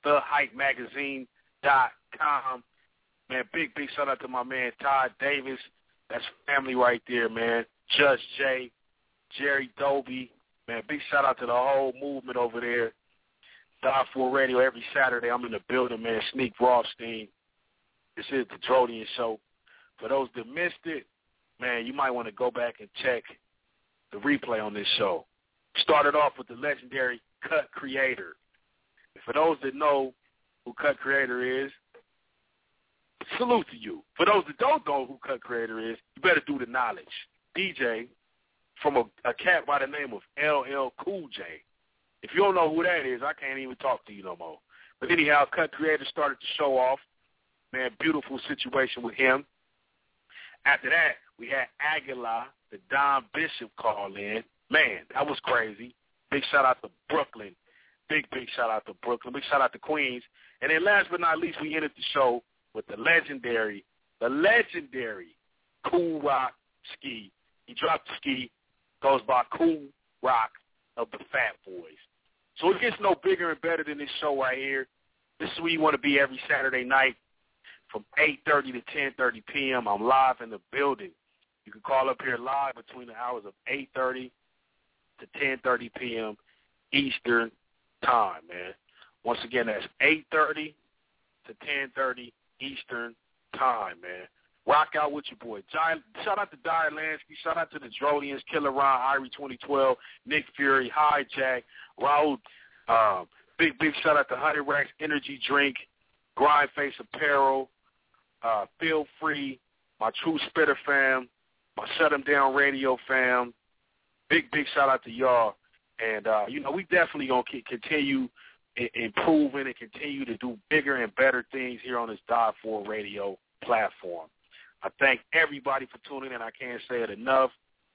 S2: thehypemagazine.com. Man, big shout out to my man Todd Davis. That's family right there, man. Judge J, Jerry Dobie. Man, big shout out to the whole movement over there. Die for Radio every Saturday. I'm in the building, man. Sneak Rothstein. This is the Drodian Show. For those that missed it, man, you might want to go back and check the replay on this show. Started off with the legendary Cut Creator. And for those that know who Cut Creator is, salute to you. For those that don't know who Cut Creator is, you better do the knowledge. DJ from a cat by the name of LL Cool J. If you don't know who that is, I can't even talk to you no more. But anyhow, Cut Creator started to show off. Man, beautiful situation with him. After that, we had Aguilar, the Don Bishop, call in. Man, that was crazy. Big shout out to Brooklyn. Big shout out to Brooklyn. Big shout out to Queens. And then last but not least, we ended the show with the legendary Cool Rock Ski. He dropped the ski, goes by Cool Rock of the Fat Boys. So it gets no bigger and better than this show right here. This is where you want to be every Saturday night from 8:30 to 10:30 p.m. I'm live in the building. You can call up here live between the hours of 8:30 to 10:30 p.m. Eastern Time, man. Once again, that's 8:30 to 10:30 Eastern Time, man. Rock out with your boy. Shout out to Dyer Lansky. Shout out to the Drodians, Killer Ron, Irie 2012, Nick Fury, Hijack, Raul. Big shout out to 100 Racks Energy Drink, Grindface Apparel, Feel Free, my True Spitter fam, my Shut 'Em Down Radio fam. Big shout out to y'all. And, we definitely going to continue improving and continue to do bigger and better things here on this Die For Radio platform. I thank everybody for tuning in. I can't say it enough.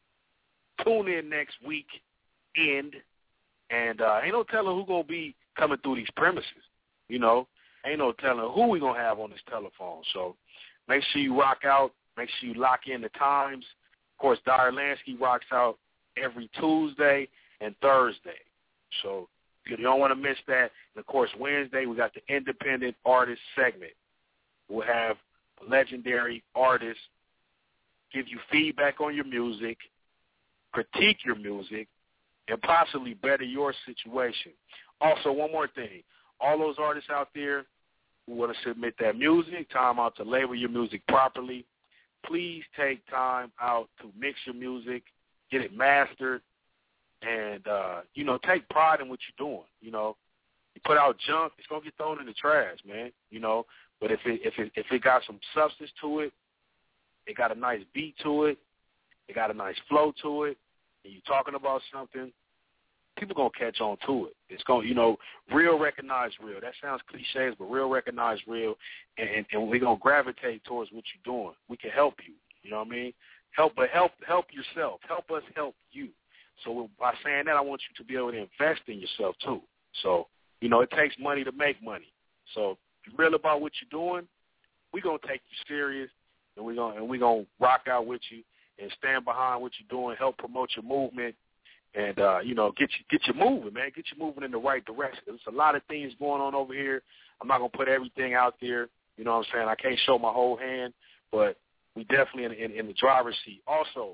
S2: Tune in next week and ain't no telling who's going to be coming through these premises. Ain't no telling who we going to have on this telephone. So make sure you rock out. Make sure you lock in the times. Of course, Dyer Lansky rocks out every Tuesday and Thursday. So you don't want to miss that. And, of course, Wednesday we got the Independent Artist segment. We'll have legendary artists give you feedback on your music, critique your music, and possibly better your situation. Also, one more thing. All those artists out there who want to submit that music, time out to label your music properly, please take time out to mix your music, get it mastered, and, take pride in what you're doing. You put out junk, it's going to get thrown in the trash, man, But if it got some substance to it, it got a nice beat to it, it got a nice flow to it, and you're talking about something, people going to catch on to it. It's going, real recognize real. That sounds cliches, but real recognize real, and we're going to gravitate towards what you're doing. We can help you. You know what I mean? Help yourself. Help us help you. So by saying that, I want you to be able to invest in yourself too. So, it takes money to make money. So if you're real about what you're doing, we're going to take you serious, and we're going to rock out with you and stand behind what you're doing, help promote your movement, and, get you moving, man. Get you moving in the right direction. There's a lot of things going on over here. I'm not going to put everything out there. You know what I'm saying? I can't show my whole hand, but we definitely in the driver's seat. Also,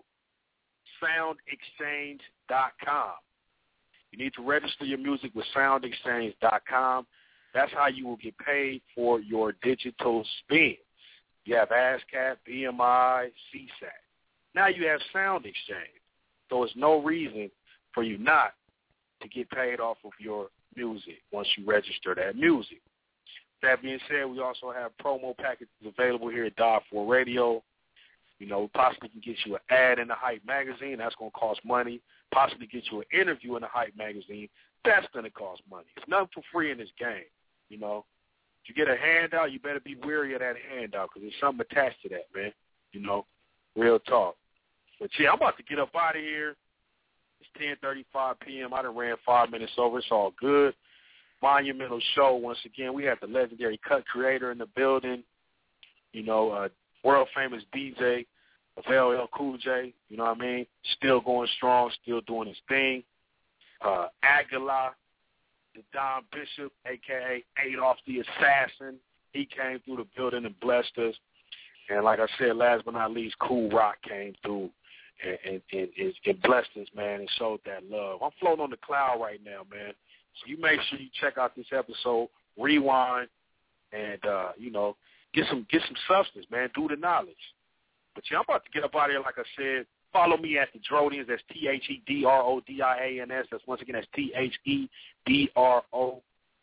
S2: SoundExchange.com. You need to register your music with SoundExchange.com. That's how you will get paid for your digital spins. You have ASCAP, BMI, CSAT. Now you have Sound Exchange. So there's no reason for you not to get paid off of your music once you register that music. That being said, we also have promo packages available here at Die For Radio. Possibly can get you an ad in the Hype magazine. That's going to cost money. Possibly get you an interview in the Hype magazine. That's going to cost money. It's nothing for free in this game. If you get a handout, you better be wary of that handout because there's something attached to that, man. Real talk. But, I'm about to get up out of here. It's 10:35 p.m. I done ran 5 minutes over. It's all good. Monumental show. Once again, we have the legendary cut creator in the building. World famous DJ, LL Cool J. You know what I mean? Still going strong, still doing his thing. Aguilar, the Don Bishop, a.k.a. Adolf the Assassin. He came through the building and blessed us. And like I said, last but not least, Cool Rock came through and blessed us, man, and showed that love. I'm floating on the cloud right now, man. So you make sure you check out this episode, rewind, and, get some substance, man. Do the knowledge. But, I'm about to get up out of here, like I said. Follow me at the Drodians. That's TheDrodians. That's, once again, that's TheDrodians.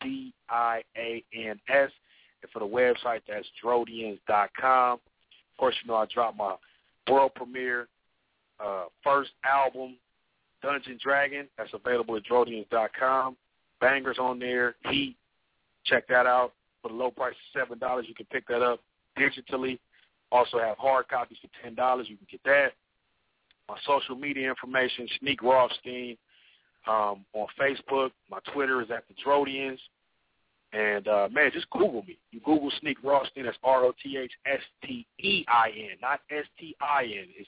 S2: And for the website, that's Drodians.com. Of course, I dropped my world premiere first album, Dungeon Dragon. That's available at Drodians.com. Bangers on there. Heat. Check that out. For the low price of $7, you can pick that up digitally. Also have hard copies for $10. You can get that. My social media information, Sneak Rothstein on Facebook. My Twitter is at the Drodians. And, man, just Google me. You Google Sneak Rothstein. That's Rothstein, not S-T-I-N. It's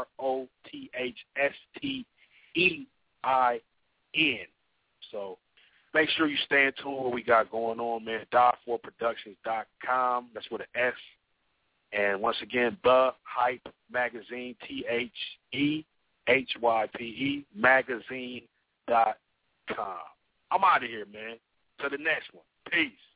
S2: Rothstein. So make sure you stay in tune with what we got going on, man. Die4productions.com. That's with an S. And once again, The Hype Magazine, TheHype magazine.com. I'm out of here, man. To the next one. Peace.